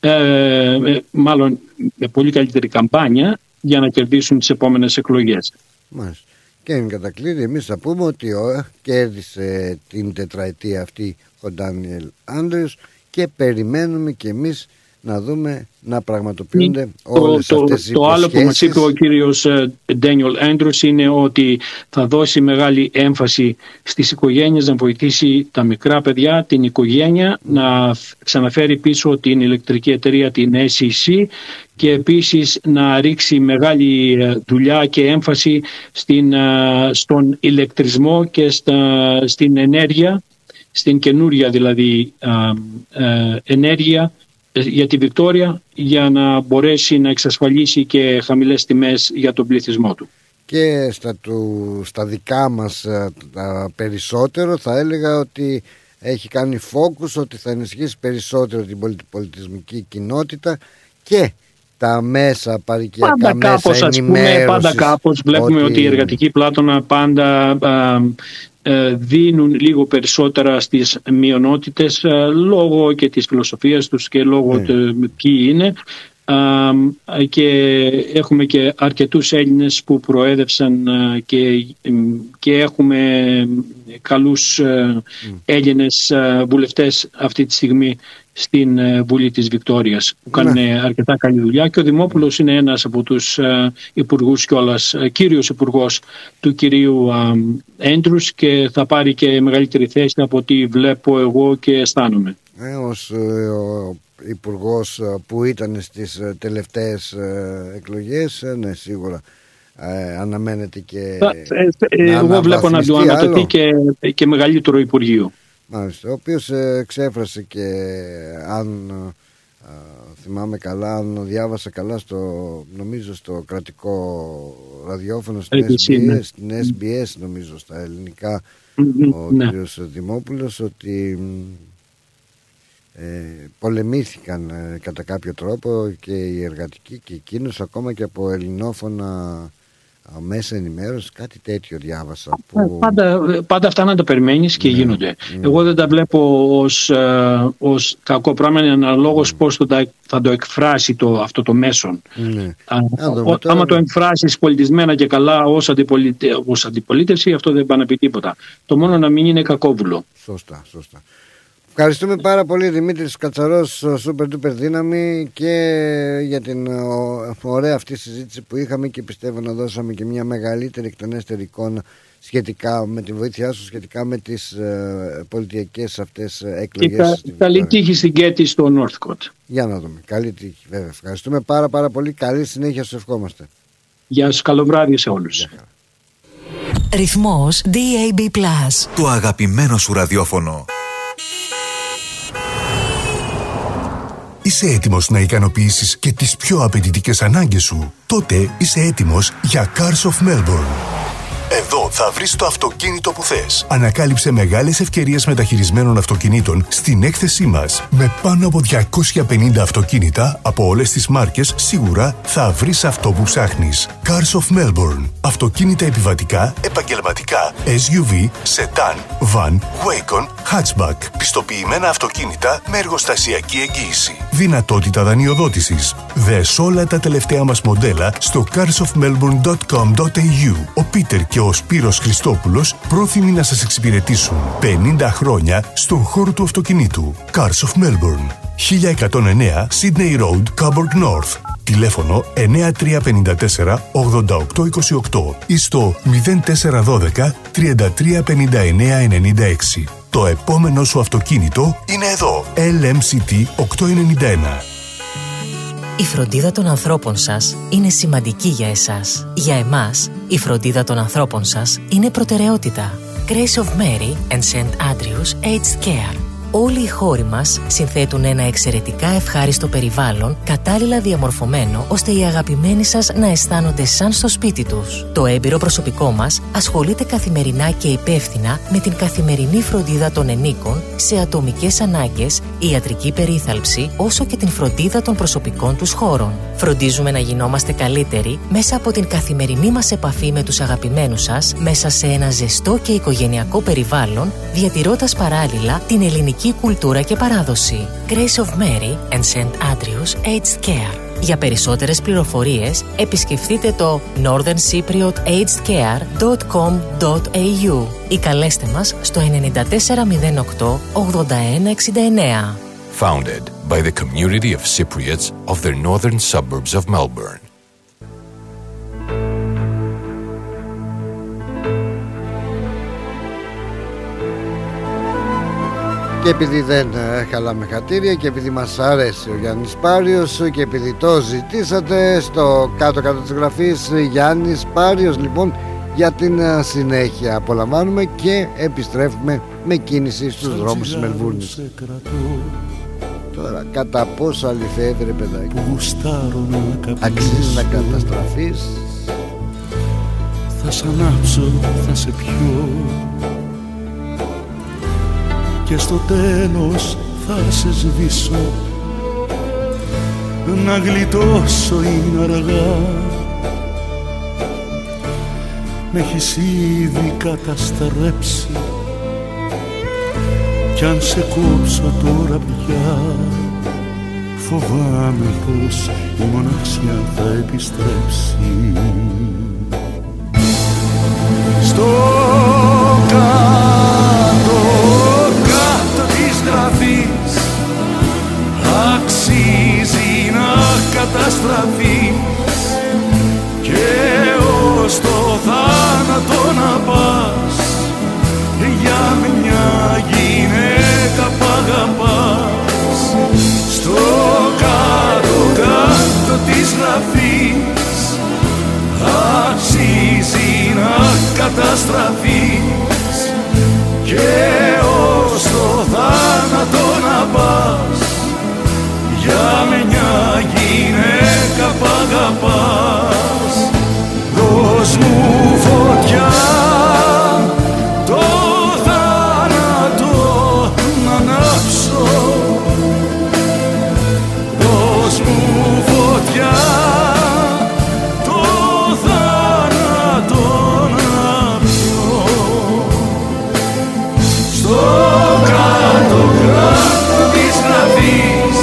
Q: ε, μάλλον με πολύ καλύτερη καμπάνια για να κερδίσουν τις επόμενες εκλογές.
B: Μάλιστα. Και εν κατακλείδη εμείς θα πούμε ότι ο, κέρδισε την τετραετία αυτή ο Ντάνιελ Άντριος και περιμένουμε και εμείς να δούμε να πραγματοποιούνται όλες
Q: το,
B: αυτές οι
Q: το, το άλλο που μας είπε ο κύριος Ντάνιελ Άντριος είναι ότι θα δώσει μεγάλη έμφαση στις οικογένειες, να βοηθήσει τα μικρά παιδιά, την οικογένεια, να ξαναφέρει πίσω την ηλεκτρική εταιρεία, την ες ι σι, και επίσης να ρίξει μεγάλη δουλειά και έμφαση στην, στον ηλεκτρισμό και στα, στην ενέργεια, στην καινούρια δηλαδή α, α, ενέργεια για τη Βικτόρια, για να μπορέσει να εξασφαλίσει και χαμηλές τιμές για τον πληθυσμό του.
B: Και στα, του, στα δικά μας τα περισσότερο θα έλεγα ότι έχει κάνει focus ότι θα ενισχύσει περισσότερο την πολιτισμική κοινότητα και τα μέσα παρικιακά,
Q: πάντα
B: μέσα
Q: κάπως,
B: ενημέρωσης.
Q: Ας πούμε, πάντα κάπως βλέπουμε ότι, ότι η εργατική πλάτωνα πάντα α, δίνουν λίγο περισσότερα στις μειονότητες λόγω και της φιλοσοφίας τους και λόγω ναι. του ποιοι είναι, και έχουμε και αρκετούς Έλληνες που προέδευσαν και, και έχουμε καλούς mm. Έλληνες βουλευτές αυτή τη στιγμή στην Βουλή της Βικτόριας που κάνουν ναι. αρκετά καλή δουλειά, και ο Δημόπουλος είναι ένας από τους uh, υπουργούς κιόλας, uh, κύριος υπουργός του κυρίου Έντρους, και θα πάρει και μεγαλύτερη θέση από ό,τι βλέπω εγώ και αισθάνομαι.
B: Ε, ως ε, ο υπουργός που ήταν στις τελευταίες ε, εκλογές, ε, ναι, σίγουρα ε, αναμένεται και
Q: ε, ε, εγώ βλέπω να του ανατεθεί και, και μεγαλύτερο Υπουργείο.
B: Μάλιστα, ο οποίος εξέφρασε και αν α, θυμάμαι καλά, αν διάβασα καλά, στο, νομίζω στο κρατικό ραδιόφωνο, στην ες μπι ες, ναι. στην ες μπι ες νομίζω στα ελληνικά, mm-hmm, ο ναι. κ. Δημόπουλος, ότι ε, πολεμήθηκαν ε, κατά κάποιο τρόπο και οι εργατικοί και εκείνος, ακόμα και από ελληνόφωνα μέσα ενημέρωση, κάτι τέτοιο διάβασα. Που...
Q: Πάντα, πάντα αυτά να το περιμένεις και ναι, γίνονται. Ναι. Εγώ δεν τα βλέπω ως, uh, ως κακό πράγμα, είναι αναλόγως mm. πώς το, θα το εκφράσει το, αυτό το μέσον. Ναι. Α, ο, άμα το εκφράσεις πολιτισμένα και καλά ως, αντιπολίτε, ως αντιπολίτευση, αυτό δεν πάει να πει τίποτα. Το μόνο να μην είναι κακόβουλο.
B: Σωστά, σωστά. Ευχαριστούμε πάρα πολύ, Δημήτρης Κατσαρός, Super Duper Δύναμη, και για την ωραία αυτή συζήτηση που είχαμε, και πιστεύω να δώσαμε και μια μεγαλύτερη, εκτενέστερη εικόνα σχετικά με τη βοήθειά σου, σχετικά με τις ε, πολιτικές αυτές εκλογές.
Q: Και καλή τύχη στην Κέτη στο Northcote.
B: Για να δούμε. Καλή τύχη, βέβαια. Ευχαριστούμε πάρα πάρα πολύ. Καλή συνέχεια, σου ευχόμαστε.
Q: Γεια σας, καλό βράδυ σε όλους.
O: Ρυθμός ντι έι μπι Plus.
P: Το αγαπημένο σου ραδιόφωνο.
R: Είσαι έτοιμος να ικανοποιήσεις και τις πιο απαιτητικές ανάγκες σου? Τότε είσαι έτοιμος για Cars of Melbourne. Εδώ θα βρεις το αυτοκίνητο που θες. Ανακάλυψε μεγάλες ευκαιρίες μεταχειρισμένων αυτοκινήτων στην έκθεσή μας. Με πάνω από διακόσια πενήντα αυτοκίνητα από όλες τις μάρκες, σίγουρα θα βρεις αυτό που ψάχνεις. Cars of Melbourne. Αυτοκίνητα επιβατικά, επαγγελματικά, ες γιου βι, sedan, van, wagon, hatchback. Πιστοποιημένα αυτοκίνητα με εργοστασιακή εγγύηση. Δυνατότητα δανειοδότησης. Δες όλα τα τελευταία μας μοντέλα στο cars of melbourne dot com dot a u. Ο Πίτερ και ο Σπύρος Χριστόπουλος πρόθυμοι να σας εξυπηρετήσουν πενήντα χρόνια στον χώρο του αυτοκινήτου. Cars of Melbourne. χίλια εκατόν εννέα Sydney Road, Coburg North. Τηλέφωνο εννιά τρία πέντε τέσσερα ογδόντα οκτώ είκοσι οκτώ ή στο μηδέν τέσσερα ένα δύο τριάντα τρία πενήντα εννέα ενενήντα έξι. Το επόμενο σου αυτοκίνητο είναι εδώ. ελ εμ σι τι οκτακόσια ενενήντα ένα.
I: Η φροντίδα των ανθρώπων σας είναι σημαντική για εσάς. Για εμάς, η φροντίδα των ανθρώπων σας είναι προτεραιότητα. Grace of Mary and Saint Andrews Aged Care. Όλοι οι χώροι μας συνθέτουν ένα εξαιρετικά ευχάριστο περιβάλλον, κατάλληλα διαμορφωμένο, ώστε οι αγαπημένοι σας να αισθάνονται σαν στο σπίτι τους. Το έμπειρο προσωπικό μας ασχολείται καθημερινά και υπεύθυνα με την καθημερινή φροντίδα των ενίκων σε ατομικές ανάγκες, ιατρική περίθαλψη, όσο και την φροντίδα των προσωπικών τους χώρων. Φροντίζουμε να γινόμαστε καλύτεροι μέσα από την καθημερινή μας επαφή με τους αγαπημένους σας, μέσα σε ένα ζεστό και οικογενειακό περιβάλλον, διατηρώντας παράλληλα την ελληνική κουλτούρα και παράδοση. Grace of Mary and Saint Andrews Aged Care. Για περισσότερες πληροφορίες επισκεφτείτε το northern cypriot aged care dot com dot a u ή καλέστε μας στο εννιά τέσσερα μηδέν οκτώ ογδόντα ένα εξήντα εννέα.
L: Founded by the community of Cypriots of the northern suburbs of Melbourne.
B: Και επειδή δεν χαλάμε χατήρια και επειδή μας αρέσει ο Γιάννης Πάριος και επειδή το ζητήσατε, στο κάτω-κάτω της γραφής Γιάννης Πάριος, λοιπόν, για την συνέχεια απολαμβάνουμε και επιστρέφουμε με κίνηση στους δρόμους της Μελβούρνης. Τώρα, κατά πόσο αληθεύει, ρε παιδάκι, αξίζει να καταστραφείς?
C: Θα σ' ανάψω, θα σε πιω και στο τέλος θα σε σβήσω. Να γλιτώσω είναι αργά, με έχεις ήδη καταστρέψει. Κι αν σε κόψω τώρα πια, φοβάμαι πως η μοναξιά θα επιστρέψει. Στο κάτω, κάτω της γραφής αξίζει να καταστραφείς και ως το θάνατο να πας για μια γυναίκα που αγαπάς. Στο κάτω, κάτω της γραφής αξίζει να καταστραφείς και ως το θάνατο να πας για μια γυναίκα που αγαπάς. Δώσ' μου φωτιά το θάνατο να ανάψω, δώσ' μου φωτιά το θάνατο να πιω. Στο κάτω κάτω της γραφής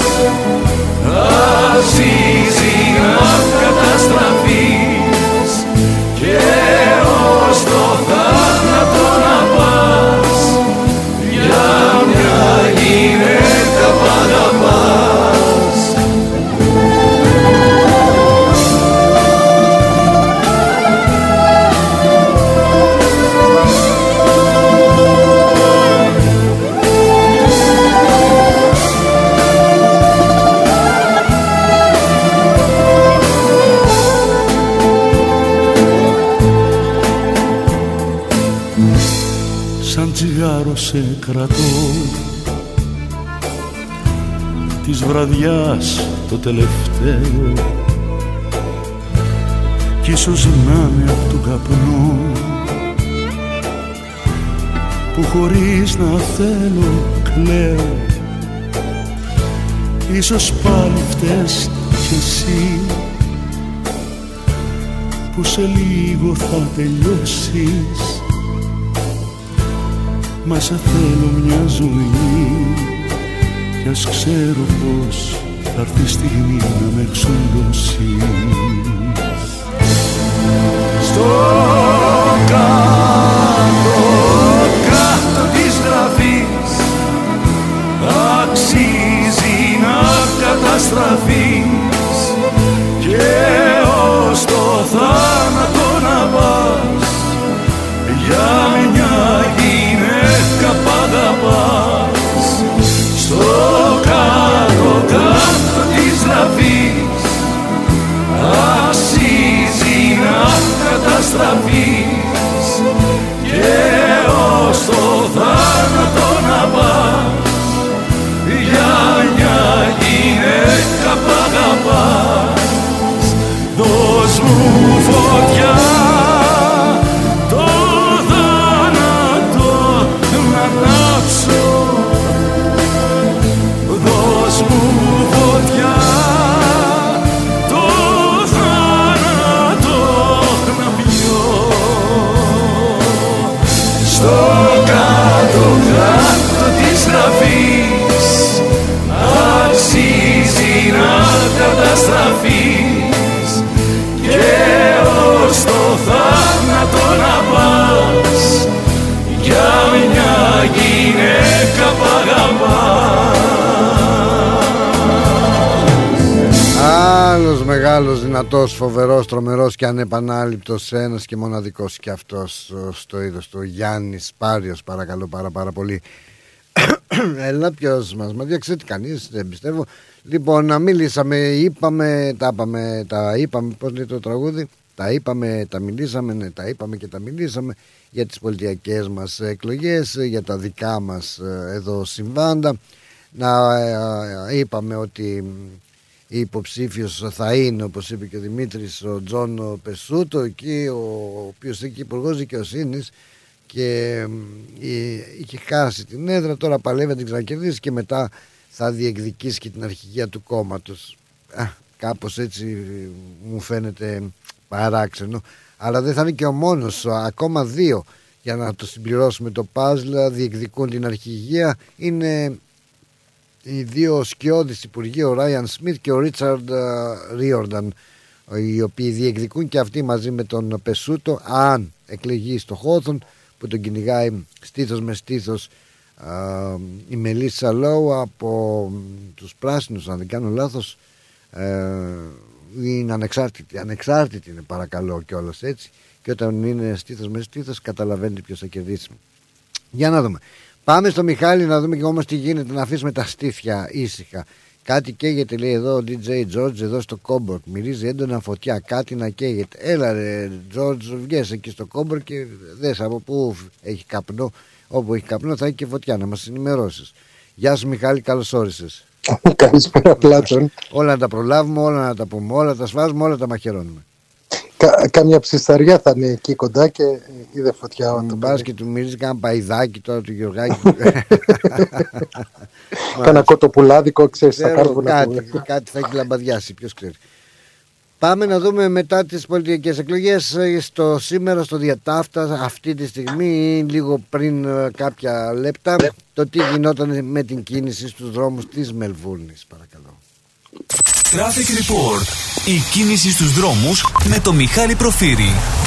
C: αξίζει να καταστραφείς και ως το θάνατο να πας για μια γυναίκα που αγαπάς. Σαν τσιγάρο σε κρατώ
S: της βραδιάς το τελευταίο, κι ίσως να είναι απ' τον καπνό που χωρίς να θέλω κλαίω. Ίσως πάλι φταίς κι εσύ που σε λίγο θα τελειώσεις, μα σε θέλω μια ζωή κι ας ξέρω πως θα έρθει η στιγμή να με εξοντώσεις. Στο κάτω, κάτω της γραφής αξίζει να καταστραφείς και ως το θάνατο να πας για μια γυναίκα π' αγαπάς. Στο κάτω, κάτω της γραφής αξίζει να καταστραφείς και ως το θάνατο να πας για μια γυναίκα π' αγαπάς. Δώσ' μου φωτιά το θάνατο να ανάψω, δώσ' μου φωτιά το θάνατο να πιω. Στο κάτω κάτω της γραφής αξίζει να καταστραφείς και ως το θάνατο να πας για μια γυναίκα π' αγαπάς.
B: Άλλος μεγάλος, δυνατός, φοβερός, τρομερός και ανεπανάληπτος, ένας και μοναδικός και αυτός στο είδος του, Γιάννης Πάριος, παρακαλώ πάρα πάρα πολύ. Έλα, ποιος μας μα διαξέτει, κανείς δεν πιστεύω. Λοιπόν, να μιλήσαμε, είπαμε, τα είπαμε, τα είπαμε, πώς λέει το τραγούδι, τα είπαμε, τα μιλήσαμε, ναι, τα είπαμε και τα μιλήσαμε για τις πολιτιακές μας εκλογές, για τα δικά μας εδώ συμβάντα. Να ε, είπαμε ότι υποψήφιος θα είναι, όπως είπε και ο Δημήτρης, ο Τζον Πεσούτο, εκεί, ο οποίος είναι υπουργός δικαιοσύνης και ε, είχε χάσει την έδρα, τώρα παλεύει να την ξανακερδίσει και μετά θα διεκδικήσει και την αρχηγία του κόμματος. Α, κάπως έτσι μου φαίνεται παράξενο, αλλά δεν θα είναι και ο μόνος, ακόμα δύο για να το συμπληρώσουμε το παζλ διεκδικούν την αρχηγία. Είναι οι δύο σκιώδεις υπουργοί, ο Ράιαν Σμιθ και ο Ρίτσαρντ Ρίορνταν, οι οποίοι διεκδικούν και αυτοί μαζί με τον Πεσούτο, αν εκλεγεί στο Χόθον που τον κυνηγάει στήθος με στήθος Uh, η Μελίσσα Λόου από τους Πράσινους, αν δεν κάνω λάθος, uh, είναι ανεξάρτητη, ανεξάρτητη είναι, παρακαλώ, κιόλας έτσι, και όταν είναι στήθος με στήθος καταλαβαίνετε ποιος θα κερδίσει. Για να δούμε, πάμε στο Μιχάλη να δούμε και όμως τι γίνεται, να αφήσουμε τα στήθια ήσυχα. Κάτι καίγεται, λέει εδώ ο ντι τζέι George εδώ στο Κόμπορκ, μυρίζει έντονα φωτιά, κάτι να καίγεται. Έλα ρε George, βγες εκεί στο Κόμπορκ και δες από πού έχει καπνό. Όπου έχει καπνό θα έχει και φωτιά, να μας ενημερώσεις. Γεια σου Μιχάλη, καλώς όρισες.
T: Καλησπέρα Πλάτων.
B: Όλα να τα προλάβουμε, όλα να τα πούμε, όλα τα σβάζουμε, όλα τα μαχαιρώνουμε.
T: Κα, Κάμια ψισταριά θα είναι εκεί κοντά και είδε φωτιά.
B: Τον πας και του μυρίζει κάνα παϊδάκι τώρα του Γιωργάκη.
T: Κάνα κοτοπουλάδικο, ξέρεις, θα
B: κάνουμε κάτι, κάτι θα έχει λαμπαδιάσει, ποιος ξέρει. Πάμε να δούμε μετά τις πολιτικές εκλογές στο σήμερα στο Διατάφτα αυτή τη στιγμή, λίγο πριν κάποια λεπτά, το τι γινόταν με την κίνηση στους δρόμους της Μελβούρνης, παρακαλώ.
A: Traffic Report. Η κίνηση στους δρόμους με το Μιχάλη Προφύρη.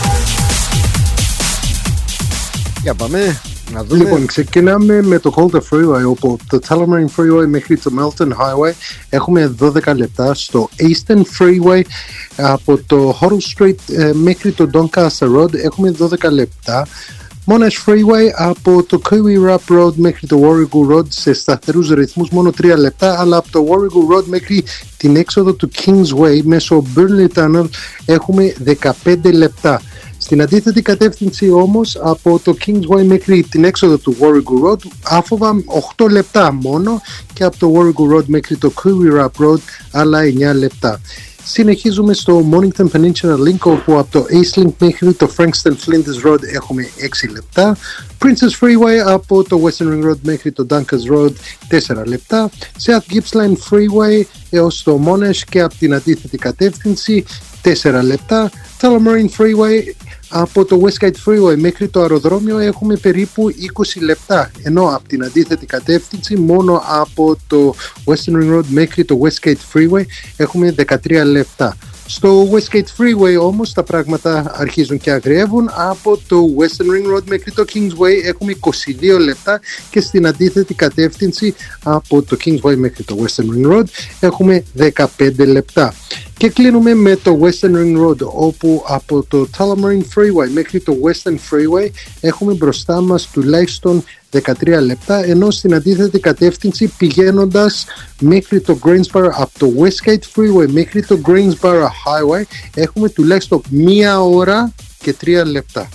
B: Για πάμε να δούμε.
T: Λοιπόν, ξεκινάμε με το Calder Freeway, όπου το Tullamarine Freeway μέχρι το Melton Highway έχουμε δώδεκα λεπτά. Στο Eastern Freeway από το Hoddle Street ε, μέχρι το Doncaster Road έχουμε δώδεκα λεπτά. Monash Freeway από το Kiwi Rap Road μέχρι το Warragul Road σε σταθερούς ρυθμούς μόνο τρία λεπτά, αλλά από το Warragul Road μέχρι την έξοδο του Kingsway μέσω Burnley Tunnel έχουμε δεκαπέντε λεπτά. Στην αντίθετη κατεύθυνση όμως, από το Kingsway μέχρι την έξοδο του Warrego Road, άφοβα οκτώ λεπτά μόνο, και από το Warrego Road μέχρι το Coorparoo Road άλλα εννιά λεπτά. Συνεχίζουμε στο Mornington Peninsula Link, όπου από το Eastlink μέχρι το Frankston Flinders Road έχουμε έξι λεπτά. Princess Freeway από το Western Ring Road μέχρι το Dunkers Road τέσσερα λεπτά. South Gippsland Freeway έως το Monash και από την αντίθετη κατεύθυνση τέσσερα λεπτά. Tullamarine Freeway από το Westgate Freeway μέχρι το αεροδρόμιο έχουμε περίπου είκοσι λεπτά, ενώ από την αντίθετη κατεύθυνση μόνο από το Western Ring Road μέχρι το Westgate Freeway έχουμε δεκατρία λεπτά. Στο Westgate Freeway όμως τα πράγματα αρχίζουν και αγριεύουν. Από το Western Ring Road μέχρι το Kingsway έχουμε είκοσι δύο λεπτά, και στην αντίθετη κατεύθυνση από το Kingsway μέχρι το Western Ring Road έχουμε δεκαπέντε λεπτά. Και κλείνουμε με το Western Ring Road, όπου από το Tullamarine Freeway μέχρι το Western Freeway έχουμε μπροστά μας τουλάχιστον δεκατρία λεπτά, ενώ στην αντίθετη κατεύθυνση πηγαίνοντας μέχρι το Greensboro από το Westgate Freeway μέχρι το Greensboro Highway έχουμε τουλάχιστον μία ώρα και τρία λεπτά.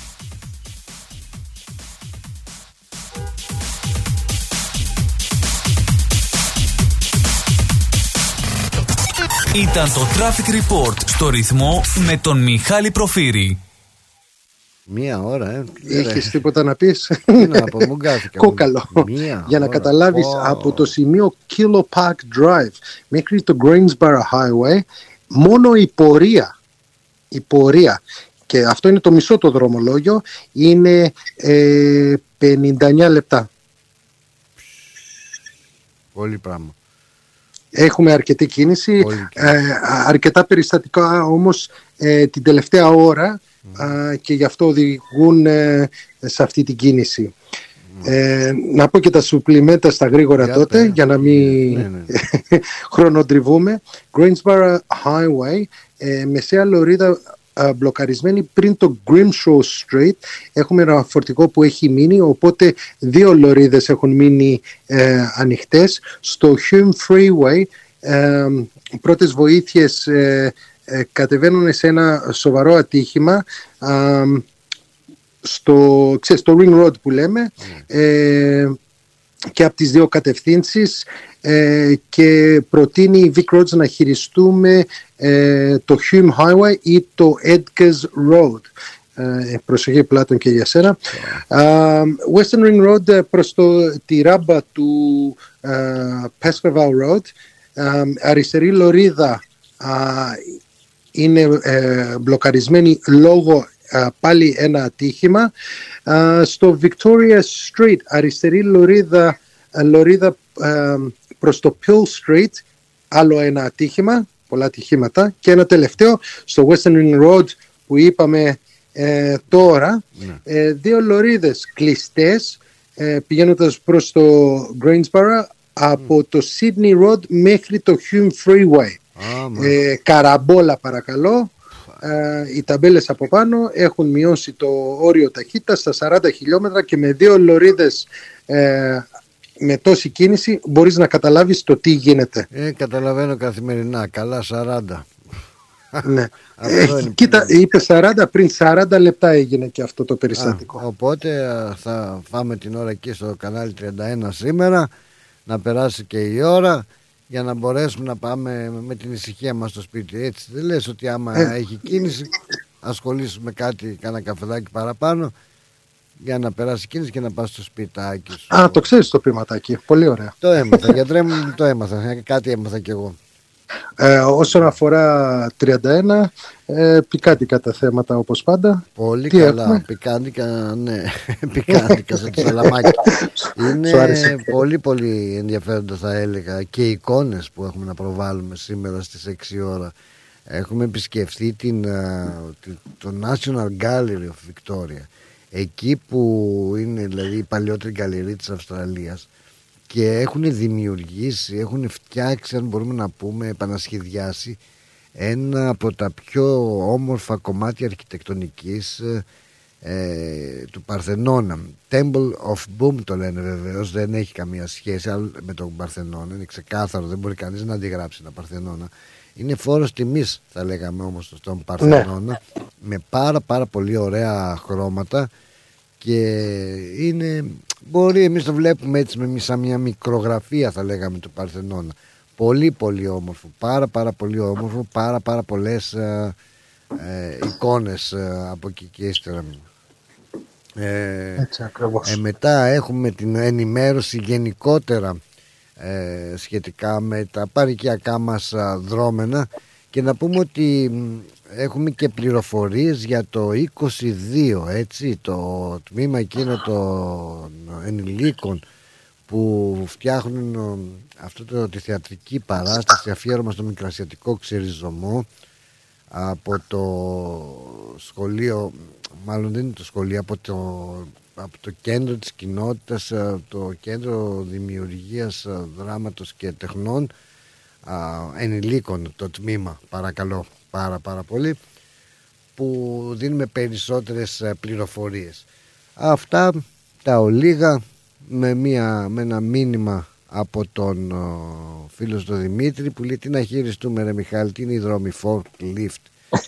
A: Ήταν το Traffic Report στο ρυθμό με τον Μιχάλη Προφύρη.
B: Μία ώρα, ε.
T: Είχες τίποτα να πεις?
B: Τι να πω, μου γκάθηκα.
T: Κόκαλο.
B: Μία
T: Για να
B: ώρα.
T: καταλάβεις,
B: Oh.
T: από το σημείο Kilo Park Drive μέχρι το Greensboro Highway μόνο η πορεία, η πορεία, και αυτό είναι το μισό το δρομολόγιο, είναι ε, πενήντα εννιά λεπτά.
B: Πολύ πράγμα.
T: Έχουμε αρκετή κίνηση, ε, αρκετά περιστατικά όμως ε, την τελευταία ώρα, mm. ε, και γι' αυτό οδηγούν ε, σε αυτή την κίνηση. Mm. Ε, να πω και τα σουπλιμέντα στα γρήγορα για τότε, τε. για να μην ναι, ναι. χρονοτριβούμε. Greensboro Highway, ε, μεσαία λωρίδα Uh, μπλοκαρισμένη πριν το Grimshaw Street. Έχουμε ένα φορτηγό που έχει μείνει, οπότε δύο λωρίδες έχουν μείνει ε, ανοιχτές. Στο Hume Freeway ε, πρώτες βοήθειες ε, ε, κατεβαίνουν σε ένα σοβαρό ατύχημα ε, στο, ξέρεις, στο Ring Road που λέμε, ε, και από τις δύο κατευθύνσεις, ε, και προτείνει η Vic Roads να χειριστούμε ε, το Hume Highway ή το Edgars Road. Ε, προσοχή πλάτων και για σένα. Uh, Western Ring Road προς το, τη ράμπα του uh, Pescaville Road, uh, αριστερή λωρίδα uh, είναι uh, μπλοκαρισμένη λόγω uh, πάλι ένα ατύχημα. Uh, στο Victoria Street αριστερή λωρίδα, uh, λωρίδα uh, προς το Pill Street άλλο ένα ατύχημα, πολλά ατυχήματα, και ένα τελευταίο στο Western Ring Road που είπαμε ε, τώρα, ναι. ε, δύο λωρίδες κλειστές ε, πηγαίνοντας προς το Greensboro από mm. το Sydney Road μέχρι το Hume Freeway. Ah, ε, καραμπόλα παρακαλώ. Uh, οι ταμπέλες από πάνω έχουν μειώσει το όριο ταχύτητα στα σαράντα χιλιόμετρα, και με δύο λωρίδες ε, με τόση κίνηση μπορείς να καταλάβεις το τι γίνεται.
B: Ε, καταλαβαίνω καθημερινά, καλά σαράντα.
T: Ναι. ε, κοίτα, είπε σαράντα, πριν σαράντα λεπτά έγινε και αυτό το περιστατικό.
B: Α, οπότε θα φάμε την ώρα εκεί στο κανάλι τριάντα ένα σήμερα, να περάσει και η ώρα, για να μπορέσουμε να πάμε με την ησυχία μας στο σπίτι. Έτσι δεν λες ότι άμα ε. έχει κίνηση ασχολήσουμε κάτι, κάνα καφεδάκι παραπάνω για να περάσει κίνηση και να πας στο σπιτάκι σου.
T: Α, το ξέρεις το ποιηματάκι, πολύ ωραία.
B: Το έμαθα, γιατρέ μου, το έμαθα, κάτι έμαθα κι εγώ.
T: Ε, όσον αφορά τριάντα ένα, ε, πικάντικα τα θέματα όπως πάντα.
B: Πολύ
T: τι
B: καλά,
T: έχουμε?
B: πικάντικα, ναι, πικάντικα στο σαλαμάκι. Είναι πολύ πολύ ενδιαφέροντα, θα έλεγα, και οι εικόνες που έχουμε να προβάλλουμε σήμερα στις έξι ώρα. Έχουμε επισκεφθεί την, το National Gallery of Victoria, εκεί που είναι δηλαδή η παλιότερη γκαλερί της Αυστραλίας, και έχουν δημιουργήσει, έχουν φτιάξει, αν μπορούμε να πούμε, επανασχεδιάσει ένα από τα πιο όμορφα κομμάτια αρχιτεκτονικής ε, του Παρθενώνα. Temple of Boom το λένε βεβαίως, δεν έχει καμία σχέση με τον Παρθενώνα, είναι ξεκάθαρο, δεν μπορεί κανείς να αντιγράψει ένα Παρθενώνα. Είναι φόρος τιμής θα λέγαμε όμως στον Παρθενώνα, ναι. Με πάρα πάρα πολύ ωραία χρώματα και είναι, μπορεί εμείς το βλέπουμε έτσι με σαν μια μικρογραφία θα λέγαμε του Παρθενώνα. Πολύ πολύ όμορφο, πάρα πάρα πολύ όμορφο, πάρα πάρα πολλές ε, ε, εικόνες ε, από εκεί και ύστερα. Ε,
T: έτσι ακριβώς.
B: Ε, μετά έχουμε την ενημέρωση γενικότερα ε, σχετικά με τα παροικιακά μας α, δρόμενα και να πούμε ότι έχουμε και πληροφορίες για το είκοσι δύο, έτσι, το τμήμα εκείνο των ενηλίκων που φτιάχνουν αυτό το, τη θεατρική παράσταση αφιέρωμα στο Μικρασιατικό Ξεριζωμό από το σχολείο, μάλλον δεν είναι το σχολείο, από το, από το κέντρο της κοινότητας, το κέντρο δημιουργίας δράματος και τεχνών ενηλίκων, το τμήμα, παρακαλώ πάρα πάρα πολύ, που δίνουμε περισσότερες πληροφορίες. Αυτά τα ολίγα με, μια, με ένα μήνυμα από τον ο, φίλο του Δημήτρη που λέει: τι να χειριστούμε ρε Μιχάλη, τι είναι οι δρόμοι forklift.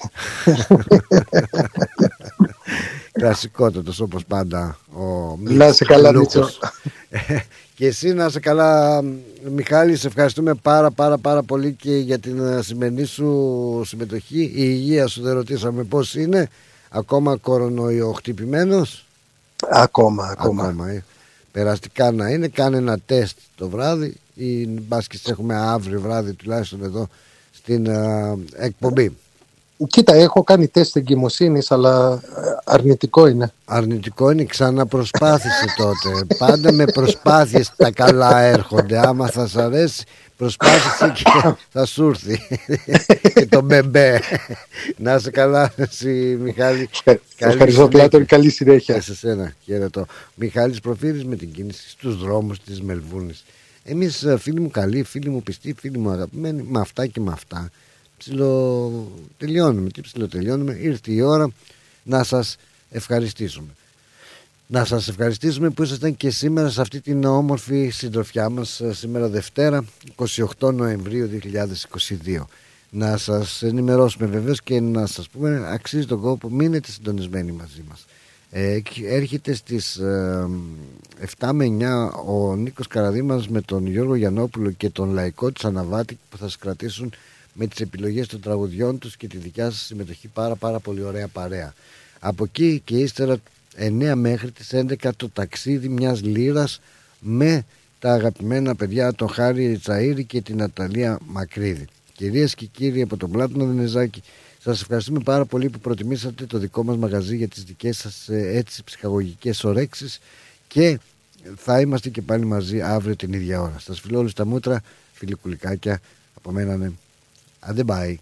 B: Κλασικότατος όπως πάντα ο
T: να σε καλά Μίτσο.
B: Και εσύ να σε καλά Μιχάλη, σε ευχαριστούμε πάρα πάρα πάρα πολύ και για την σημερινή σου συμμετοχή. Η υγεία σου δεν ρωτήσαμε πώς είναι, ακόμα κορονοϊοχτυπημένος?
T: Ακόμα, ακόμα,
B: ακόμα ε. Περαστικά να είναι, κάνε ένα τεστ το βράδυ ή μπας και έχουμε αύριο βράδυ τουλάχιστον εδώ στην uh, εκπομπή.
T: Κοίτα, έχω κάνει τεστ εγκυμοσύνης, αλλά αρνητικό είναι.
B: Αρνητικό είναι, ξαναπροσπάθησε τότε. Πάντα με προσπάθειες τα καλά έρχονται. Άμα θα σ' αρέσει, προσπάθησε και θα σου έρθει. Και το μπεμπέ. Να είσαι καλά εσύ Μιχάλη.
T: Ευχαριστώ Πλάτων, καλή συνέχεια.
B: Σε σένα, χαίρετο. Μιχάλης Προφύρης με την κίνηση στους δρόμους της Μελβούρνης. Εμείς φίλοι μου καλοί, φίλοι μου πιστοί, φίλοι μου αγαπημένοι, με αυτά και με αυτά ψιλοτελειώνουμε. Τι ψιλοτελειώνουμε, ήρθε η ώρα να σας ευχαριστήσουμε. Να σας ευχαριστήσουμε που ήσασταν και σήμερα σε αυτή την όμορφη συντροφιά μας, σήμερα Δευτέρα είκοσι οκτώ Νοεμβρίου δύο χιλιάδες είκοσι δύο. Να σας ενημερώσουμε βεβαίως και να σας πούμε αξίζει τον κόπο, μείνετε συντονισμένοι μαζί μας. Ε, έρχεται στις ε, επτά με εννιά ο Νίκος Καραδήμας με τον Γιώργο Γιαννόπουλο και τον Λαϊκό της Αναβάτη που θα σας κρατήσουν με τις επιλογές των τραγουδιών τους και τη δικιά σας συμμετοχή, πάρα πάρα πολύ ωραία παρέα. Από εκεί και ύστερα εννιά μέχρι τις έντεκα το ταξίδι μιας λύρας με τα αγαπημένα παιδιά τον Χάρη Τσαΐρη και την Αταλία Μακρύδη. Κυρίες και κύριοι από τον Πλάτωνα Δενεζάκη, σας ευχαριστούμε πάρα πολύ που προτιμήσατε το δικό μας μαγαζί για τις δικές σας έτσι ψυχαγωγικές ορέξεις και θα είμαστε και πάλι μαζί αύριο την ίδια ώρα. Σας φιλώ όλους τα μούτρα, φιλικουλικάκια, από μένα ναι. Άντε bye.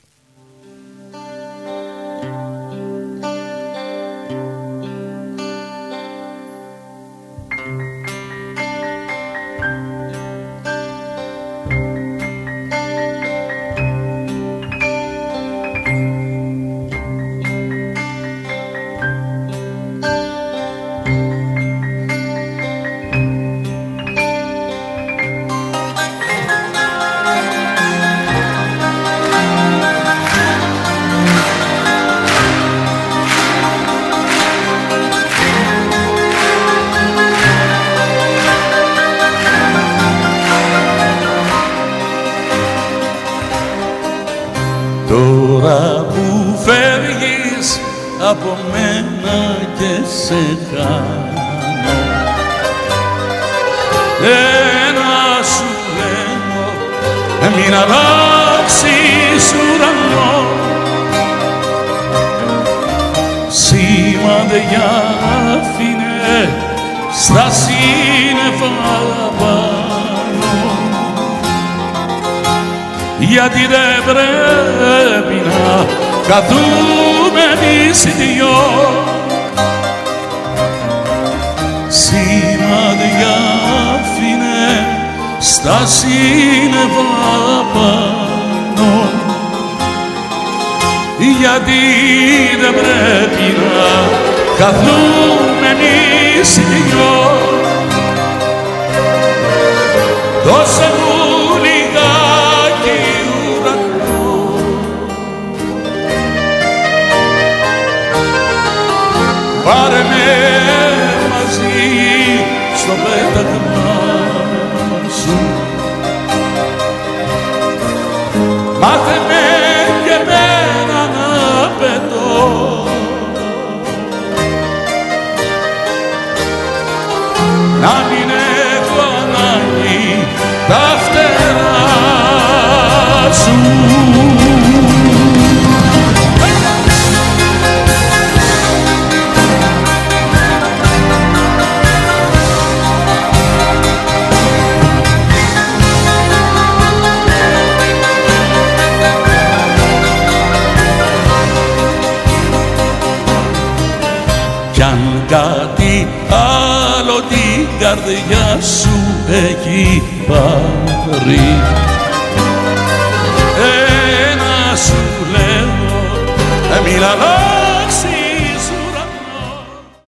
C: Τώρα που φεύγεις από μένα και σε χάνω, ένα σου λέω, μην αλλάξεις ουρανό. Σημάδια άφηνε στα σύννεφα πάνω, γιατί δεν πρέπει να καθούμε εμείς οι δυο. Σημάδια άφηνε στα σύννεφα πάνω, γιατί δεν πρέπει να καθούμε εμείς οι δυο. να μην έχω ανάγκη τα φτερά σου. Κι αν κάτι άλλο την καρδιά σου έχει πάρει, ένα σου λέω, μίλα